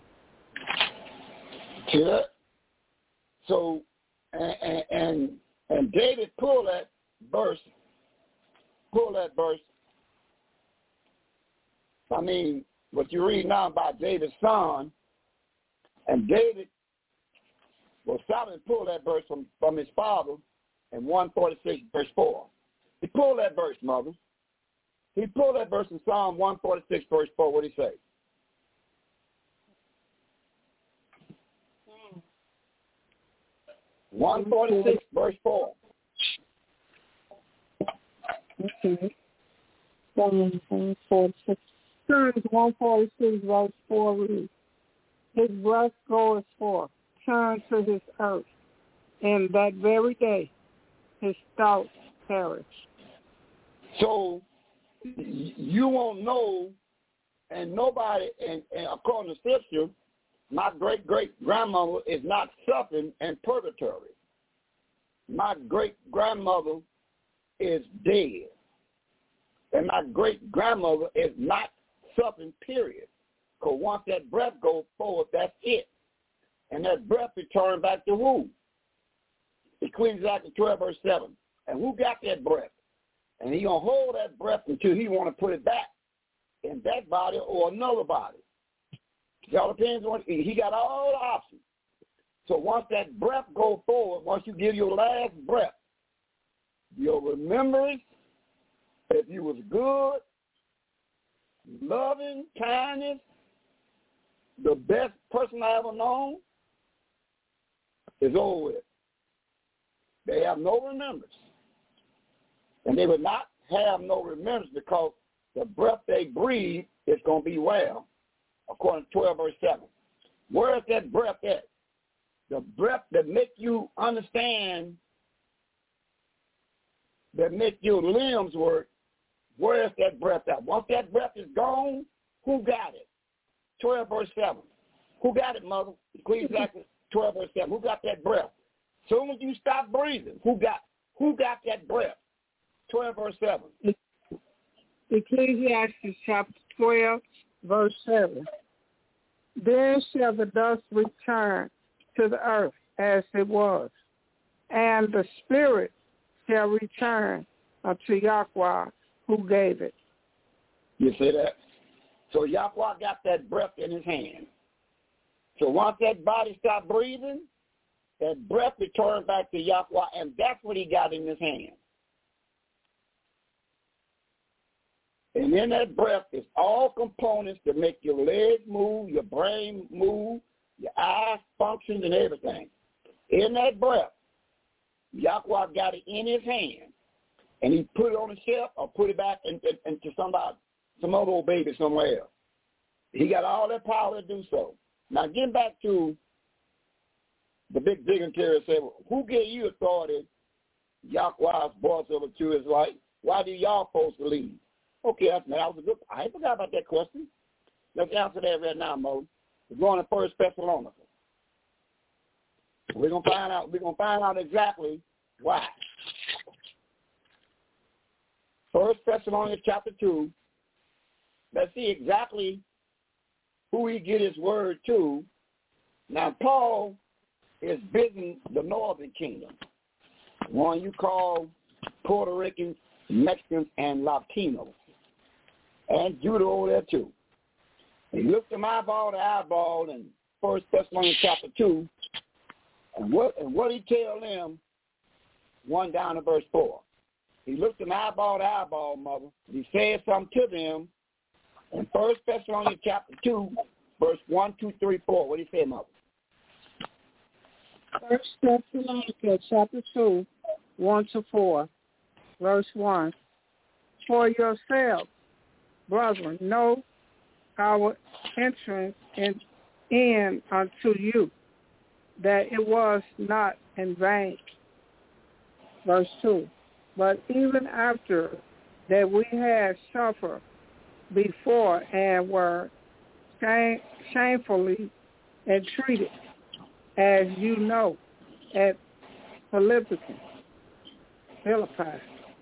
Yeah. So, and, and and David pulled that verse, pull that verse. I mean, what you read now about David's son, and David, well, Solomon pulled that verse from, from his father in one forty-six, verse four. He pulled that verse, Mother. He pulled that verse in Psalm one forty-six, verse four. What did he say? one forty-six, verse four. Okay. Psalm one forty-six. Psalms one forty-six, verse four reads, his breath goeth forth, turn to his earth, and that very day his thoughts perish. So you won't know, and nobody, and, and according to Scripture, my great-great-grandmother is not suffering in purgatory. My great-grandmother is dead. And my great-grandmother is not suffering, period. Because once that breath goes forward, that's it. And that breath returns back to who? Ecclesiastes twelve, verse seven. And who got that breath? And he going to hold that breath until he want to put it back in that body or another body. It all depends on, he got all the options. So once that breath goes forward, once you give your last breath, your remembrance, if you was good, loving, kindness, the best person I ever known, is over with. They have no remembrance. And they will not have no remembrance because the breath they breathe is going to be well, according to twelve, verse seven. Where is that breath at? The breath that make you understand, that make your limbs work, where is that breath at? Once that breath is gone, who got it? twelve, verse seven. Who got it, Mother? Ecclesiastes twelve, verse seven. Who got that breath? Soon as you stop breathing, who got who got that breath? twelve, verse seven. Ecclesiastes chapter twelve, verse seven. Then shall the dust return to the earth as it was, and the spirit shall return unto Yahweh who gave it. You see that? So Yahweh got that breath in his hand. So once that body stopped breathing, that breath returned back to Yahweh, and that's what he got in his hand. And in that breath is all components that make your legs move, your brain move, your eyes function, and everything. In that breath, Yahweh got it in his hand, and he put it on the shelf or put it back into, into somebody, some other old baby somewhere else. He got all that power to do so. Now, getting back to the big dignitary said, well, who gave you authority, Yahweh's boss over to his life? Why do y'all supposed to lead? Okay, that was a good. I ain't forgot about that question. Let's answer that right now, Mo. We're going to First Thessalonians. We're gonna find out. We're gonna find out exactly why. First Thessalonians chapter two. Let's see exactly who he get his word to. Now, Paul is visiting the northern kingdom, one you call Puerto Ricans, Mexicans, and Latinos, and Judah over there too. He looked him eyeball to eyeball in First Thessalonians chapter two. And what and what he tell them, one down to verse four. He looked them eyeball to eyeball, mother. He said something to them in First Thessalonians chapter two, verse one, two, three, four. What did he say, mother? First Thessalonians chapter two, one to four, verse one. For yourselves, brethren, know our entrance in, in unto you, that it was not in vain. Verse two. But even after that we had suffered before and were shame, shamefully entreated, as you know, at Philippi, Philippi,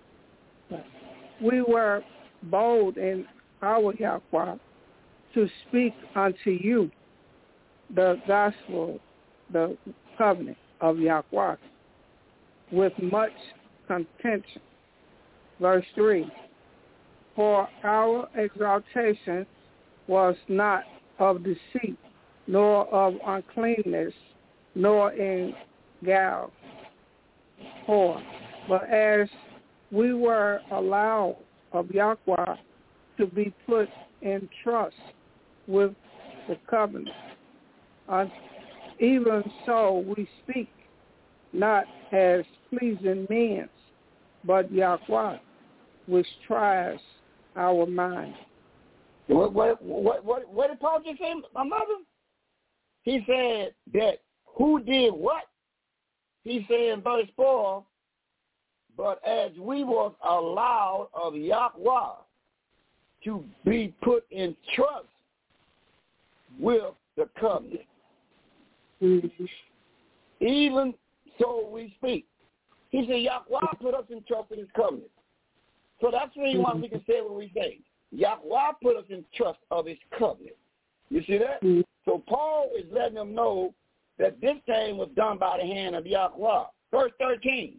we were bold in our Yahweh to speak unto you the gospel, the covenant of Yahweh, with much contention. Verse three, for our exaltation was not of deceit, nor of uncleanness, nor in guile. Four, but as we were allowed of Yahweh to be put in trust with the covenant, uh, even so we speak, not as pleasing men, but Yahweh, which tries our mind. What, what, what, what, what did Paul just say, my mother? He said that who did what? He said in verse four, but as we was allowed of Yahweh to be put in trust with the covenant, mm-hmm. even so we speak. He said Yahweh put us in trust with his covenant. So that's the reason why we can say what we say. Yahweh put us in trust of his covenant. You see that? Mm-hmm. So Paul is letting them know that this thing was done by the hand of Yahweh. Verse thirteen.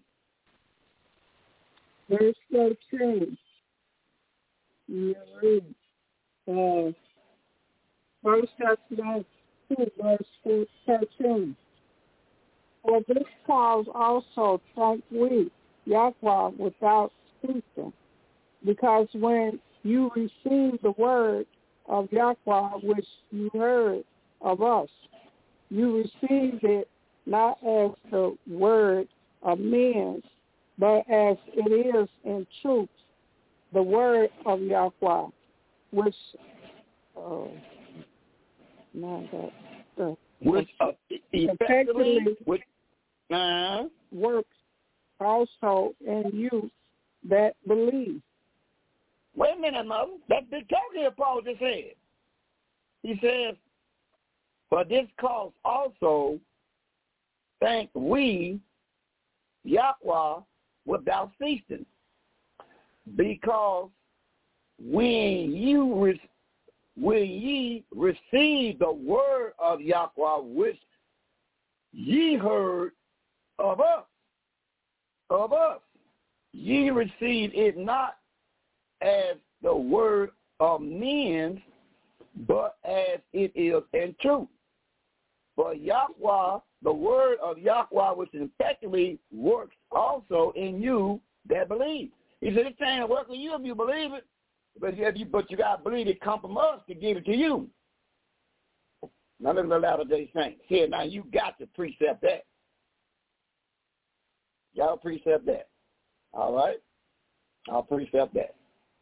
Verse thirteen. Yeah, uh, First Thessalonians two, verse thirteen. For this cause also thank we Yahweh without ceasing, because when you received the word of Yahweh which you heard of us, you received it not as the word of men, but as it is in truth, the word of Yahweh, which uh, not that, uh, which uh, effectively which, uh, works also in you that believe. Wait a minute, mother. That's the talk here Paul just said. He says, for this cause also thank we Yahweh without ceasing, because when you re- when ye receive the word of Yahweh which ye heard of us, of us, ye received it not as the word of men, but as it is in truth. For Yahweh, the word of Yahweh, which effectively works also in you that believe. He said, this thing will work in you if you believe it, but you, you, but you got to believe it come from us to give it to you. Now look at the Latter-day Saints. Here, now you got to precept that. Y'all precept that. All right? I'll precept that.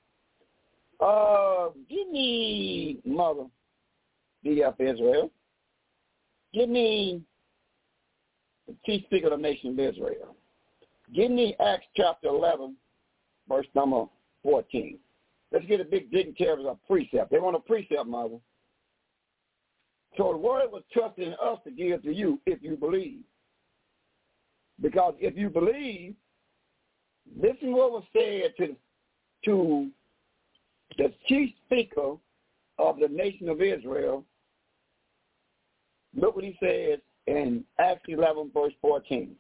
Uh, give me, Mother, D F Israel. Give me the chief speaker of the nation of Israel. Give me Acts chapter eleven, verse number fourteen. Let's get a big dignitary of a precept. They want a precept, Mother. So the word was trusted in us to give to you if you believe. Because if you believe, listen what was said to, to the chief speaker of the nation of Israel. Look what he says in Acts eleven, verse fourteen.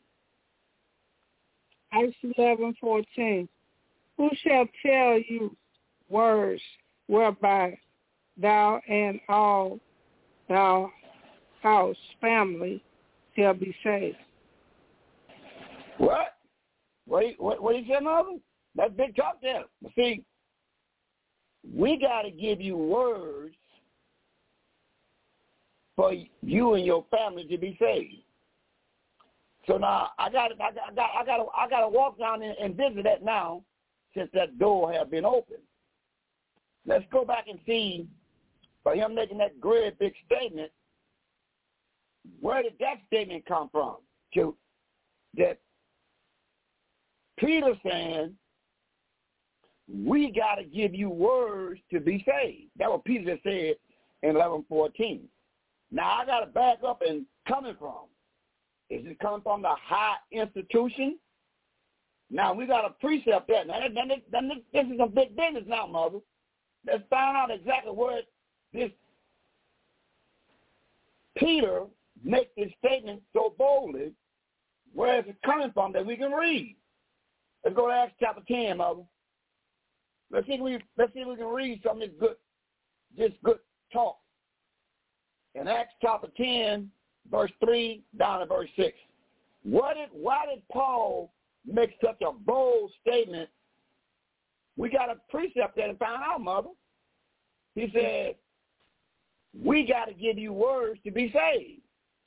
Acts eleven, fourteen. Who shall tell you words whereby thou and all thou house family shall be saved. What? What he, what, what he said, Mother? That's big talk there. See, we got to give you words for you and your family to be saved. So now I got I got I got I got to, I got to walk down and, and visit that now, since that door has been opened. Let's go back and see, by him making that great big statement, where did that statement come from? To that Peter saying, we got to give you words to be saved. That's what Peter said in eleven fourteen. Now I got to back up and coming from. Is it coming from the high institution? Now we got a precept there. Now that, that, that, this is some big business now, Mother. Let's find out exactly where this Peter makes this statement so boldly. Where is it coming from that we can read? Let's go to Acts chapter ten, Mother. Let's see if we let's see if we can read some of this good, this good talk. In Acts chapter ten, verse three down to verse six. What did why did Paul make such a bold statement? We got a precept there to find out, Mother. He said, we got to give you words to be saved.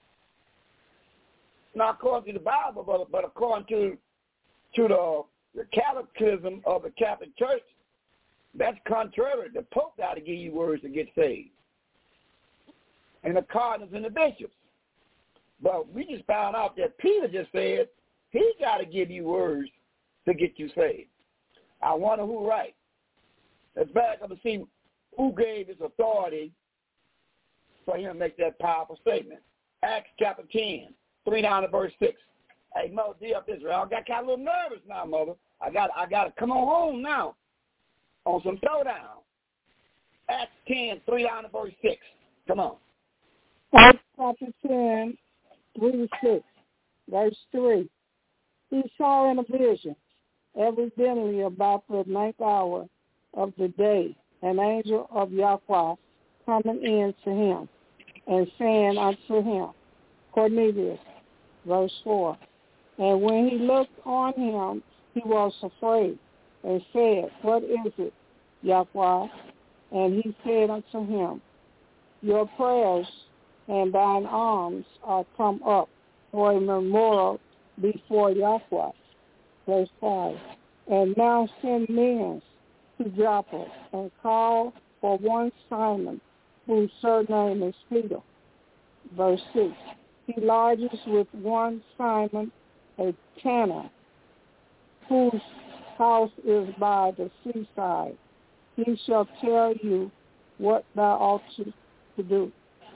Not according to the Bible, but, but according to to the, the catechism of the Catholic Church, that's contrary. The Pope got to give you words to get saved. And the cardinals and the bishops. But we just found out that Peter just said he got to give you words to get you saved. I wonder who right. Let's back up and see who gave his authority for him to make that powerful statement. Acts chapter ten, three down to verse six. Hey, Mother, D up Israel. I got kind of a little nervous now, Mother. I got I got to come on home now on some throwdown. Acts ten, three down to verse six. Come on. Acts chapter ten, three to six, verse three. He saw in a vision, evidently about the ninth hour of the day, an angel of Yahweh coming in to him and saying unto him, Cornelius, verse four. And when he looked on him, he was afraid and said, what is it, Yahweh? And he said unto him, your prayers and thine alms are come up for a memorial before Yahweh. Verse five. And now send men to Joppa and call for one Simon, whose surname is Peter. Verse six. He lodges with one Simon, a tanner, whose house is by the seaside. He shall tell you what thou ought to, to do.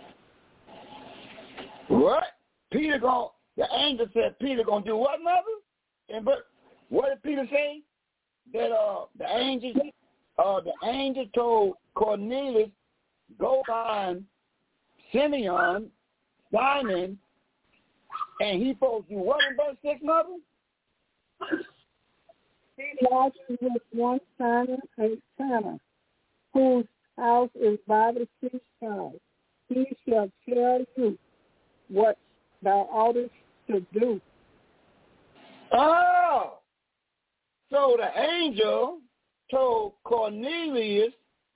What? Peter going the angel said Peter gonna do what, Mother? And but what did Peter say? That uh the angel uh the angel told Cornelius, go find Simeon, Simon, and he supposed to do what in verse six, Mother? He lodges with one Simon, a tanner, whose house is by the seaside. He shall tell you what thou oughtest to do. Oh, so the angel told Cornelius,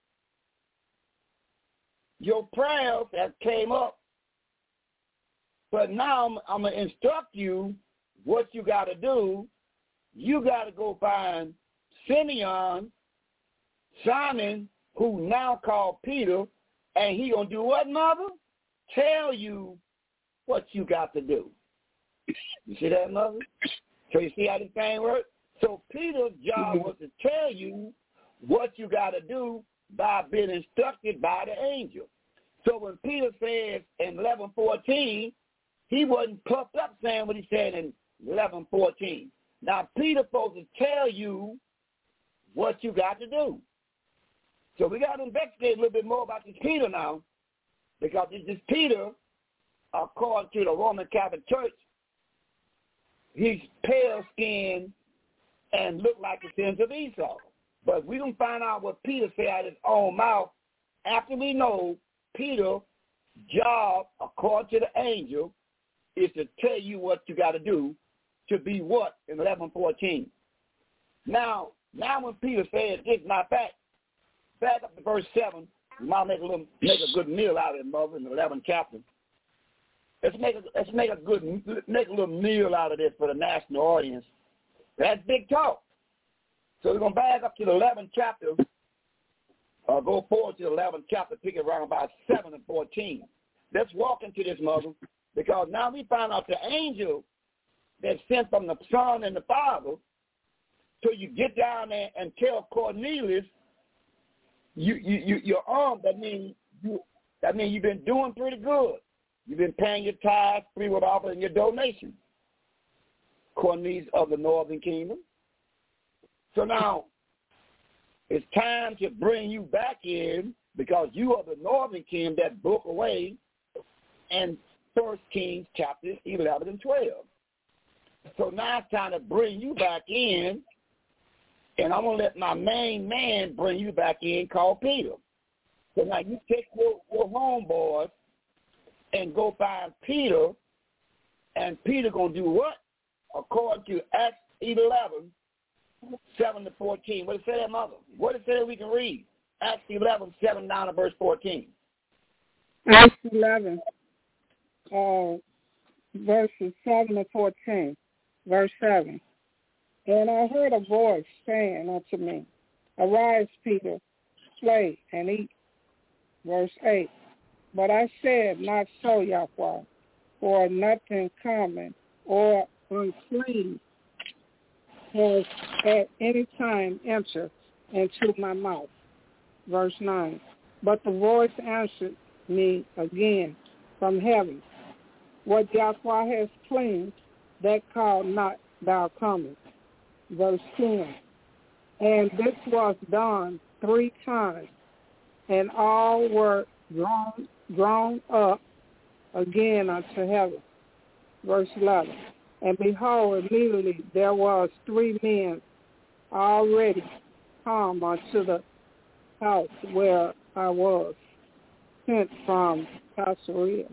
your prayers have came up, but now I'm, I'm going to instruct you what you got to do. You got to go find Simeon, Simon, who now called Peter, and he going to do what, Mother? Tell you what you got to do. You see that, Mother? So you see how this thing works? So Peter's job was to tell you what you got to do by being instructed by the angel. So when Peter says in eleven fourteen, he wasn't puffed up saying what he said in eleven fourteen. Now, Peter's supposed to tell you what you got to do. So we got to investigate a little bit more about this Peter now, because this is Peter, according to the Roman Catholic Church, he's pale-skinned and look like the sins of Esau. But we don't find out what Peter said out of his own mouth after we know Peter's job, according to the angel, is to tell you what you got to do to be what in eleven fourteen. Now, now when Peter said this, not back, back up to verse seven. We might make a little, make a good meal out of it, mother, in the eleventh chapter. Let's make a let's make a good make a little meal out of this for the national audience. That's big talk. So we're gonna back up to the eleventh chapter. Uh, go forward to the eleventh chapter, pick it around about seven and fourteen. Let's walk into this, mother, because now we find out the angel that's sent from the Son and the Father. So you get down there and tell Cornelius, you you you you're armed. That means you that means you've been doing pretty good. You've been paying your tithes, free will offer, and your donation. Cornelius of the Northern Kingdom. So now it's time to bring you back in, because you are the Northern Kingdom that broke away in First Kings chapters eleven and twelve. So now it's time to bring you back in, and I'm going to let my main man bring you back in, called Peter. So now you take your, your homeboys and go find Peter, and Peter going to do what? According to Acts eleven, seven to fourteen. What it say there, mother? What it say that we can read? Acts eleven, seven down to verse fourteen. Acts eleven, uh, verses seven to fourteen. Verse seven. And I heard a voice saying unto me, Arise, Peter, slay and eat. Verse eight. But I said, Not so, Yahweh, for nothing common or unclean has at any time entered into my mouth. Verse nine. But the voice answered me again from heaven, What Yahweh has cleansed, that call not thou comest. Verse ten. And this was done three times, and all were drawn, drawn up again unto heaven. Verse eleven. And behold, immediately there was three men already come unto the house where I was sent from Caesarea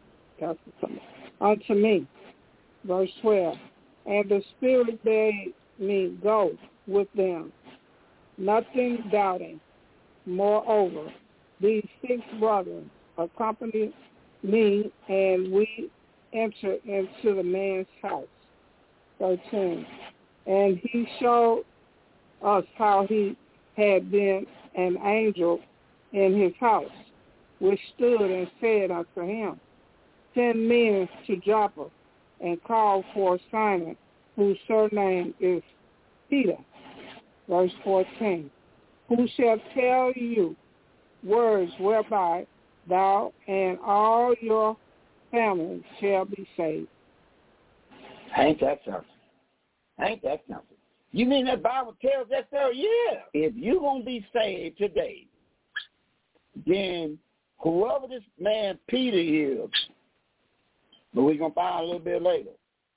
unto me. Verse twelve. And the Spirit bade me go with them, nothing doubting. Moreover, these six brethren accompanied me, and we entered into the man's house. thirteen. And he showed us how he had been an angel in his house, which stood and said unto him, Send men to Joppa, and call for Simon, whose surname is Peter. Verse fourteen. Who shall tell you words whereby thou and all your family shall be saved. Ain't that something? Ain't that something? You mean that Bible tells that there? Yeah. If you're going to be saved today, then whoever this man Peter is, but we're going to find a little bit later.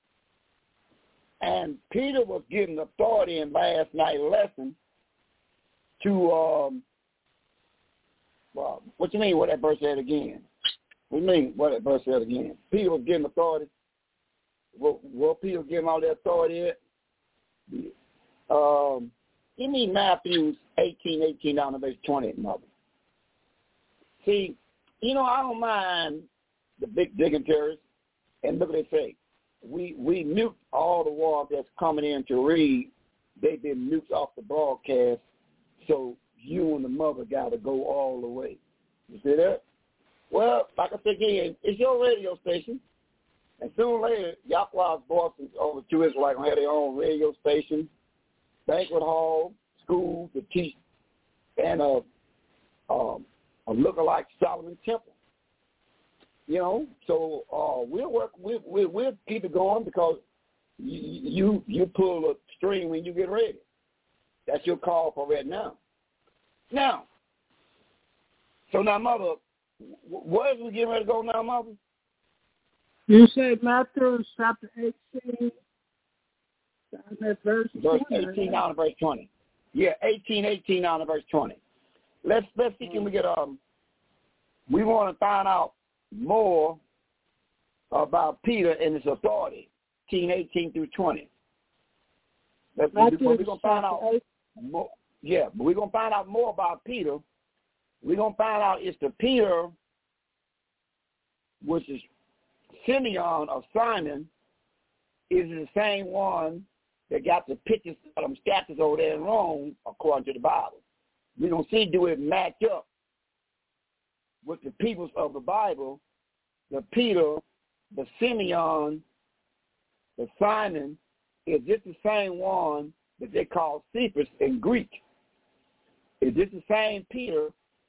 And Peter was given authority in last night's lesson to, um, well, what you mean what that verse said again? What do you mean what that verse said again? Peter was given authority. What, what Peter was given all the authority at? Um, give me Matthew eighteen, eighteen down to verse twenty, mother. See, you know, I don't mind the big dignitaries. And look what they say. We we mute all the ones that's coming in to read. They've been muted off the broadcast, so you and the mother got to go all the way. You see that? Well, like I said again, it's your radio station. And sooner or later, Yahweh's voices over to Israel going to have their own radio station, banquet hall, school to teach, and a, um, a lookalike Solomon Temple. You know, so uh, we'll work. We'll, we'll, we'll keep it going because you, you you pull a string when you get ready. That's your call for right now. Now, so now, mother, where is we getting ready to go now, mother? You said Matthew chapter eighteen, down at verse verse twenty. eighteen down to verse twenty. Yeah, eighteen, eighteen down to verse twenty. Let's let's see. Can we get um we want to find out more about Peter and his authority, eighteen through twenty. That's what we're going to find out more. Yeah, but we're going to find out more about Peter. We're going to find out it's the Peter, which is Simeon of Simon, is the same one that got the pictures of them statues over there in Rome, according to the Bible. We're going to see, do it match up with the peoples of the Bible, the Peter, the Simeon, the Simon, is this the same one that they call Cephas in Greek? Is this the same Peter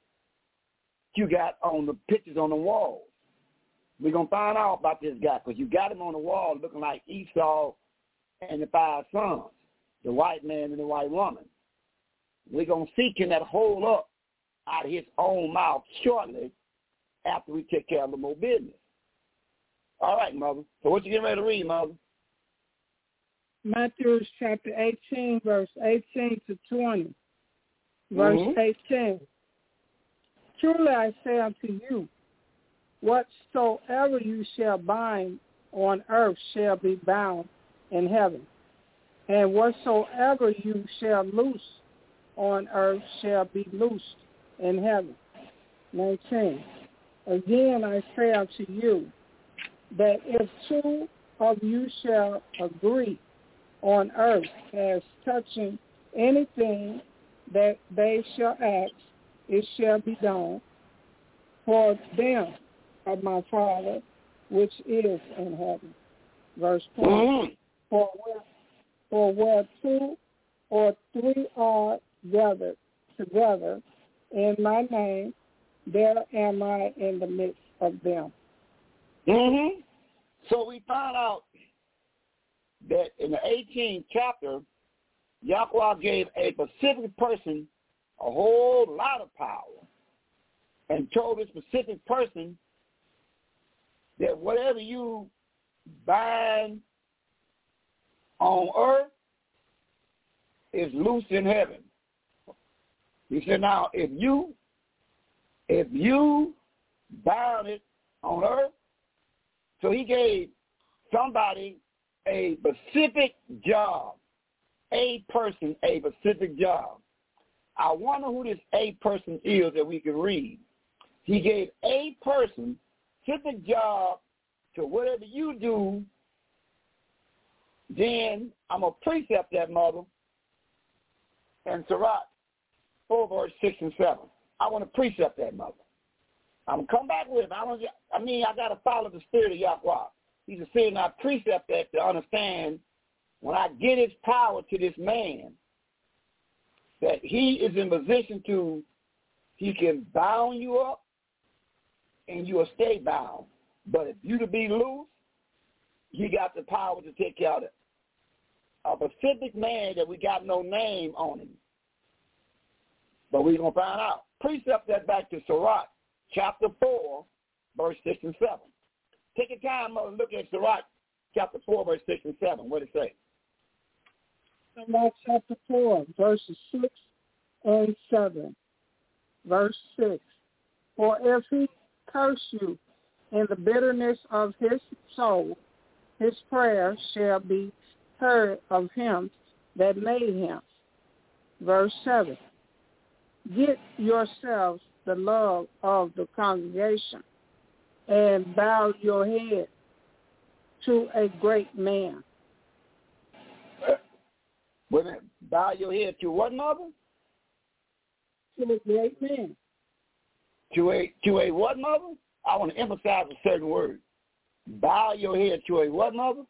you got on the pictures on the walls? We're going to find out about this guy because you got him on the wall looking like Esau and the five sons, the white man and the white woman. We're going to see can that hold up out of his own mouth shortly after we take care of the more business. All right, Mother. So what you getting ready to read, Mother? Matthew chapter eighteen, verse eighteen to twenty. Verse mm-hmm. eighteen. Truly I say unto you, whatsoever you shall bind on earth shall be bound in heaven, and whatsoever you shall loose on earth shall be loosed in heaven. nineteen. Again I say unto you, that if two of you shall agree on earth as touching anything that they shall ask, it shall be done for them of my Father which is in heaven. Verse twenty. Mm-hmm. For where, for where two or three are gathered together in my name, there am I in the midst of them. Mm-hmm. So we found out that in the eighteenth chapter, Yahweh gave a specific person a whole lot of power and told a specific person that whatever you bind on earth is loose in heaven. He said, now, if you, if you bound it on earth, so he gave somebody a specific job, a person a specific job. I wonder who this a person is that we can read. He gave a person specific job to whatever you do, then I'm going to precept that, Mother, and Sirach four, verse six and seven. I want to precept that, Mother. I'm going to come back with it. I, don't, I mean, I got to follow the spirit of Yahweh. He's a saying I precept that to understand when I get his power to this man, that he is in position to, he can bound you up and you will stay bound. But if you to be loose, he got the power to take care of it. A specific man that we got no name on him. But we're going to find out. Precept that back to Sirach, chapter four, verse six and seven. Take your time, Mother, look at Sirach, chapter four, verse six and seven. What does it say? Sirach chapter four, verses six and seven. Verse six. For if he curse you in the bitterness of his soul, his prayer shall be heard of him that made him. Verse seven. Get yourselves the love of the congregation and bow your head to a great man. Wait a minute. Bow your head to what, Mother? To a great man. To a to a what, Mother? I want to emphasize a certain word. Bow your head to a what, Mother?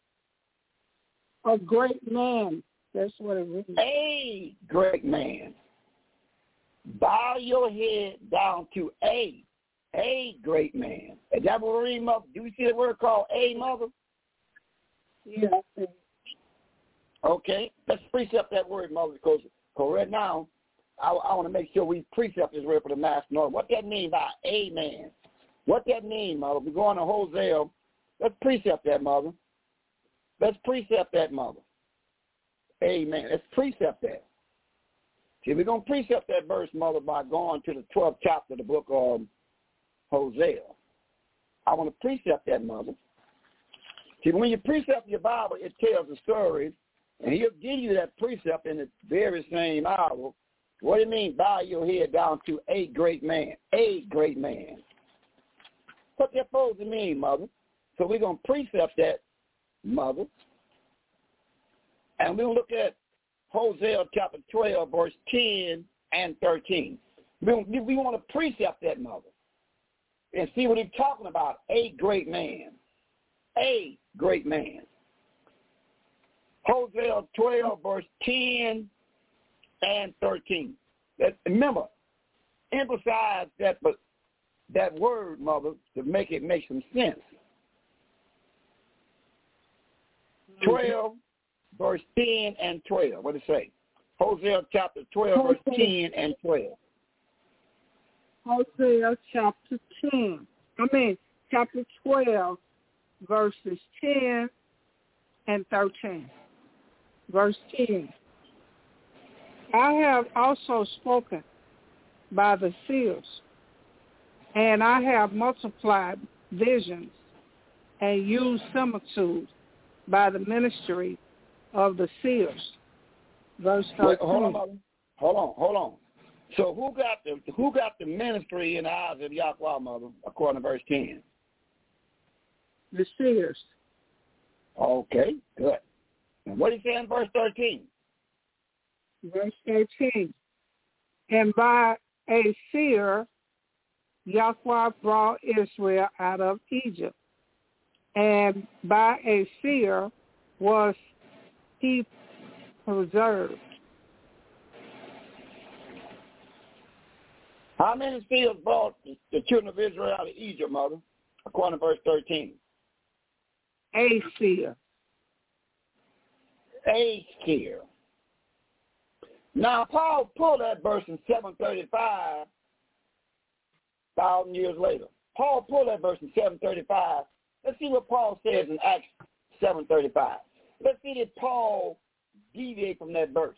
A great man. That's what it means. A great man. Bow your head down to a, a great man. Is that what we read, Mother? Do you see the word called a, Mother? Yeah. Okay. Let's precept that word, Mother, because right now I, I want to make sure we precept this word for the mass north. What that mean by a man? What that mean, Mother? We're going to Hosea. Let's precept that, Mother. Let's precept that, Mother. Amen. Let's precept that. See, we're going to precept that verse, Mother, by going to the twelfth chapter of the book of Hosea. I want to precept that, mother. See, when you precept your Bible, it tells the stories, and he'll give you that precept in the very same hour. What do you mean, bow your head down to a great man? A great man. What that supposed to mean, mother? So we're going to precept that, mother. And we'll look at Hosea chapter twelve, verse ten and thirteen. We, we want to precept that, mother, and see what he's talking about. A great man. A great man. Hosea twelve, verse ten and thirteen. That, remember, emphasize that, but that word, mother, to make it make some sense. twelve, verse ten and twelve. What does it say? Hosea chapter twelve, verse ten and twelve. Hosea chapter ten. I mean, chapter twelve, verses ten and thirteen. Verse ten. I have also spoken by the seers, and I have multiplied visions and used similitudes by the ministry of the seers. Verse thirteen. Wait, hold on, mother. hold on, hold on. So who got the who got the ministry in the eyes of Yahweh, mother, according to verse ten? The seers. Okay, good. And what did he say in verse thirteen? Verse thirteen. And by a seer, Yahweh brought Israel out of Egypt. And by a seer was he preserved. How many seers brought the children of Israel out of Egypt, mother, according to verse thirteen? A seer. A seer. Now, Paul pulled that verse in seven thirty-five, thousand years later. Paul pulled that verse in seven thirty-five. Let's see what Paul says in Acts seven thirty-five. Let's see did Paul deviate from that verse.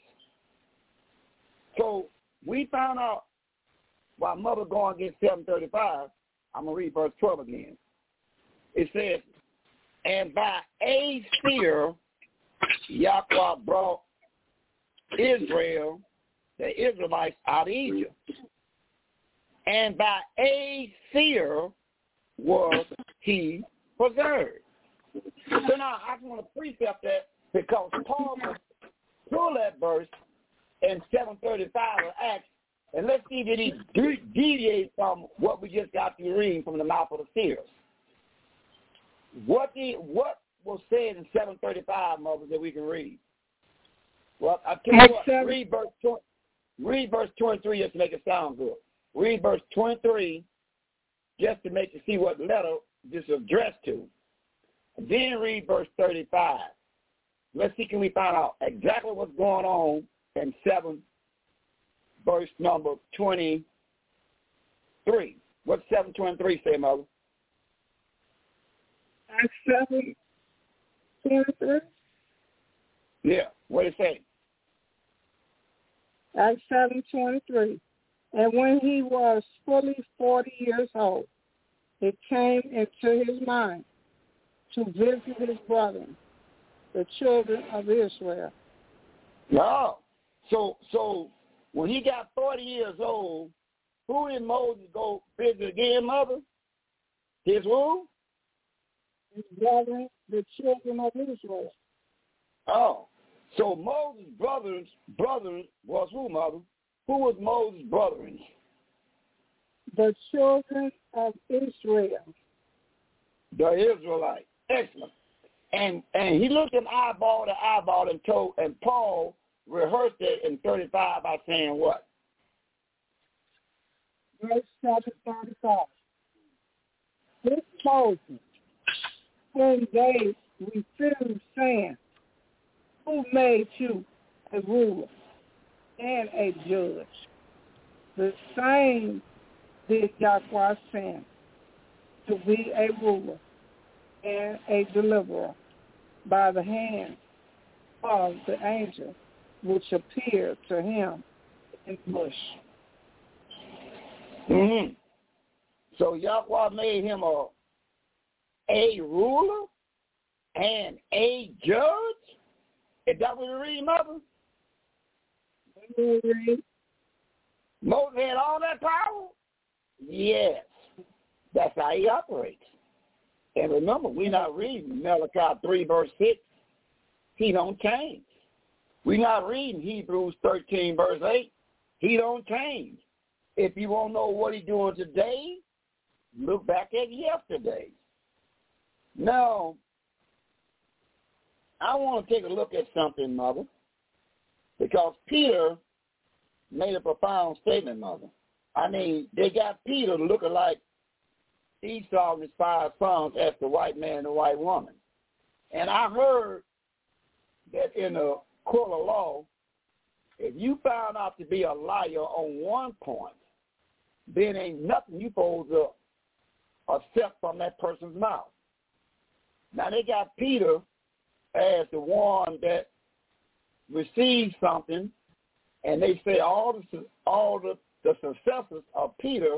So we found out while mother going against seven thirty-five, I'm going to read verse twelve again. It says, and by a seer, Yahweh brought Israel, the Israelites, out of Egypt. And by a seer was he preserved. So now I just want to precept that because Paul pulled that verse in seven thirty-five of Acts, and let's see did he de- deviate from what we just got to read from the mouth of the seers. What did, what was said in seven thirty-five, mother, that we can read? Well, I tell you what, read verse twenty, read verse twenty-three just to make it sound good. Read verse twenty-three just to make you see what letter this is addressed to. Then read verse thirty-five. Let's see, can we find out exactly what's going on in seven, verse number twenty-three. What's seven twenty-three say, mother? Acts seven twenty-three? Yeah, what did it say? Acts seven twenty-three. And when he was fully forty years old, it came into his mind to visit his brethren, the children of Israel. No. So so when he got forty years old, who did Moses go visit again, mother? His who? His brethren, the children of Israel. Oh. So Moses' brothers brothers was who, mother? Who was Moses' brethren? The children of Israel. The Israelites. Excellent. And and he looked him eyeball to eyeball and told, and Paul rehearsed it in thirty-five by saying what? Verse chapter thirty-five. This Moses, whom they refused, saying, who made you a ruler and a judge? The same did Yahweh send to be a ruler and a deliverer by the hand of the angel which appeared to him in the bush. Mm-hmm. So Yahweh made him a, a ruler and a judge? Is that what you read, Mother? Moses had all that power? Yes. That's how he operates. And remember, we're not reading Malachi three, verse six. He don't change. We're not reading Hebrews thirteen, verse eight. He don't change. If you want to know what he's doing today, look back at yesterday. Now, I want to take a look at something, Mother, because Peter made a profound statement, Mother. I mean, they got Peter looking like Esau and his five sons as the white man and the white woman. And I heard that in the court of law, if you found out to be a liar on one point, then ain't nothing you supposed to accept from that person's mouth. Now, they got Peter as the one that received something, and they say all the all the, the successors of Peter,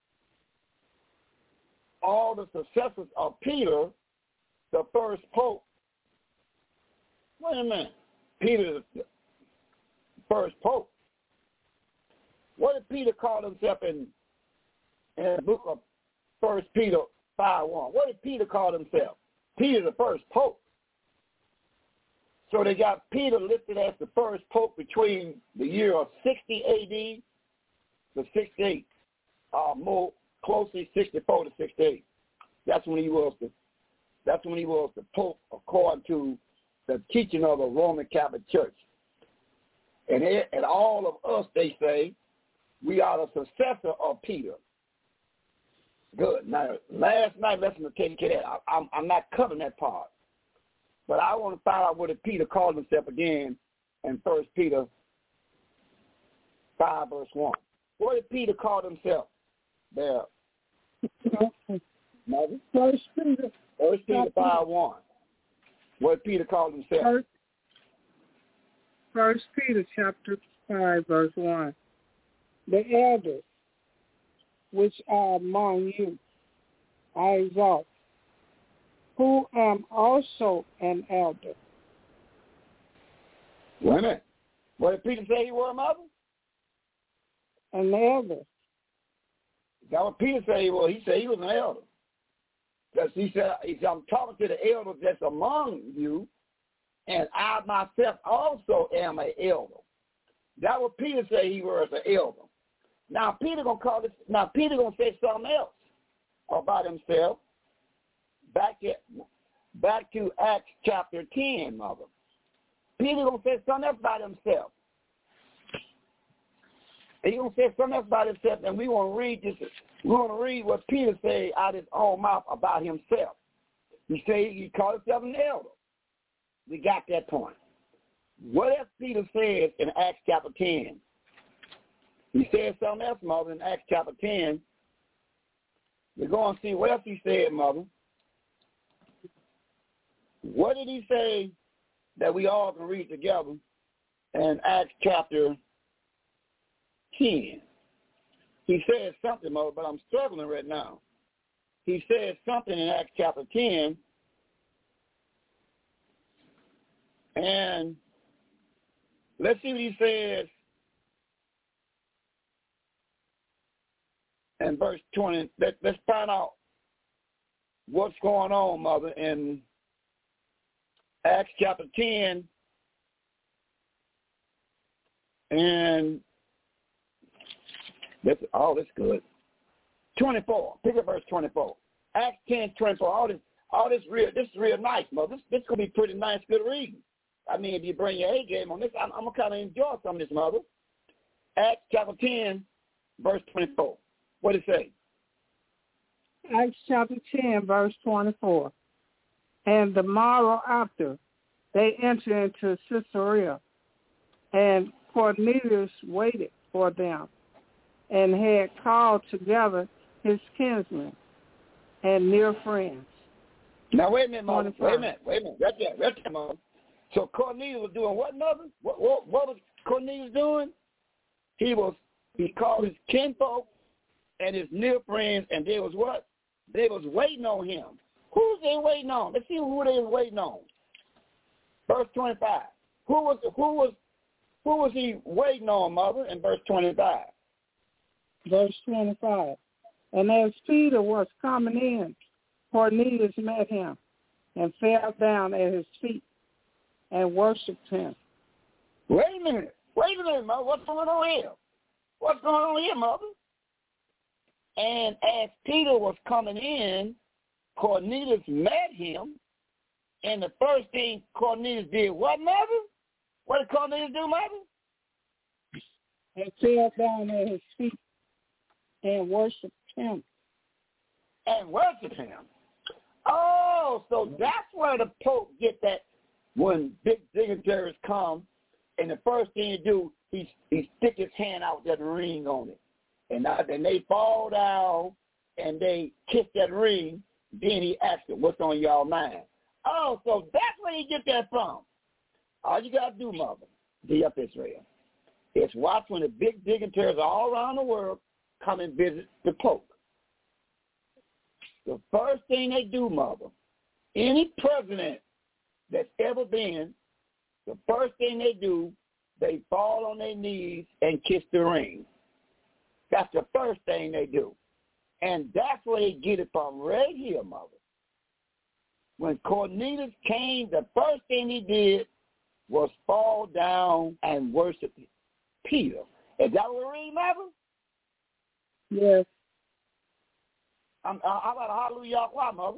all the successors of Peter, the first pope. Wait a minute, Peter, the first pope. What did Peter call himself in in the book of First Peter five one? What did Peter call himself? Peter, the first pope. So they got Peter listed as the first pope between the year of sixty A D to sixty-eight, uh, more closely sixty-four to sixty-eight. That's when he was the that's when he was the pope according to the teaching of the Roman Catholic Church. And it, and all of us, they say, we are the successor of Peter. Good. Now, last night, let's take care of that. I, I'm, I'm not covering that part. But I want to find out what did Peter called himself again in First Peter five, verse one. What did Peter call himself there? Mother? First Peter. First Peter five, one. What did Peter call himself? First, First Peter chapter five, verse one. The elders which are among you, I exalt, who am also an elder. Wait a minute. What did Peter say he was, Mother? An elder. Is that what Peter said he was? He said he was an elder. Because he said, he said, I'm talking to the elders that's among you, and I myself also am an elder. That what Peter said he was an elder. Now Peter gonna call this. Now Peter gonna say something else about himself. Back to back to Acts chapter ten, Mother. Peter gonna say something else about himself. He gonna say something else about himself, and we want to read this. We want to read what Peter said out of his own mouth about himself. He said he called himself an elder. We got that point. What else Peter says in Acts chapter ten? He said something else, Mother, in Acts chapter ten. We're going to see what else he said, Mother. What did he say that we all can read together in Acts chapter ten? He said something, Mother, but I'm struggling right now. He said something in Acts chapter ten, and let's see what he says in verse twenty. Let, let's find out what's going on, Mother, in Acts chapter ten, and that's, oh, that's good. twenty-four. Pick up verse twenty-four. Acts ten, twenty-four. All this, all this real, this is real nice, Mother. This, this is going to be pretty nice, good reading. I mean, if you bring your A game on this, I'm, I'm going to kind of enjoy some of this, Mother. Acts chapter ten, verse twenty-four. What does it say? Acts chapter ten, verse twenty-four. And the morrow after, they entered into Caesarea, and Cornelius waited for them, and had called together his kinsmen and near friends. Now, wait a minute, Mother. Wait a minute. Wait a minute. Right there. Right there, Mother. So Cornelius was doing what, Mother? What, what, what was Cornelius doing? He was, he called his kinfolk and his near friends, and they was what? They was waiting on him. Who's they waiting on? Let's see who they was waiting on. Verse twenty-five. Who was who was who was he waiting on, mother? In verse twenty-five. Verse twenty-five. And as Peter was coming in, Cornelius met him and fell down at his feet and worshipped him. Wait a minute. Wait a minute, mother. What's going on here? What's going on here, mother? And as Peter was coming in, Cornelius met him, and the first thing Cornelius did, what, mother? What did Cornelius do, mother? And fell down at his feet and worshipped him. And worshiped him. Oh, so that's where the Pope get that when big dignitaries come, and the first thing he do, he, he stick his hand out that ring on it. And then they fall down and they kiss that ring. Then he asks them, what's on y'all mind? Oh, so that's where you get that from. All you got to do, mother, be up Israel, is watch when the big dignitaries all around the world come and visit the Pope. The first thing they do, mother, any president that's ever been, the first thing they do, they fall on their knees and kiss the ring. That's the first thing they do. And that's where they get it from right here, mother. When Cornelius came, the first thing he did was fall down and worship Peter. Is that what we read, mother? Yes. Um, uh, how about a hallelujah, why, mother?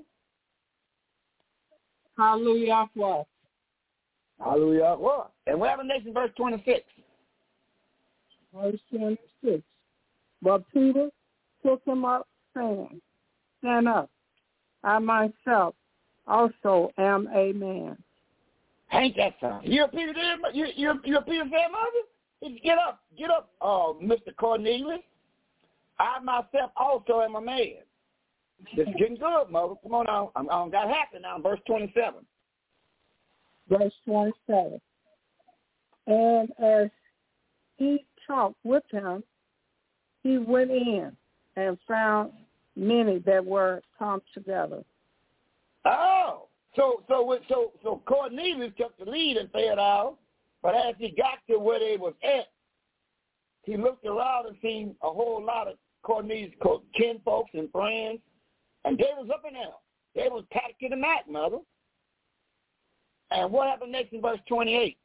Hallelujah, why? Hallelujah, what? And we have a next in verse twenty-six. Verse twenty-six. But Peter took him up, saying, stand up. I myself also am a man. Ain't that something? You're Peter there? You're, you're, you're Peter there, mother? Get up. Get up, uh, Mister Cornelius. I myself also am a man. This is getting good, mother. Come on now. I'm, I'm got happy now. Verse twenty-seven. Verse twenty-seven. And as he talked with him, he went in and found many that were come together. Oh, so so so so Cornelius took the lead and fed out, but as he got to where they was at, he looked around and seen a whole lot of Cornelius' kinfolks and friends, and they was up in there. They was packed to the mat, mother. And what happened next in verse twenty-eight?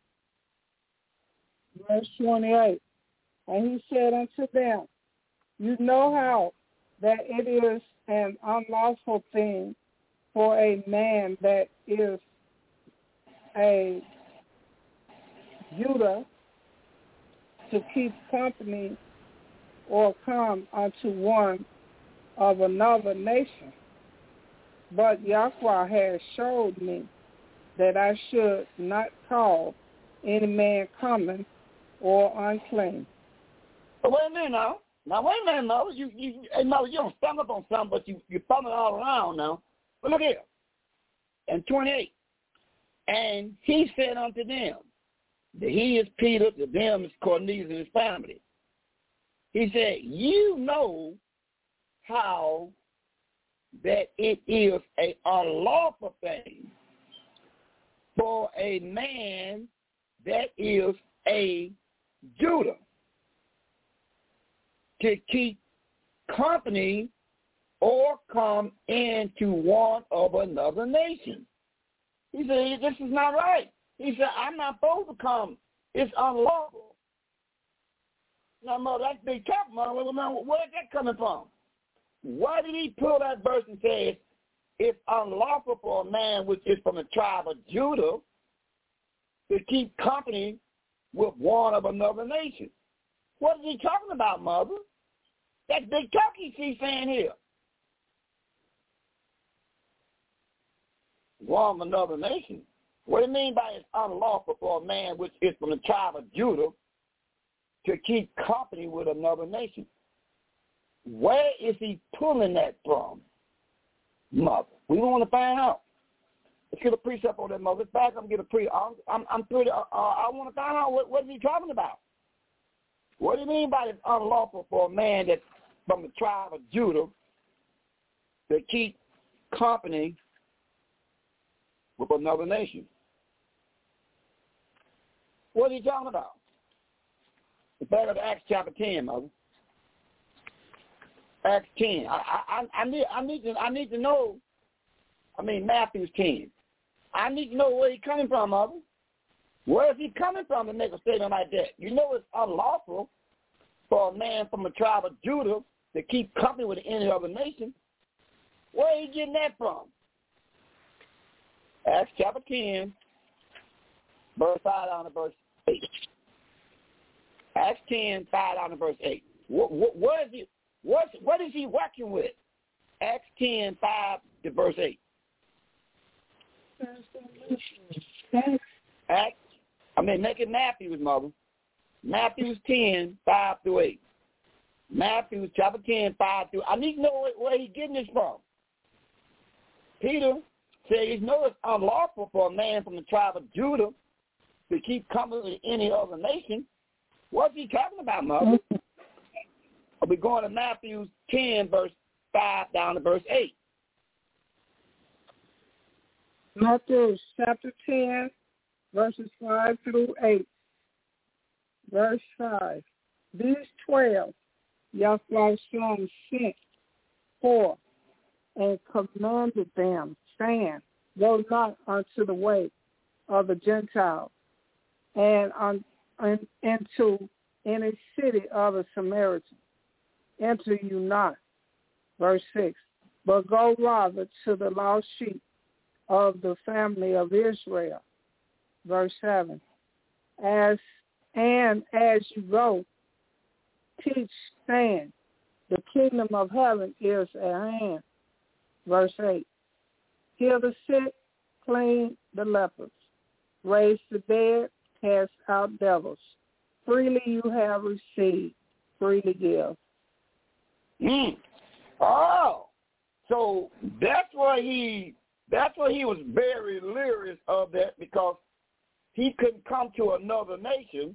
Verse twenty-eight. And he said unto them, you know how that it is an unlawful thing for a man that is a Judah to keep company or come unto one of another nation. But Yahweh has showed me that I should not call any man common or unclean. But wait a minute now. Now, wait a minute, Mother. You, you, hey, Mother, you don't stumble up on something, but you, you're thumbing all around now. But look here. In twenty-eight. And he said unto them, that he is Peter, to them is Cornelius and his family. He said, you know how that it is a unlawful thing for a man that is a Judah to keep company or come into one of another nation. He said, this is not right. He said, I'm not supposed to come. It's unlawful. Now, Mother, that's big tough, Mother. Where's that coming from? Why did he pull that verse and say it's unlawful for a man which is from the tribe of Judah to keep company with one of another nation? What is he talking about, Mother? That's big talk he's saying here. One of another nation. What do you mean by it's unlawful for a man which is from the tribe of Judah to keep company with another nation? Where is he pulling that from, Mother? We want to find out. Let's get a precept on that, Mother. Let's back up and get a pre. I'm, I'm, I'm pretty. Uh, I want to find out what, what is he talking about. What do you mean by it's unlawful for a man that from the tribe of Judah that keep company with another nation. What are you talking about? It's back to Acts chapter ten, mother. Acts ten. I, I, I need, I need to, I need to know. I mean, Matthew ten. I need to know where he's coming from, mother. Where is he coming from to make a statement like that? You know it's unlawful for a man from the tribe of Judah to keep company with any other nation. Where are you getting that from? Acts chapter ten, verse five down to verse eight. Acts ten, five down to verse eight. What, what, what is he? What, what is he working with? Acts ten, five to verse eight. Acts, I mean, make it Matthew's, mother. Matthew's ten, five through eight. Matthew's chapter ten, five through. I need to know where, where he's getting this from. Peter said he knows it's unlawful for a man from the tribe of Judah to keep company with any other nation. What's he talking about, mother? Are we going to Matthew ten, verse five down to verse eight? Matthew chapter ten, verses five through eight. Verse five. These twelve Yahweh's son sent forth and commanded them, saying, Go not unto the way of the Gentiles, and on, and into any city of the Samaritans. Enter you not. Verse six. But go rather to the lost sheep of the family of Israel. Verse seven. As and as you go, teach, saying, the kingdom of heaven is at hand. Verse eight. Heal the sick, clean the lepers, raise the dead, cast out devils. Freely you have received, freely give. Mm. Oh, so that's why he that's why he was very leery of that, because he couldn't come to another nation.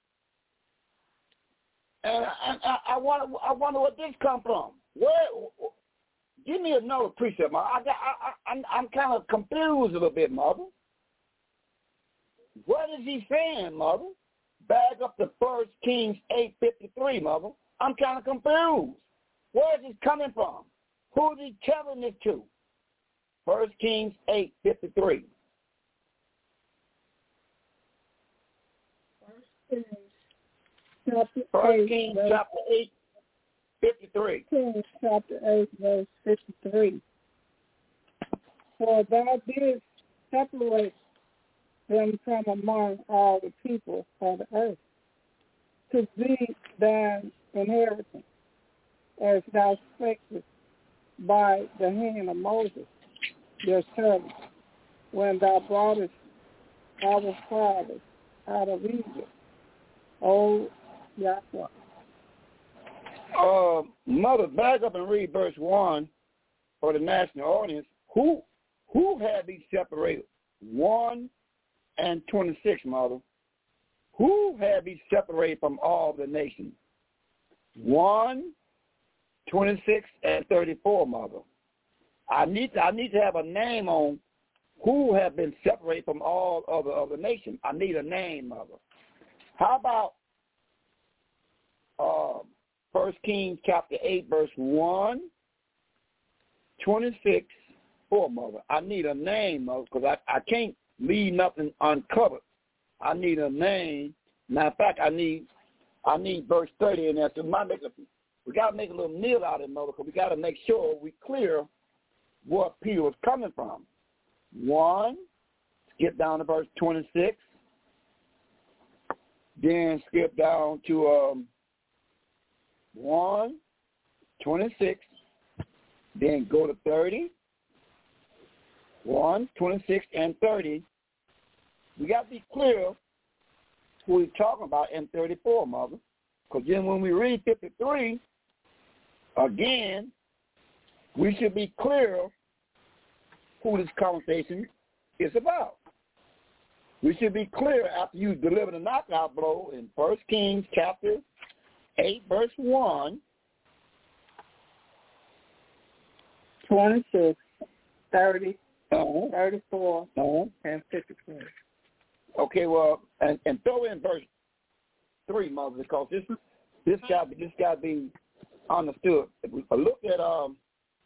And I, I, I wonder I wonder what this come from. Where? Give me another precept, Mother. I, I, I, I'm, I'm kind of confused a little bit, Mother. What is he saying, Mother? Back up to First Kings eight fifty-three, Mother. I'm kind of confused. Where is this coming from? Who is he telling this to? First Kings eight fifty-three. First Kings chapter First eight, Kings verse, chapter eight fifty-three. Kings chapter eight, verse fifty-three. For thou didst separate them from among all the people of the earth, to be thine inheritance, as thou spakest by the hand of Moses, your servant, when thou broughtest our fathers out of Egypt, O Yahweh. Uh, Mother, back up and read verse one for the national audience. Who who had these separated? one and twenty-six, Mother. Who had these separated from all the nations? one, twenty-six, and thirty-four, Mother. I need to, I need to have a name on who have been separated from all other other nations. I need a name, Mother. How about uh, First Kings chapter eight, verse one, twenty-six, four, Mother. I need a name, Mother, because I, I can't leave nothing uncovered. I need a name. Matter of fact, I need I need verse thirty in there. So my make a, we got to make a little meal out of it, Mother, because we got to make sure we clear what Peter was coming from. One, skip down to verse twenty-six. Then skip down to um, one, twenty-six. Then go to thirty. one, twenty-six, and thirty. We got to be clear who he's talking about in thirty-four, Mother. Because then when we read fifty-three, again, we should be clear who this conversation is about. We should be clear after you deliver the knockout blow in First Kings chapter eight, verse one, twenty-six, thirty, Uh-huh. thirty-four, Uh-huh. and fifty-three. Okay, well, and, and throw in verse three, Mother, because this this got this got to be understood. If we look at um,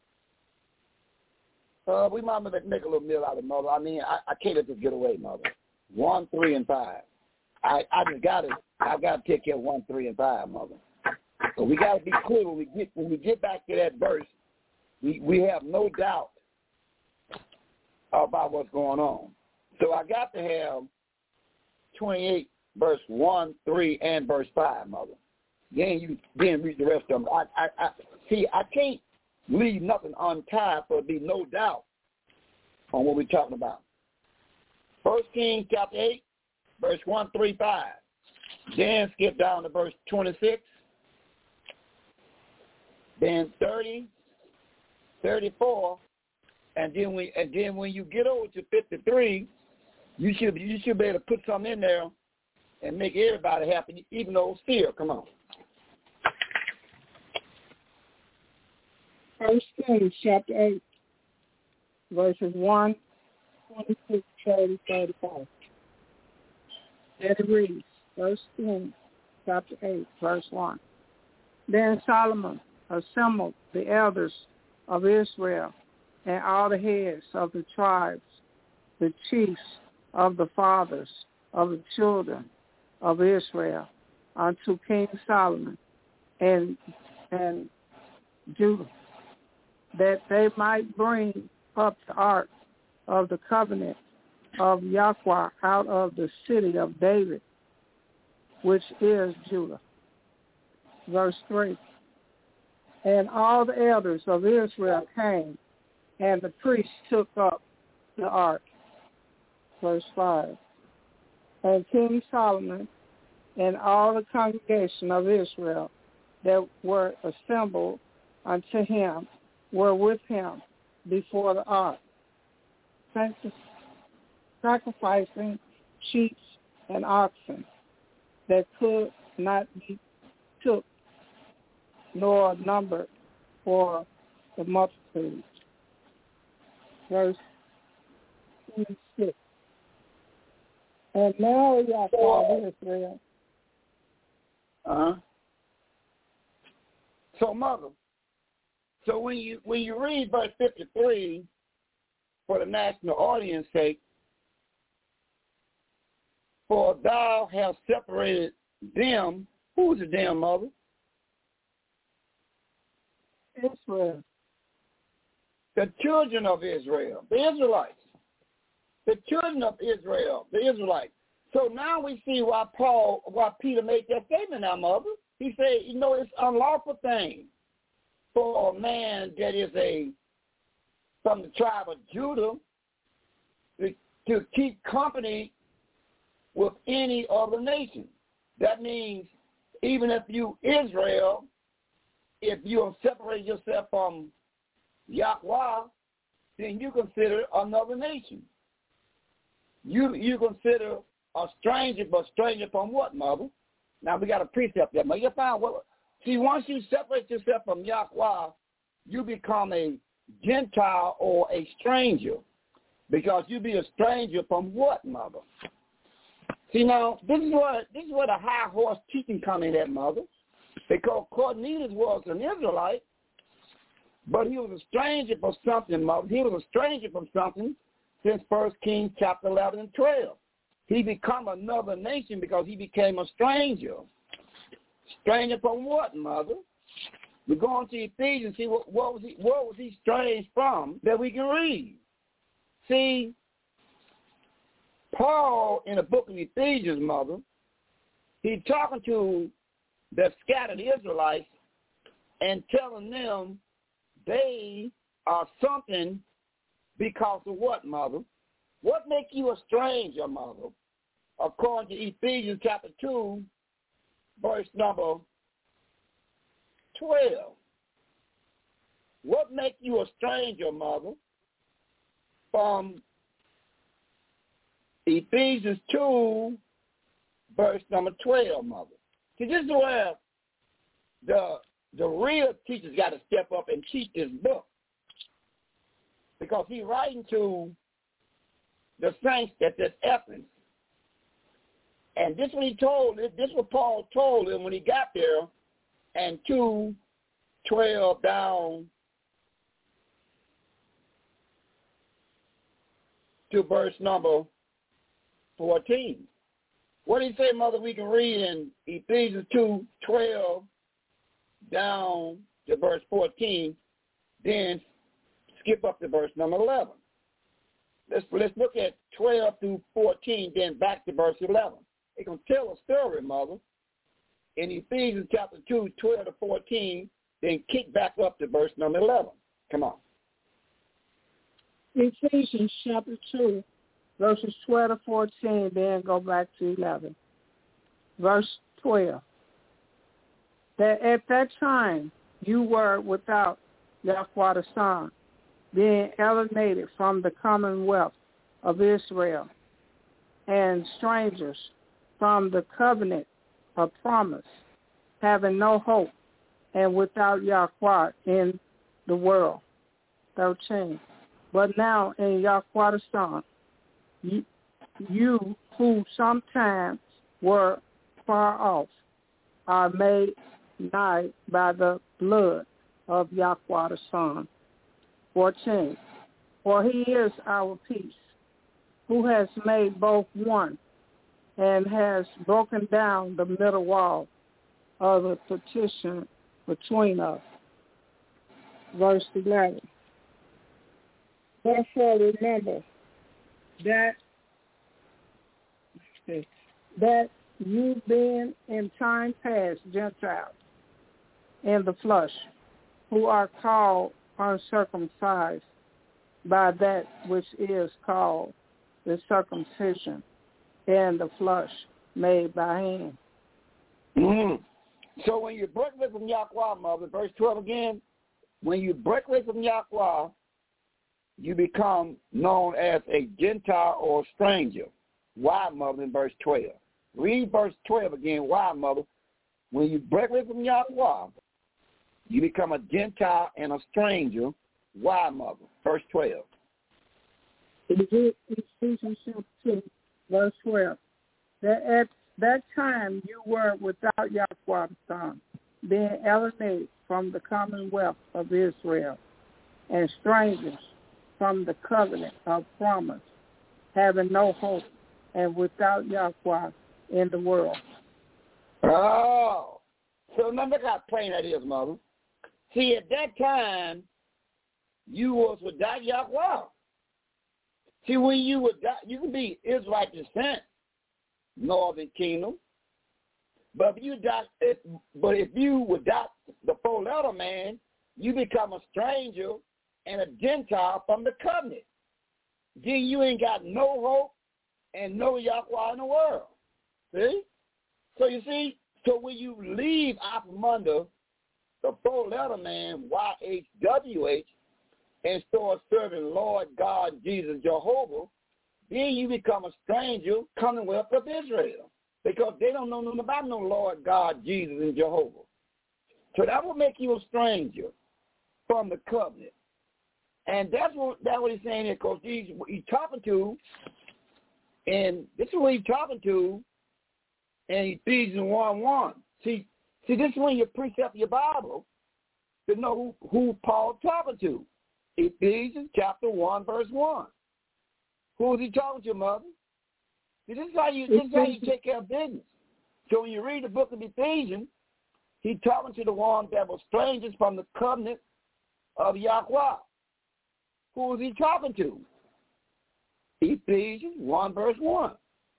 uh, we might make a little meal out of it, Mother. I mean, I, I can't let this get away, Mother. One, three, and five. I I just got to I got to take care of one, three, and five, Mother. So we got to be clear when we get when we get back to that verse. We we have no doubt about what's going on. So I got to have twenty-eight, verse one, three, and verse five, Mother. Then you then read the rest of them. I, I, I see. I can't leave nothing untied, for there be no doubt on what we're talking about. First Kings chapter eight, verse one, three, five. Then skip down to verse twenty-six. Then thirty, thirty-four, and then when and then when you get over to fifty-three, you should you should be able to put something in there and make everybody happy, even though it's fear. Come on. First Kings chapter eight, verses one, twenty-six, thirty, thirty-five. Then it reads, First Kings chapter eight, verse one. Then Solomon assembled the elders of Israel and all the heads of the tribes, the chiefs of the fathers of the children of Israel, unto King Solomon and and Judah, that they might bring up the ark of the covenant of Yahweh out of the city of David, which is Judah. Verse three. And all the elders of Israel came, and the priests took up the ark. Verse five. And King Solomon and all the congregation of Israel that were assembled unto him were with him before the ark, sacrificing sheep and oxen that could not be took nor numbered for the multitude. Verse twenty-six. And now Yahweh Israel. Uh-huh. So, Mother, so when you when you read verse fifty-three, for the national audience sake, for thou hast separated them, who's the them, Mother? Israel. The children of Israel, the Israelites. The children of Israel, the Israelites. So now we see why Paul, why Peter made that statement now, Mother. He said, you know, it's unlawful thing for a man that is a from the tribe of Judah to, to keep company with any other nation. That means even if you Israel, if you separate yourself from Yahweh, then you consider another nation. You you consider a stranger, but stranger from what, Mother? Now we got a precept there, Mother. You find what? See, once you separate yourself from Yahweh, you become a Gentile or a stranger, because you be a stranger from what, Mother? See, now this is what this is where the high horse teaching come in at, Mother. Because Cornelius was an Israelite, but he was a stranger from something, Mother. He was a stranger from something since First Kings chapter eleven and twelve. He become another nation because he became a stranger. Stranger from what, Mother? We go on to Ephesians and see what, what was he what was he strange from that we can read. See, Paul in the book of Ephesians, Mother, he's talking to the scattered Israelites and telling them they are something because of what, Mother? What makes you a stranger, Mother? According to Ephesians chapter two, verse number twelve. What makes you a stranger, Mother? From Ephesians two, verse number twelve, Mother. See, this is where the the real teachers got to step up and teach this book. because he's writing to the saints at this Ephesus. And this is what he told, this is what Paul told him when he got there, and two twelve down to verse number fourteen. What did he say, Mother? We can read in Ephesians two twelve down to verse fourteen, then skip up to verse number eleven. Let's, let's look at twelve through fourteen, then back to verse eleven. It can tell a story, Mother. In Ephesians chapter two, twelve to fourteen, then kick back up to verse number eleven. Come on. Ephesians chapter two, verses twelve to fourteen, then go back to eleven. Verse twelve. That at that time you were without Yahweh the Son, being alienated from the commonwealth of Israel, and strangers from the covenant of promise, having no hope, and without Yahweh in the world. thirteen. But now in Yahweh the Son, you, you who sometimes were far off are made nigh by the blood of Yahweh the Son. fourteen. For he is our peace, who has made both one, and has broken down the middle wall of the partition between us. Verse eleven. Therefore remember that that you being in time past Gentiles in the flesh, who are called uncircumcised by that which is called the circumcision in the flesh made by hand. Mm-hmm. So when you break away from Yahweh, Mother, verse twelve again, when you break away from Yahweh, you become known as a Gentile or stranger. Why, Mother, in verse twelve? Read verse twelve again. Why, Mother? When you break away from Yahweh, you become a Gentile and a stranger. Why, Mother? Verse twelve. Ephesians two, verse twelve. That at that time you were without Yahweh the Son, being alienated from the commonwealth of Israel, and strangers from the covenant of promise, having no hope, and without Yahweh in the world. Oh, so remember how plain that is, Mother. See, at that time, you was without Yahweh. See, when you were, you can be Israelite descent, Northern Kingdom, but if you got, if, but if you without the four-letter man, you become a stranger and a Gentile from the covenant. Then you ain't got no hope and no Yahweh in the world. See? So you see, so when you leave out from under the four-letter man, Y H W H, and start serving Lord God, Jesus, Jehovah, then you become a stranger, commonwealth of Israel, because they don't know nothing about no Lord God, Jesus, and Jehovah. So that will make you a stranger from the covenant. And that's what, that's what he's saying here, because he's, he's talking to, and this is what he's talking to in Ephesians one one. See, see, this is when you precept your Bible to know who, who Paul's talking to. Ephesians chapter one, verse one. Who is he talking to, Mother? See, this is how you this is how you take care of business. So when you read the book of Ephesians, he's talking to the ones that were strangers from the covenant of Yahweh. Who is he talking to? Ephesians one, verse one.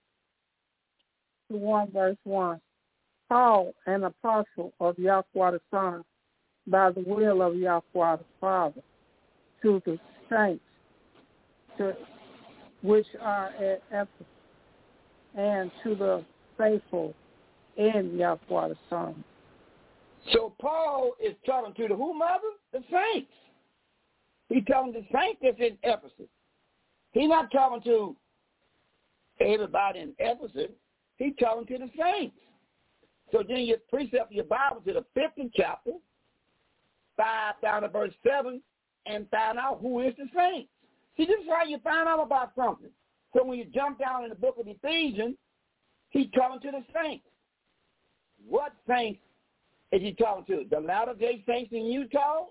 one, verse one. Paul, an apostle of Yahweh the Son, by the will of Yahweh the Father, to the saints to, which are at Ephesus, and to the faithful in Yahweh the Son. So Paul is talking to the who, Mother? The saints. He's talking to the saints that's in Ephesus. He's not talking to everybody in Ephesus. He's talking to the saints. So then you precept your Bible to the fifteenth chapter, five down to verse seven, and find out who is the saints. See, this is how you find out about something. So when you jump down in the book of Ephesians, he's talking to the saints. What saints is he talking to? The Latter-day Saints in Utah?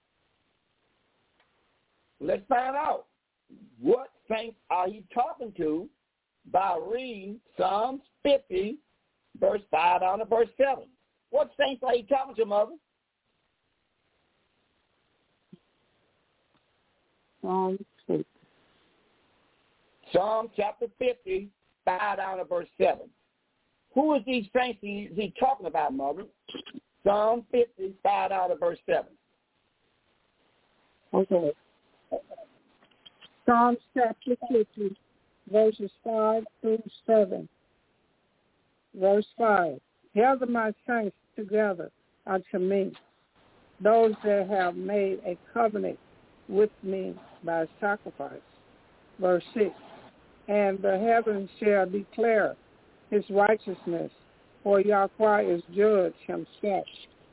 Let's find out. What saints are he talking to by reading Psalms fifty, verse five down to verse seven? What saints are he talking to, Mother? Psalm fifty. Psalm chapter fifty, five down to verse seven. Who is these saints he, he talking about, Mother? Psalm fifty, five down to verse seven. Okay. Psalm chapter fifty, verses five through seven. Verse five. Gather my saints together unto me, those that have made a covenant with me by sacrifice. Verse six. And the heavens shall declare his righteousness, for Yahweh is judge himself.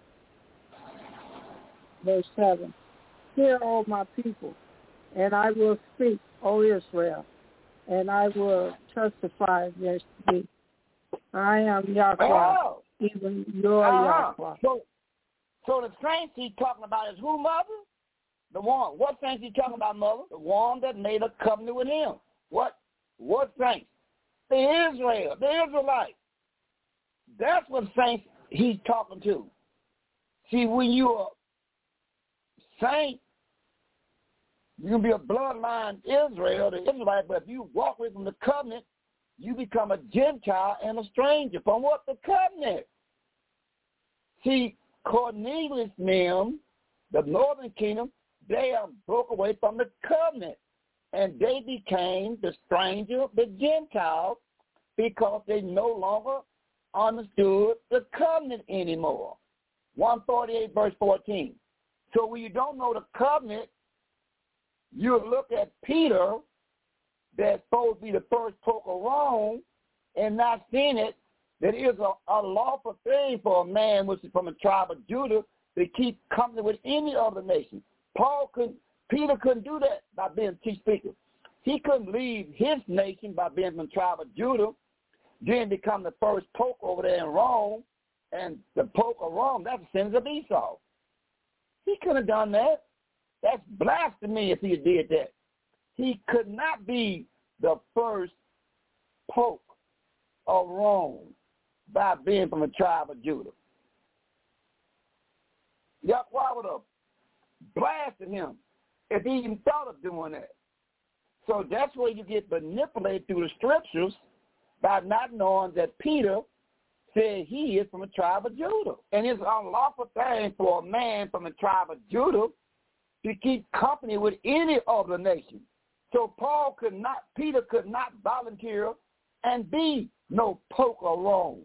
Verse seven. Hear, O my people, and I will speak, O Israel, and I will testify against thee. I am Yahweh, oh. even your uh-huh. Yahweh. So, so the saints he's talking about is who, Mother? The one. What saints he talking about, Mother? The one that made a covenant with him. What? What saints? The Israel, the Israelites. That's what saints he's talking to. See, when you're a saint, you can be a bloodline Israel, the Israelite, but if you walk away from the covenant, you become a Gentile and a stranger. From what? The covenant. See, Cornelius and them, the northern kingdom, they have broke away from the covenant. And they became the stranger, the Gentiles, because they no longer understood the covenant anymore. one forty-eight, verse fourteen. So when you don't know the covenant, you look at Peter, that's supposed to be the first pope of Rome, and not seeing it, that it is a, a lawful thing for a man which is from a tribe of Judah to keep company with any other nation. Paul couldn't. Peter couldn't do that by being chief speaker. He couldn't leave his nation by being from the tribe of Judah, then become the first pope over there in Rome, and the pope of Rome, that's the sins of Esau. He couldn't have done that. That's blasphemy if he did that. He could not be the first pope of Rome by being from the tribe of Judah. Yahweh would have blasted him if he even thought of doing that. So that's where you get manipulated through the scriptures by not knowing that Peter said he is from the tribe of Judah. And it's an unlawful thing for a man from the tribe of Judah to keep company with any other nation. So Paul could not, Peter could not volunteer and be no pope of Rome.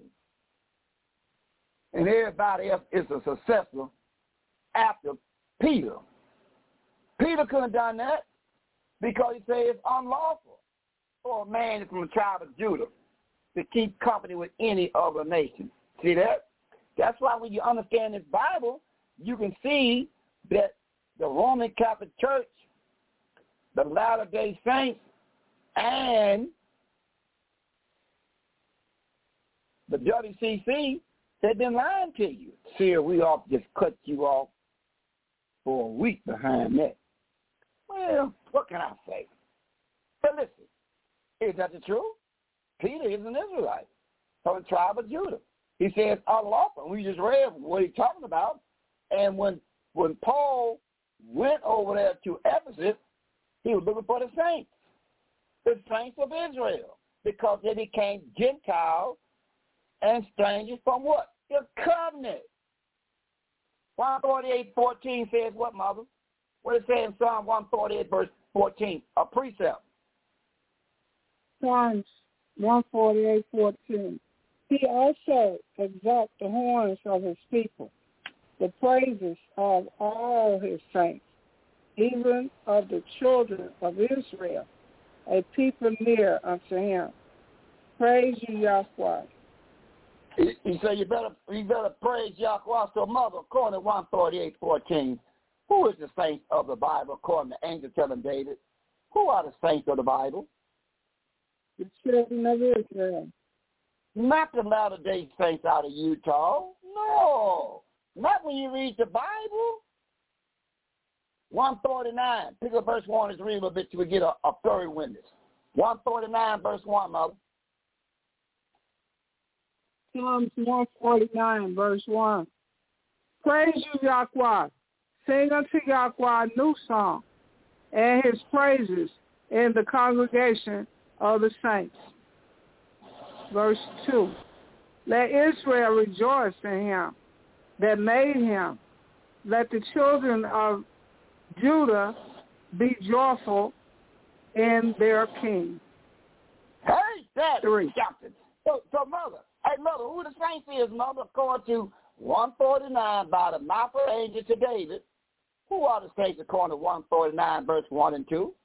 And everybody else is a successor after Peter. Peter couldn't have done that because he said it's unlawful for a man from the tribe of Judah to keep company with any other nation. See that? That's why when you understand this Bible, you can see that the Roman Catholic Church, the Latter-day Saints, and the W C C, they've been lying to you. See, we ought to just cut you off for a week behind that. Well, what can I say? But listen, is that the truth? Peter is an Israelite from the tribe of Judah. He says unlawful. We just read what he's talking about. And when when Paul went over there to Ephesus, he was looking for the saints, the saints of Israel, because they became Gentiles and strangers from what? The covenant. one forty-eight, fourteen says what, Mother? What it says in Psalm one forty-eight, verse fourteen? A precept. Psalms one forty-eight, fourteen. He also exalts the horns of his people, the praises of all his saints, even of the children of Israel, a people near unto him. Praise you, Yahweh. He, he said you better you better praise Yahweh. So, Mother, according to one forty-eight, fourteen, Who is the saints of the Bible, according to angel telling David? Who are the saints of the Bible? The children of Israel. Not the Latter-day Saints out of Utah. No. Not when you read the Bible. one forty-nine. Pick up verse one and read a little bit till we get a, a third witness. one forty-nine, verse one, Mother. Psalms one forty-nine, verse one. Praise you, Yahweh. Sing unto Yahweh a new song, and his praises in the congregation of the saints. Verse two. Let Israel rejoice in him that made him. Let the children of Judah be joyful in their king. Hey, that Three. Captain. So, so, Mother, hey, Mother, who the saints is, Mother, according to one forty-nine by the mouth of angel to David? Who are the saints according to one forty-nine, verse one and two?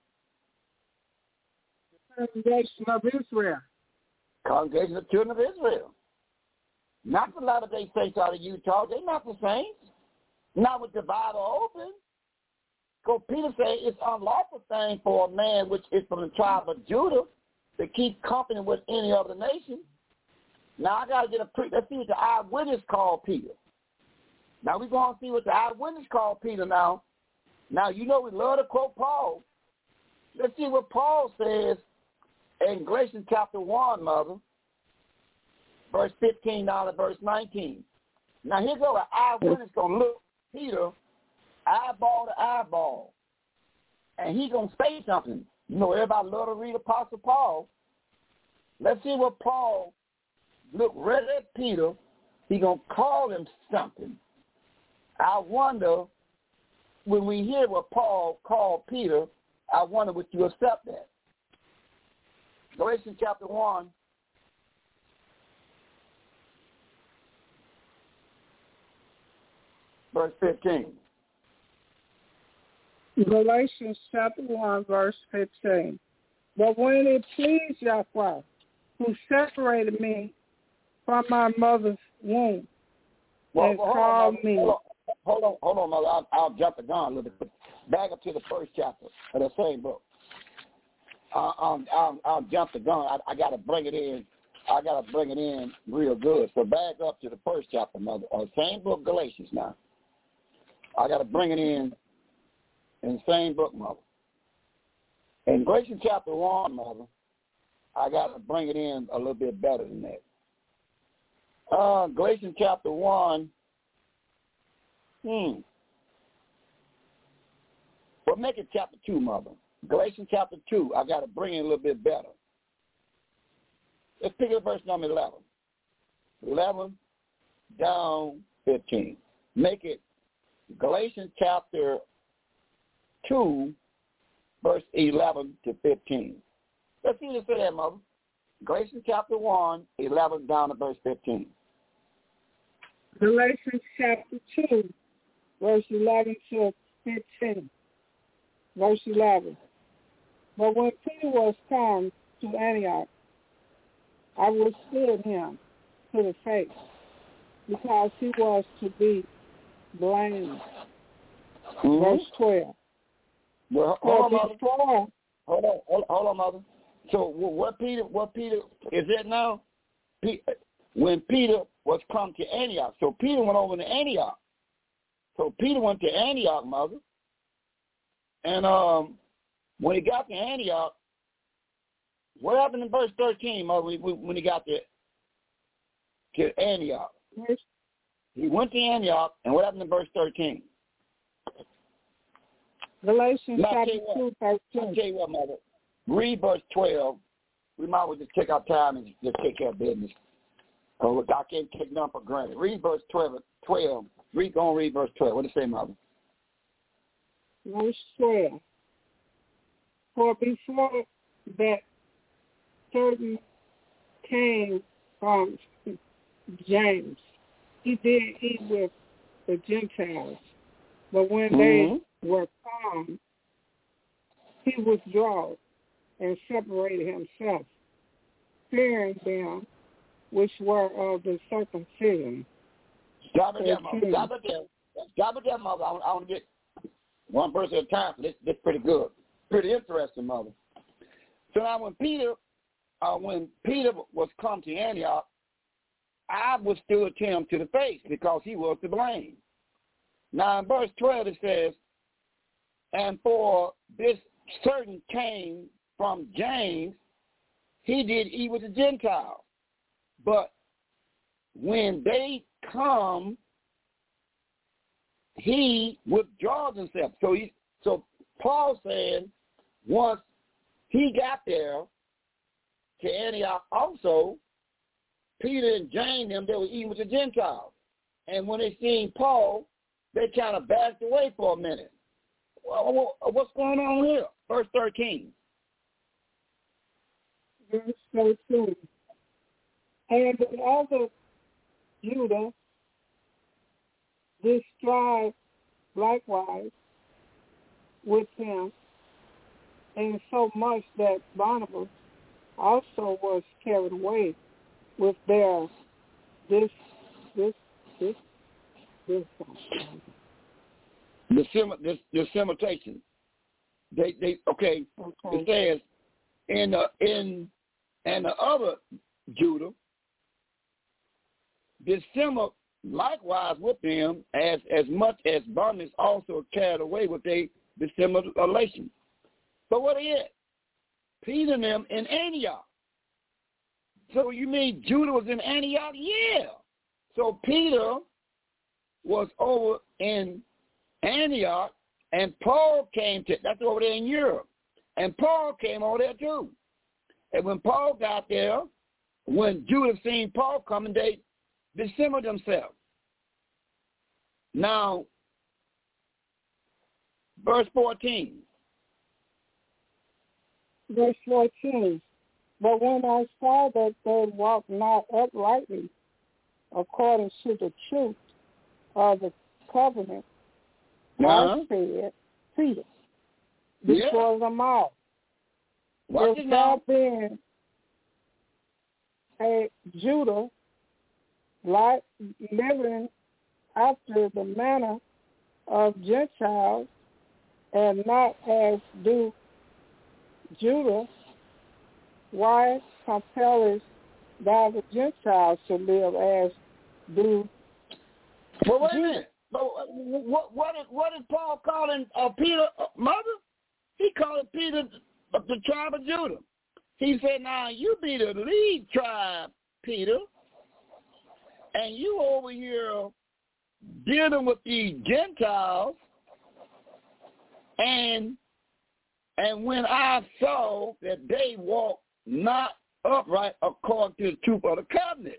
The congregation of Israel. Congregation of children of Israel. Not the Latter-day Saints out of Utah. They're not the saints. Not with the Bible open. Because Peter said it's unlawful thing for a man which is from the tribe of Judah to keep company with any other nation. Now I got to get a pre. Let's see what the eyewitness called Peter. Now we're going to see what the eyewitness called Peter now. Now, you know we love to quote Paul. Let's see what Paul says in Galatians chapter one, Mother, verse fifteen down to verse nineteen. Now here go an eyewitness going to look Peter eyeball to eyeball, and he going to say something. You know, everybody love to read Apostle Paul. Let's see what Paul look right at Peter. He going to call him something. I wonder, when we hear what Paul called Peter, I wonder would you accept that. Galatians chapter one. Verse fifteen. Galatians chapter one, verse fifteen. But when it pleased Yahweh, who separated me from my mother's womb, well, and well, called on, me. Hold on, hold on, hold on, Mother. I'll, I'll jump the gun a little bit. Back up to the first chapter of the same book. Uh, I'll, I'll, I'll jump the gun. I, I got to bring it in. I got to bring it in real good. So back up to the first chapter, Mother, on the same book, Galatians now. I got to bring it in in the same book, Mother. In Galatians chapter one, Mother, I got to bring it in a little bit better than that. Uh, Galatians chapter one, hmm. Well, make it chapter two, Mother. Galatians chapter two, I got to bring it a little bit better. Let's pick up verse number eleven. eleven down fifteen. Make it Galatians chapter two, verse eleven to fifteen. Let's see what it says, Mother. Galatians chapter one, eleven down to verse fifteen. Galatians chapter two, verse eleven to fifteen. Verse eleven. But when Peter was come to Antioch, I withstood him to the face, because he was to be blamed. Mm-hmm. Verse twelve. Well, hold on, Mother. Before, Hold on, hold, hold on, Mother. So what Peter, what Peter is it now? When Peter was come to Antioch, so Peter went over to Antioch. So Peter went to Antioch, Mother, and um, when he got to Antioch, what happened in verse thirteen, Mother? When he got to to Antioch, he went to Antioch, and what happened in verse thirteen? Galatians now, chapter two, verse two. I'll tell you what, Mother. Read verse twelve. We might as well just take our time and just take care of business. Oh, I can't take none for granted. Read verse twelve. twelve. Read, go and read verse twelve. What does it say, Mother? Verse twelve. For before that certain came from James, he did eat with the Gentiles. But when mm-hmm. they were come, he withdrew and separated himself, fearing them which were of the circumcision. Stop it there, Mother. Stop it there. Stop it there, Mother. I want, I want to get One verse at a time. This this pretty good. Pretty interesting, Mother. So now when Peter, uh, when Peter was come to Antioch, I withstood him to the face because he was to blame. Now in verse twelve it says, and for this certain came from James, he did eat with the Gentiles. But when they come, he withdraws himself. So he, so Paul said, once he got there to Antioch also, Peter and James, them, they were eating with the Gentiles. And when they seen Paul, they kind of backed away for a minute. Well, what's going on here? Verse thirteen. Verse thirteen. And the other Judah did strive likewise with him, and so much that Barnabas also was carried away with their this this this this the sim this the simultation. They they okay. okay. It says in the in and the other Judah dissembled likewise with them, as as much as Barnabas also carried away with their dissimulation. But what is it? Peter and them in Antioch. So you mean Judah was in Antioch? Yeah. So Peter was over in Antioch, and Paul came to, that's over there in Europe. And Paul came over there too. And when Paul got there, when Judah seen Paul coming, they dissembled themselves. Now, verse fourteen. Verse fourteen. But when I saw that they walked not uprightly according to the truth of the covenant, uh-huh. I said, Peter, before yeah. them all, if thou been a Judah, like living after the manner of Gentiles, and not as do Judah, why compellest thou the Gentiles to live as do Well, wait a minute. But what, what, is, what is Paul calling uh, Peter uh, mother? He called Peter uh, the tribe of Judah. He said, now you be the lead tribe, Peter, and you over here dealing with these Gentiles, and and when I saw that they walked not upright according to the truth of the covenant,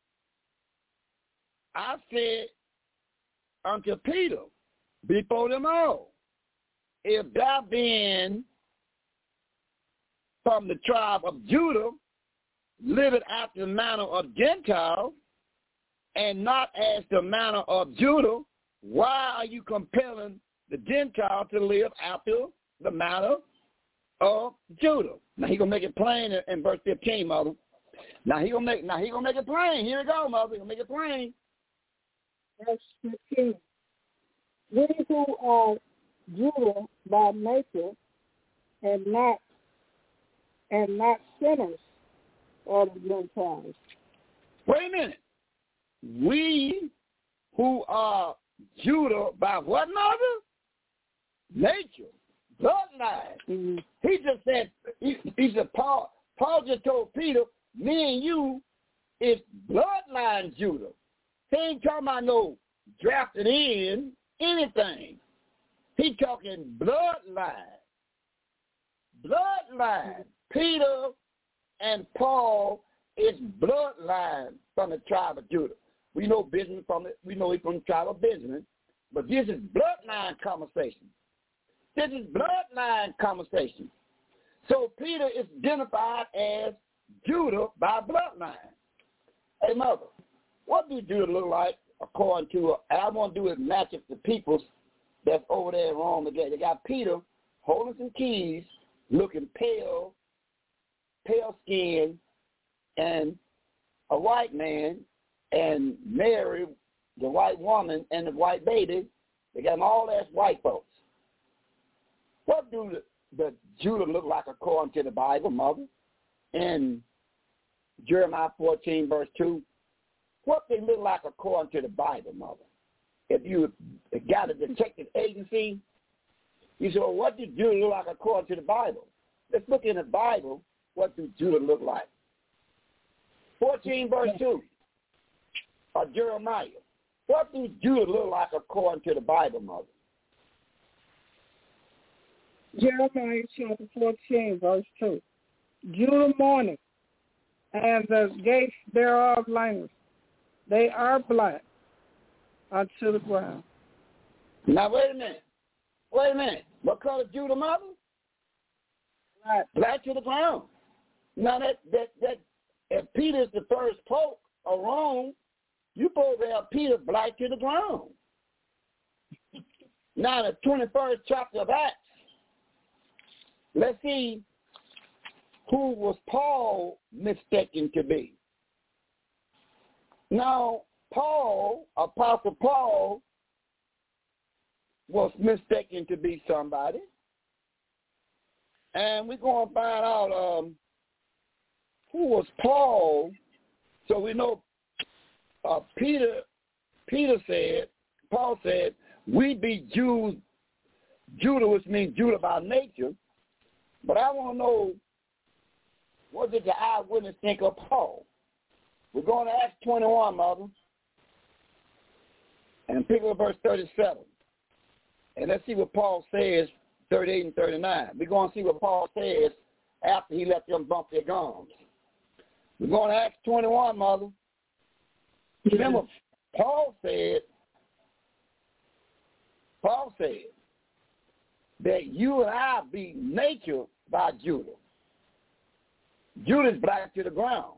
I said unto Peter before them all, if thou been from the tribe of Judah, living after the manner of Gentiles, and not as the manner of Judah, why are you compelling the Gentiles to live after the manner of Judah? Now he gonna make it plain in, in verse fifteen, mother. Now he gonna make now he gonna make it plain. Here we go, mother. He gonna make it plain. Verse fifteen. We who are Judah by nature, and not and not sinners of the Gentiles. Wait a minute. We who are Judah by what, mother? Nature, bloodline. Mm-hmm. He just said, he, he said, Paul, Paul just told Peter, me and you is bloodline Judah. He ain't talking about no drafted in anything. He talking bloodline. Bloodline. Peter and Paul is bloodline from the tribe of Judah. We know business from it. We know it from the tribe of Benjamin, but this is bloodline conversation. This is bloodline conversation. So Peter is identified as Judah by bloodline. Hey, mother, what do Judah look like according to? I want to do is match up the peoples that's over there in Rome today. They got Peter holding some keys, looking pale, pale skin, and a white man, and Mary, the white woman, and the white baby. They got them all as white folks. What do the, the Judah look like according to the Bible, Mother? In Jeremiah fourteen, verse two, what they look like according to the Bible, Mother? If you got a detective agency, you say, well, what do Judah look like according to the Bible? Let's look in the Bible. What do Judah look like? fourteen, verse two, of Jeremiah. What do Judah look like according to the Bible, Mother? Jeremiah chapter fourteen, verse two. Judah mourneth, and the gates thereof languish. They are black unto the ground. Now, wait a minute. Wait a minute. What color is Judah, Mother? Black. Black to the ground. Now, that, that, that if Peter's the first pope of Rome, you supposed to have Peter black to the ground. Now, the twenty-first chapter of Acts, let's see who was Paul mistaken to be. Now, Paul, Apostle Paul, was mistaken to be somebody. And we're going to find out um, who was Paul. So we know uh, Peter, Peter said, Paul said, we be Jews, Judah, which means Judah by nature. But I want to know, what did the eyewitness think of Paul? We're going to Acts twenty-one, Mother, and pick up verse thirty-seven. And let's see what Paul says, thirty-eight and thirty-nine. We're going to see what Paul says after he let them bump their gums. We're going to Acts twenty-one, Mother. Remember, Paul said, Paul said that you and I be nature by Judah. Judah's black to the ground.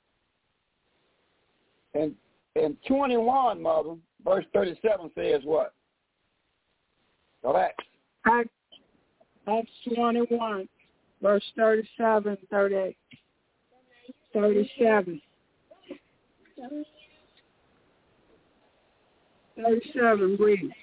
And in twenty-one, Mother, verse thirty-seven says what? Go back. Acts, Acts twenty-one, verse thirty-seven, thirty-eight. thirty-seven. thirty-seven reads.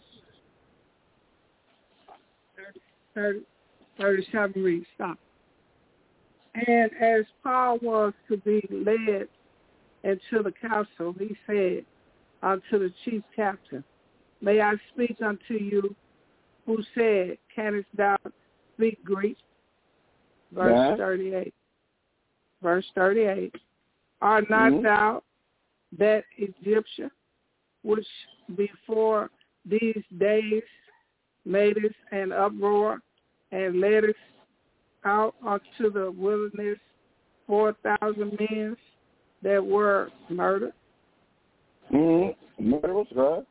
thirty, thirty-seven reads. Stop. And as Paul was to be led into the council, he said unto the chief captain, may I speak unto you, who said, canst thou speak Greek? Verse yeah. thirty-eight. Verse thirty-eight. Art not mm-hmm. thou that Egyptian, which before these days madest an uproar and ledest out unto the wilderness four thousand men that were murdered? Mm-hmm. Murderers, right?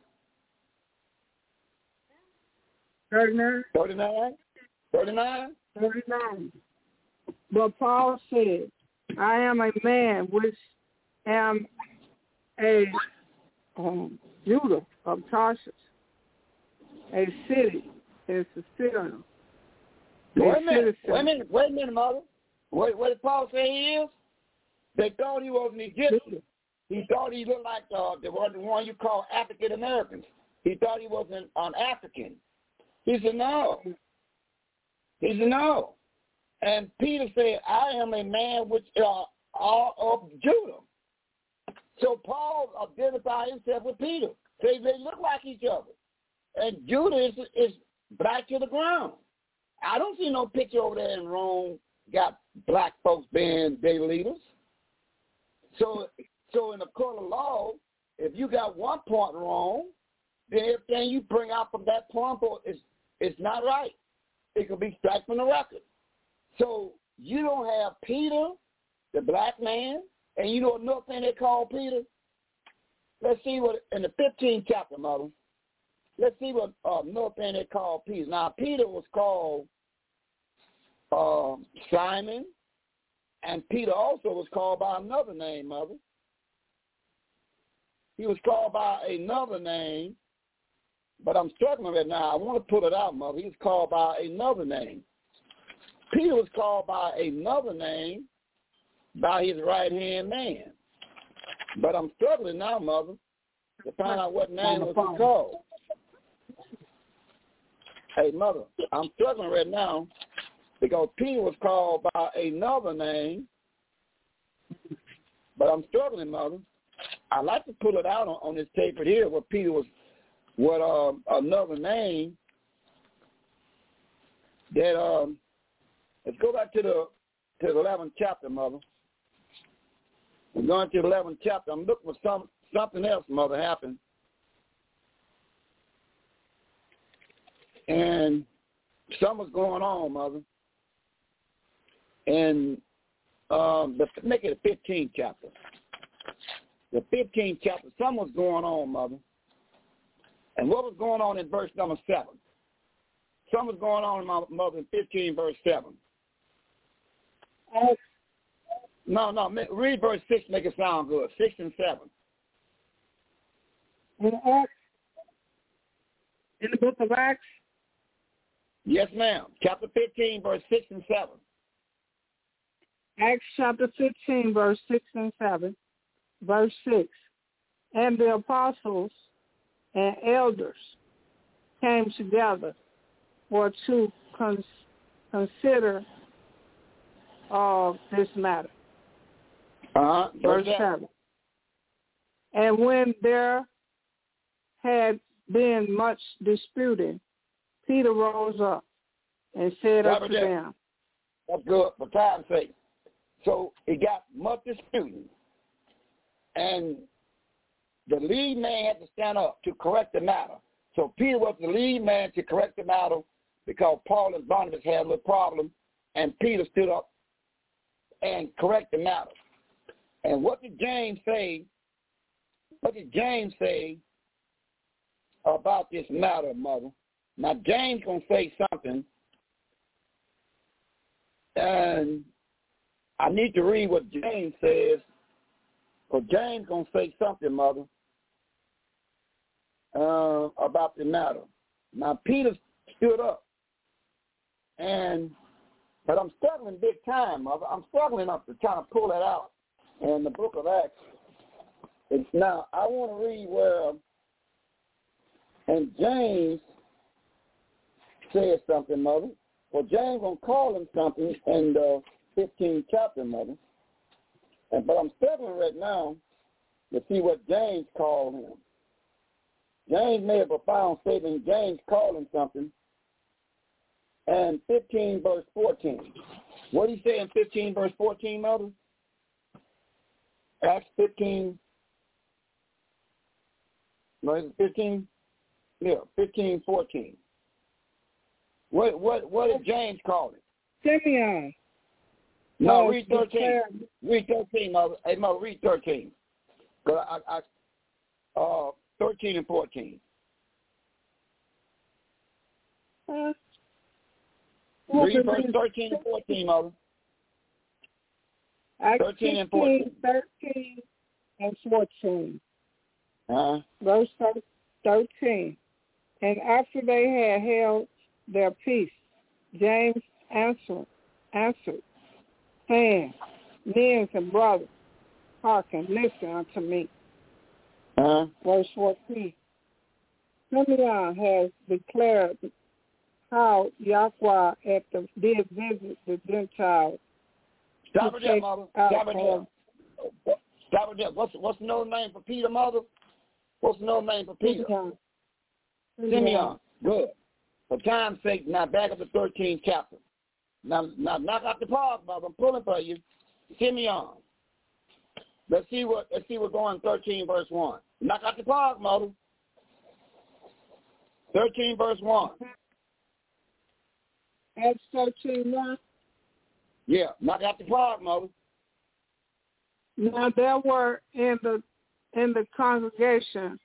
thirty-nine. thirty-nine. thirty-nine. thirty-nine. But Paul said, I am a man which am a um, Judah of Tarsus, a city is a citadel. Wait a minute, wait a minute, wait a minute, Mother. What, what did Paul say he is? They thought he was an Egyptian. He thought he looked like uh, the one, the one you call African Americans. He thought he was an, an African. He said, no. He said, no. And Peter said, I am a man which uh, are of Judah. So Paul identified himself with Peter. They, they look like each other. And Judah is, is black to the ground. I don't see no picture over there in Rome got black folks being their leaders. So so in the court of law, if you got one point wrong, then everything you bring out from that point is is not right. It could be struck from the record. So you don't have Peter, the black man, and you know another thing they call Peter? Let's see what, in the fifteenth chapter, Mother, let's see what uh, another thing they call Peter. Now, Peter was called uh, Simon, and Peter also was called by another name, Mother. He was called by another name, but I'm struggling with it now. I want to pull it out, Mother. He was called by another name. Peter was called by another name by his right-hand man. But I'm struggling now, Mother, to find out what name was he called. Hey, Mother, I'm struggling right now because Peter was called by another name, but I'm struggling, Mother. I'd like to pull it out on, on this tape right here where Peter was what um, another name that um let's go back to the to the eleventh chapter, Mother. We're going to the eleventh chapter. I'm looking for some something else, Mother, happened. And something's going on, Mother. And um the, make it a fifteenth chapter. The fifteenth chapter, something was going on, Mother. And what was going on in verse number seven? Something was going on in my Mother in fifteen, verse seven. Acts. No, no, read verse six, make it sound good. Six and seven. In Acts, in the book of Acts? Yes, ma'am. Chapter fifteen, verse six and seven. Acts chapter fifteen, verse six and seven. Verse six. And the apostles and elders came together for to cons- consider of uh, this matter. Uh-huh. Verse seven. And when there had been much disputing, Peter rose up and said Robert unto them. That's good, for time's sake. So it got much disputing. And the lead man had to stand up to correct the matter. So Peter was the lead man to correct the matter because Paul and Barnabas had a little problem, and Peter stood up and corrected the matter. And what did James say? What did James say about this matter, Mother? Now, James going to say something, and I need to read what James says, because James going to say something, Mother, uh, about the matter. Now, Peter stood up, and but I'm struggling big time, Mother. I'm struggling up to try to pull that out in the book of Acts. It's now, I want to read where, and James says something, Mother. Well, James going to call him something in the fifteenth chapter, Mother. And, but I'm struggling right now to see what James called him. James made a profound statement. James called him something. And fifteen verse fourteen. What did he say in fifteen verse fourteen, Mother? Acts fifteen. No, is it fifteen? Yeah, fifteen, fourteen. What what what did James call it? Simeon. No, Oh, read thirteen. declare. Read thirteen, Mother. Hey, Mother, read thirteen. Cause I, I, uh, thirteen and fourteen. Uh, read verse thirteen and fourteen, Mother. Acts thirteen and fourteen. thirteen and fourteen. Uh-huh. Verse thirteen. And after they had held their peace, James answered, answered, saying, Men and brothers, hearken, listen unto me. Uh-huh. Verse fourteen. Simeon has declared how Yahweh at the, did visit the Gentiles. Stop it there, Mother. Stop it there. Stop it there. What's, what's another name for Peter, Mother? What's another name for Peter? Simeon. Simeon. Good. For time's sake, now back up to thirteenth chapter. Now, now knock out the pause, Mother. I'm pulling for you. Simeon. Let's see what let's see what's going on thirteen verse one. Knock out the pause, Mother. thirteen verse one. Acts thirteen one. Yeah, knock out the pause, Mother. Now there were in the in the congregation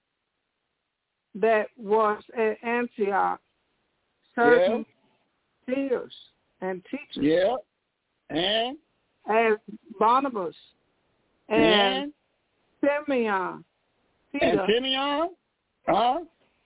that was at Antioch certain yeah. teachers and teachers. Yeah. And as Barnabas and, and Simeon. Peter, and Simeon? Huh?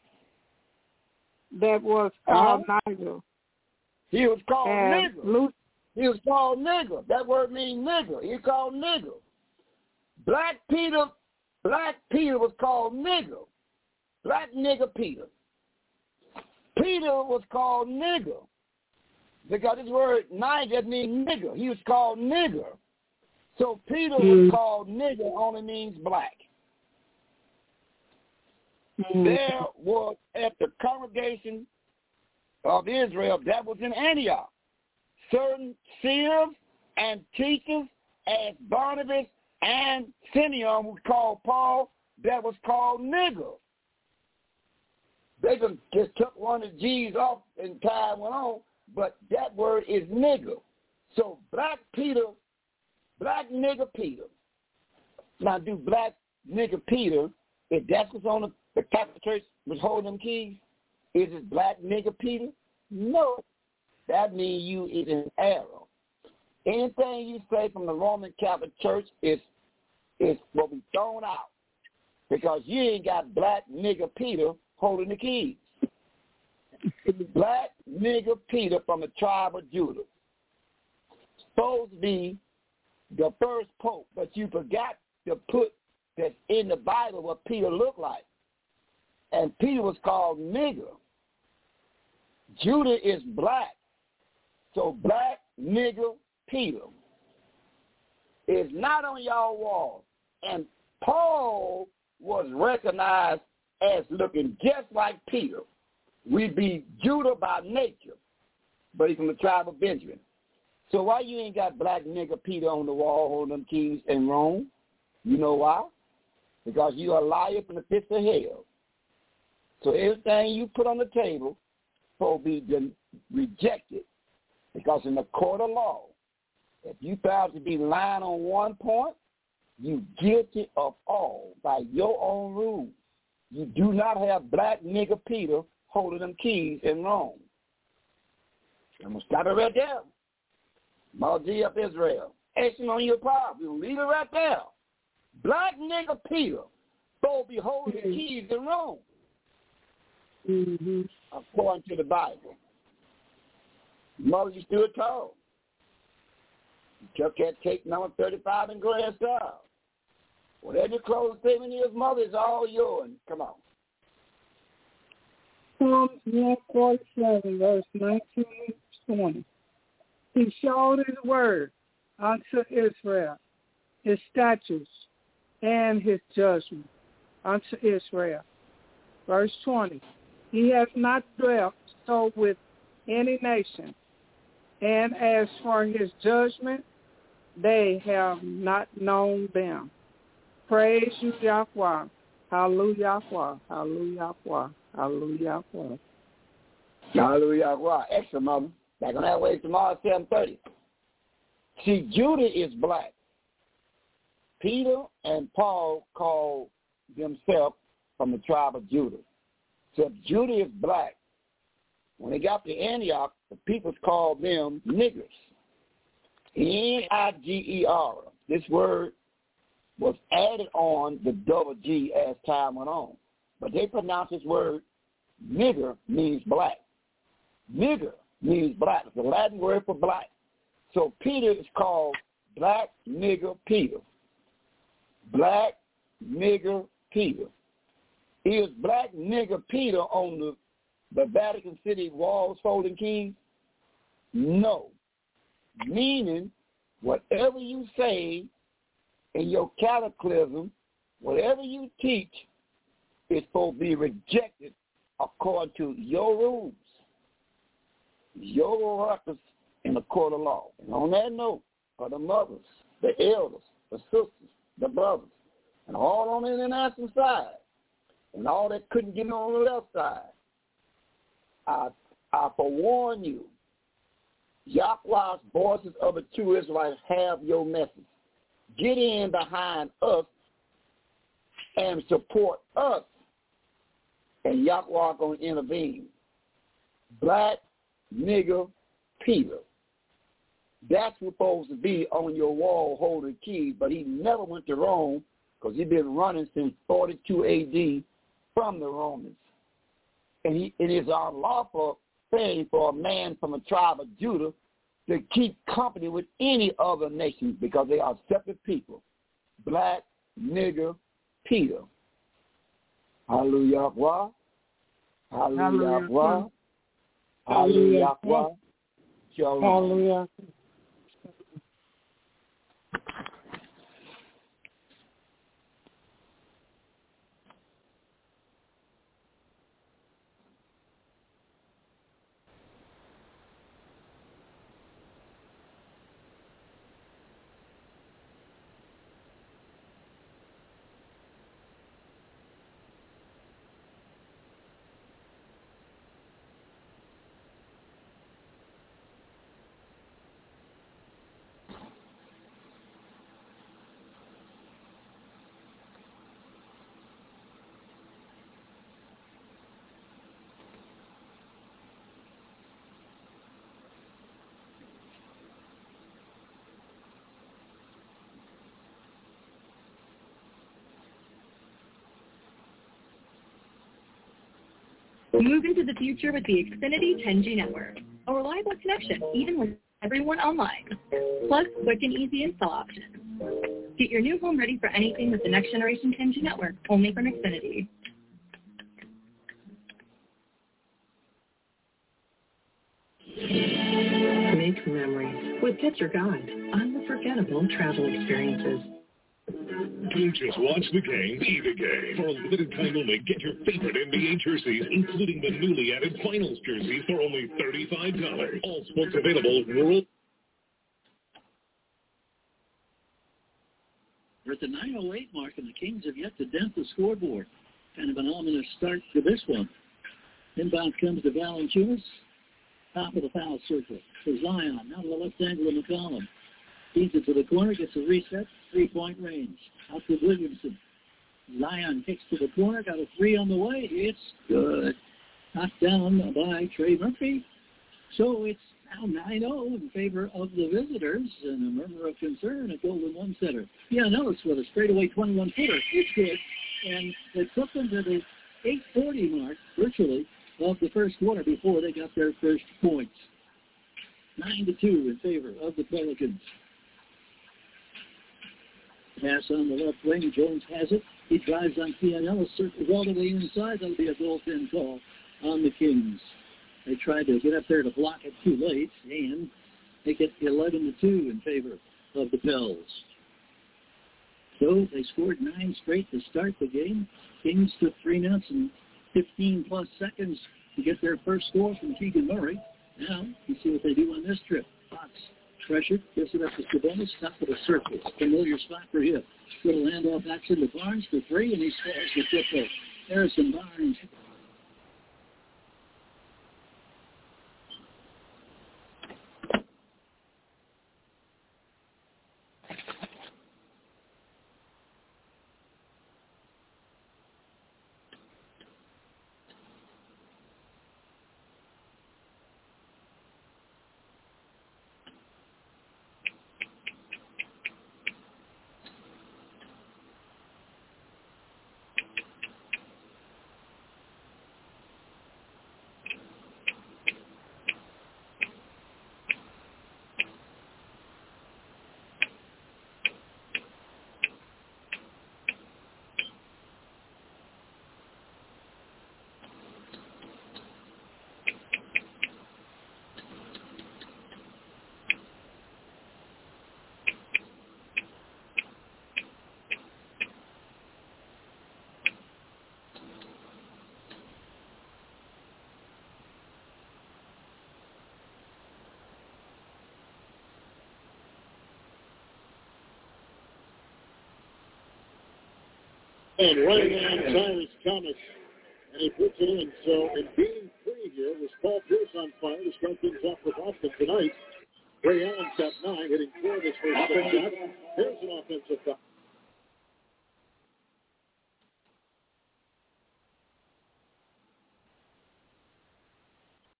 That was called uh-huh. Niger. He was called and nigger. Luke, he was called nigger. That word means nigger. He called nigger. Black Peter, Black Peter was called nigger. Black nigger Peter. Peter Peter was called nigger. Because this word nine just means nigger. He was called nigger. So Peter mm. was called nigger only means black. Mm. There was at the congregation of Israel that was in Antioch certain seers and teachers as Barnabas and Simeon was called Paul that was called nigger. They just took one of the G's off and time went on, but that word is nigger. So black Peter, black nigger Peter. Now do black nigger Peter, if that's what's on the, the Catholic Church was holding them keys, is it black nigger Peter? No. That means you is an error. Anything you say from the Roman Catholic Church is is will be thrown out because you ain't got black nigger Peter holding the keys. Black nigger Peter from the tribe of Judah. Supposed to be the first pope, but you forgot to put that in the Bible what Peter looked like. And Peter was called nigger. Judah is black. So black nigger Peter is not on y'all wall. And Paul was recognized as looking just like Peter. We be Judah by nature, but he's from the tribe of Benjamin. So why you ain't got black nigger Peter on the wall holding them keys in Rome? You know why? Because you are a liar from the pits of hell. So everything you put on the table will be rejected. Because in the court of law, if you found to be lying on one point, you guilty of all by your own rules. You do not have black nigger Peter holding them keys in Rome. I'm going to stop it right there. Maldi of Israel. Action on your problem. Leave it right there. Black nigger Peter will be holding mm-hmm. the keys in Rome. Mm-hmm. According to the Bible. Moses stood tall. He took that tape number thirty-five in grand style. Whatever your closing statement is, mother, is all yours. Come on. Psalms one forty-seven, verse nineteen to twenty. He showed his word unto Israel, his statutes and his judgment unto Israel. Verse twenty. He has not dwelt so with any nation, and as for his judgment, they have not known them. Praise you, Yahweh. Hallelujah, Yahweh. Hallelujah, Yahweh. Hallelujah, Yahweh. Hallelujah, Yahweh. Extra, mother. Back on that way tomorrow at seven thirty. See, Judah is black. Peter and Paul called themselves from the tribe of Judah. So if Judah is black, when they got to Antioch, the people called them niggers. N I G E R. This word was added on the double G as time went on. But they pronounce this word, nigger means black. Nigger means black. It's a Latin word for black. So Peter is called black nigger Peter. Black nigger Peter. Is black nigger Peter on the, the Vatican City walls holding keys? No. Meaning, whatever you say in your cataclysm, whatever you teach, is supposed to be rejected according to your rules, your records in the court of law. And on that note, for the mothers, the elders, the sisters, the brothers, and all on the international side, and all that couldn't get on the left side, I, I forewarn you, Yahweh's voices of the true Israelites have your message. Get in behind us and support us, and Yahweh going to intervene. Black nigger Peter. That's what's supposed to be on your wall holding keys, but he never went to Rome because he's been running since forty-two A D from the Romans. And he, it is unlawful thing for a man from a tribe of Judah to keep company with any other nation because they are separate people. Black nigger Peter. Hallelujah. Hallelujah. Hallelujah. Hallelujah. Shalom. Hallelujah. Move into the future with the Xfinity ten G network. A reliable connection, even with everyone online. Plus, quick and easy install options. Get your new home ready for anything with the next generation ten G network, only from Xfinity. Make memories with Get Your Guide. Unforgettable travel experiences. Don't just watch the game, be the game. For a limited time only, get your favorite N B A jerseys, including the newly added Finals jerseys, for only thirty-five dollars. All sports available world. We're at the nine oh eight mark, and the Kings have yet to dent the scoreboard. Kind of an ominous start to this one. Inbound comes to Valanciunas. Top of the foul circle. For Zion, now to the left angle of McCollum. Feeds it to the corner, gets a reset, three-point range. Out to Williamson. Zion kicks to the corner, got a three on the way. It's good. Knocked down by Trey Murphy. So it's now nine oh in favor of the visitors, and a murmur of concern at Golden One Center. Yeah, no, it's with a straightaway twenty-one footer. It's good. And they took them to the eight forty mark, virtually, of the first quarter before they got their first points. nine to two in favor of the Pelicans. Pass on the left wing. Jones has it. He drives on Keon Ellis, circles all the way inside. That'll be a goaltend call on the Kings. They tried to get up there to block it too late, and they get eleven to two in favor of the Pels. So they scored nine straight to start the game. Kings took three minutes and fifteen plus seconds to get their first score from Keegan Murray. Now, you see what they do on this trip. Fox pressure, gives it up to Sabonis, top of the circle. Familiar spot for him. Little handoff action to Barnes for three, and he scores the triple. Harrison Barnes. And running on Cyrus Thomas, and he puts it in. So in being three here was Paul Pierce on fire to start things off for Boston tonight. Ray Allen's got nine, hitting four of his first six shots. Here's an offensive foul.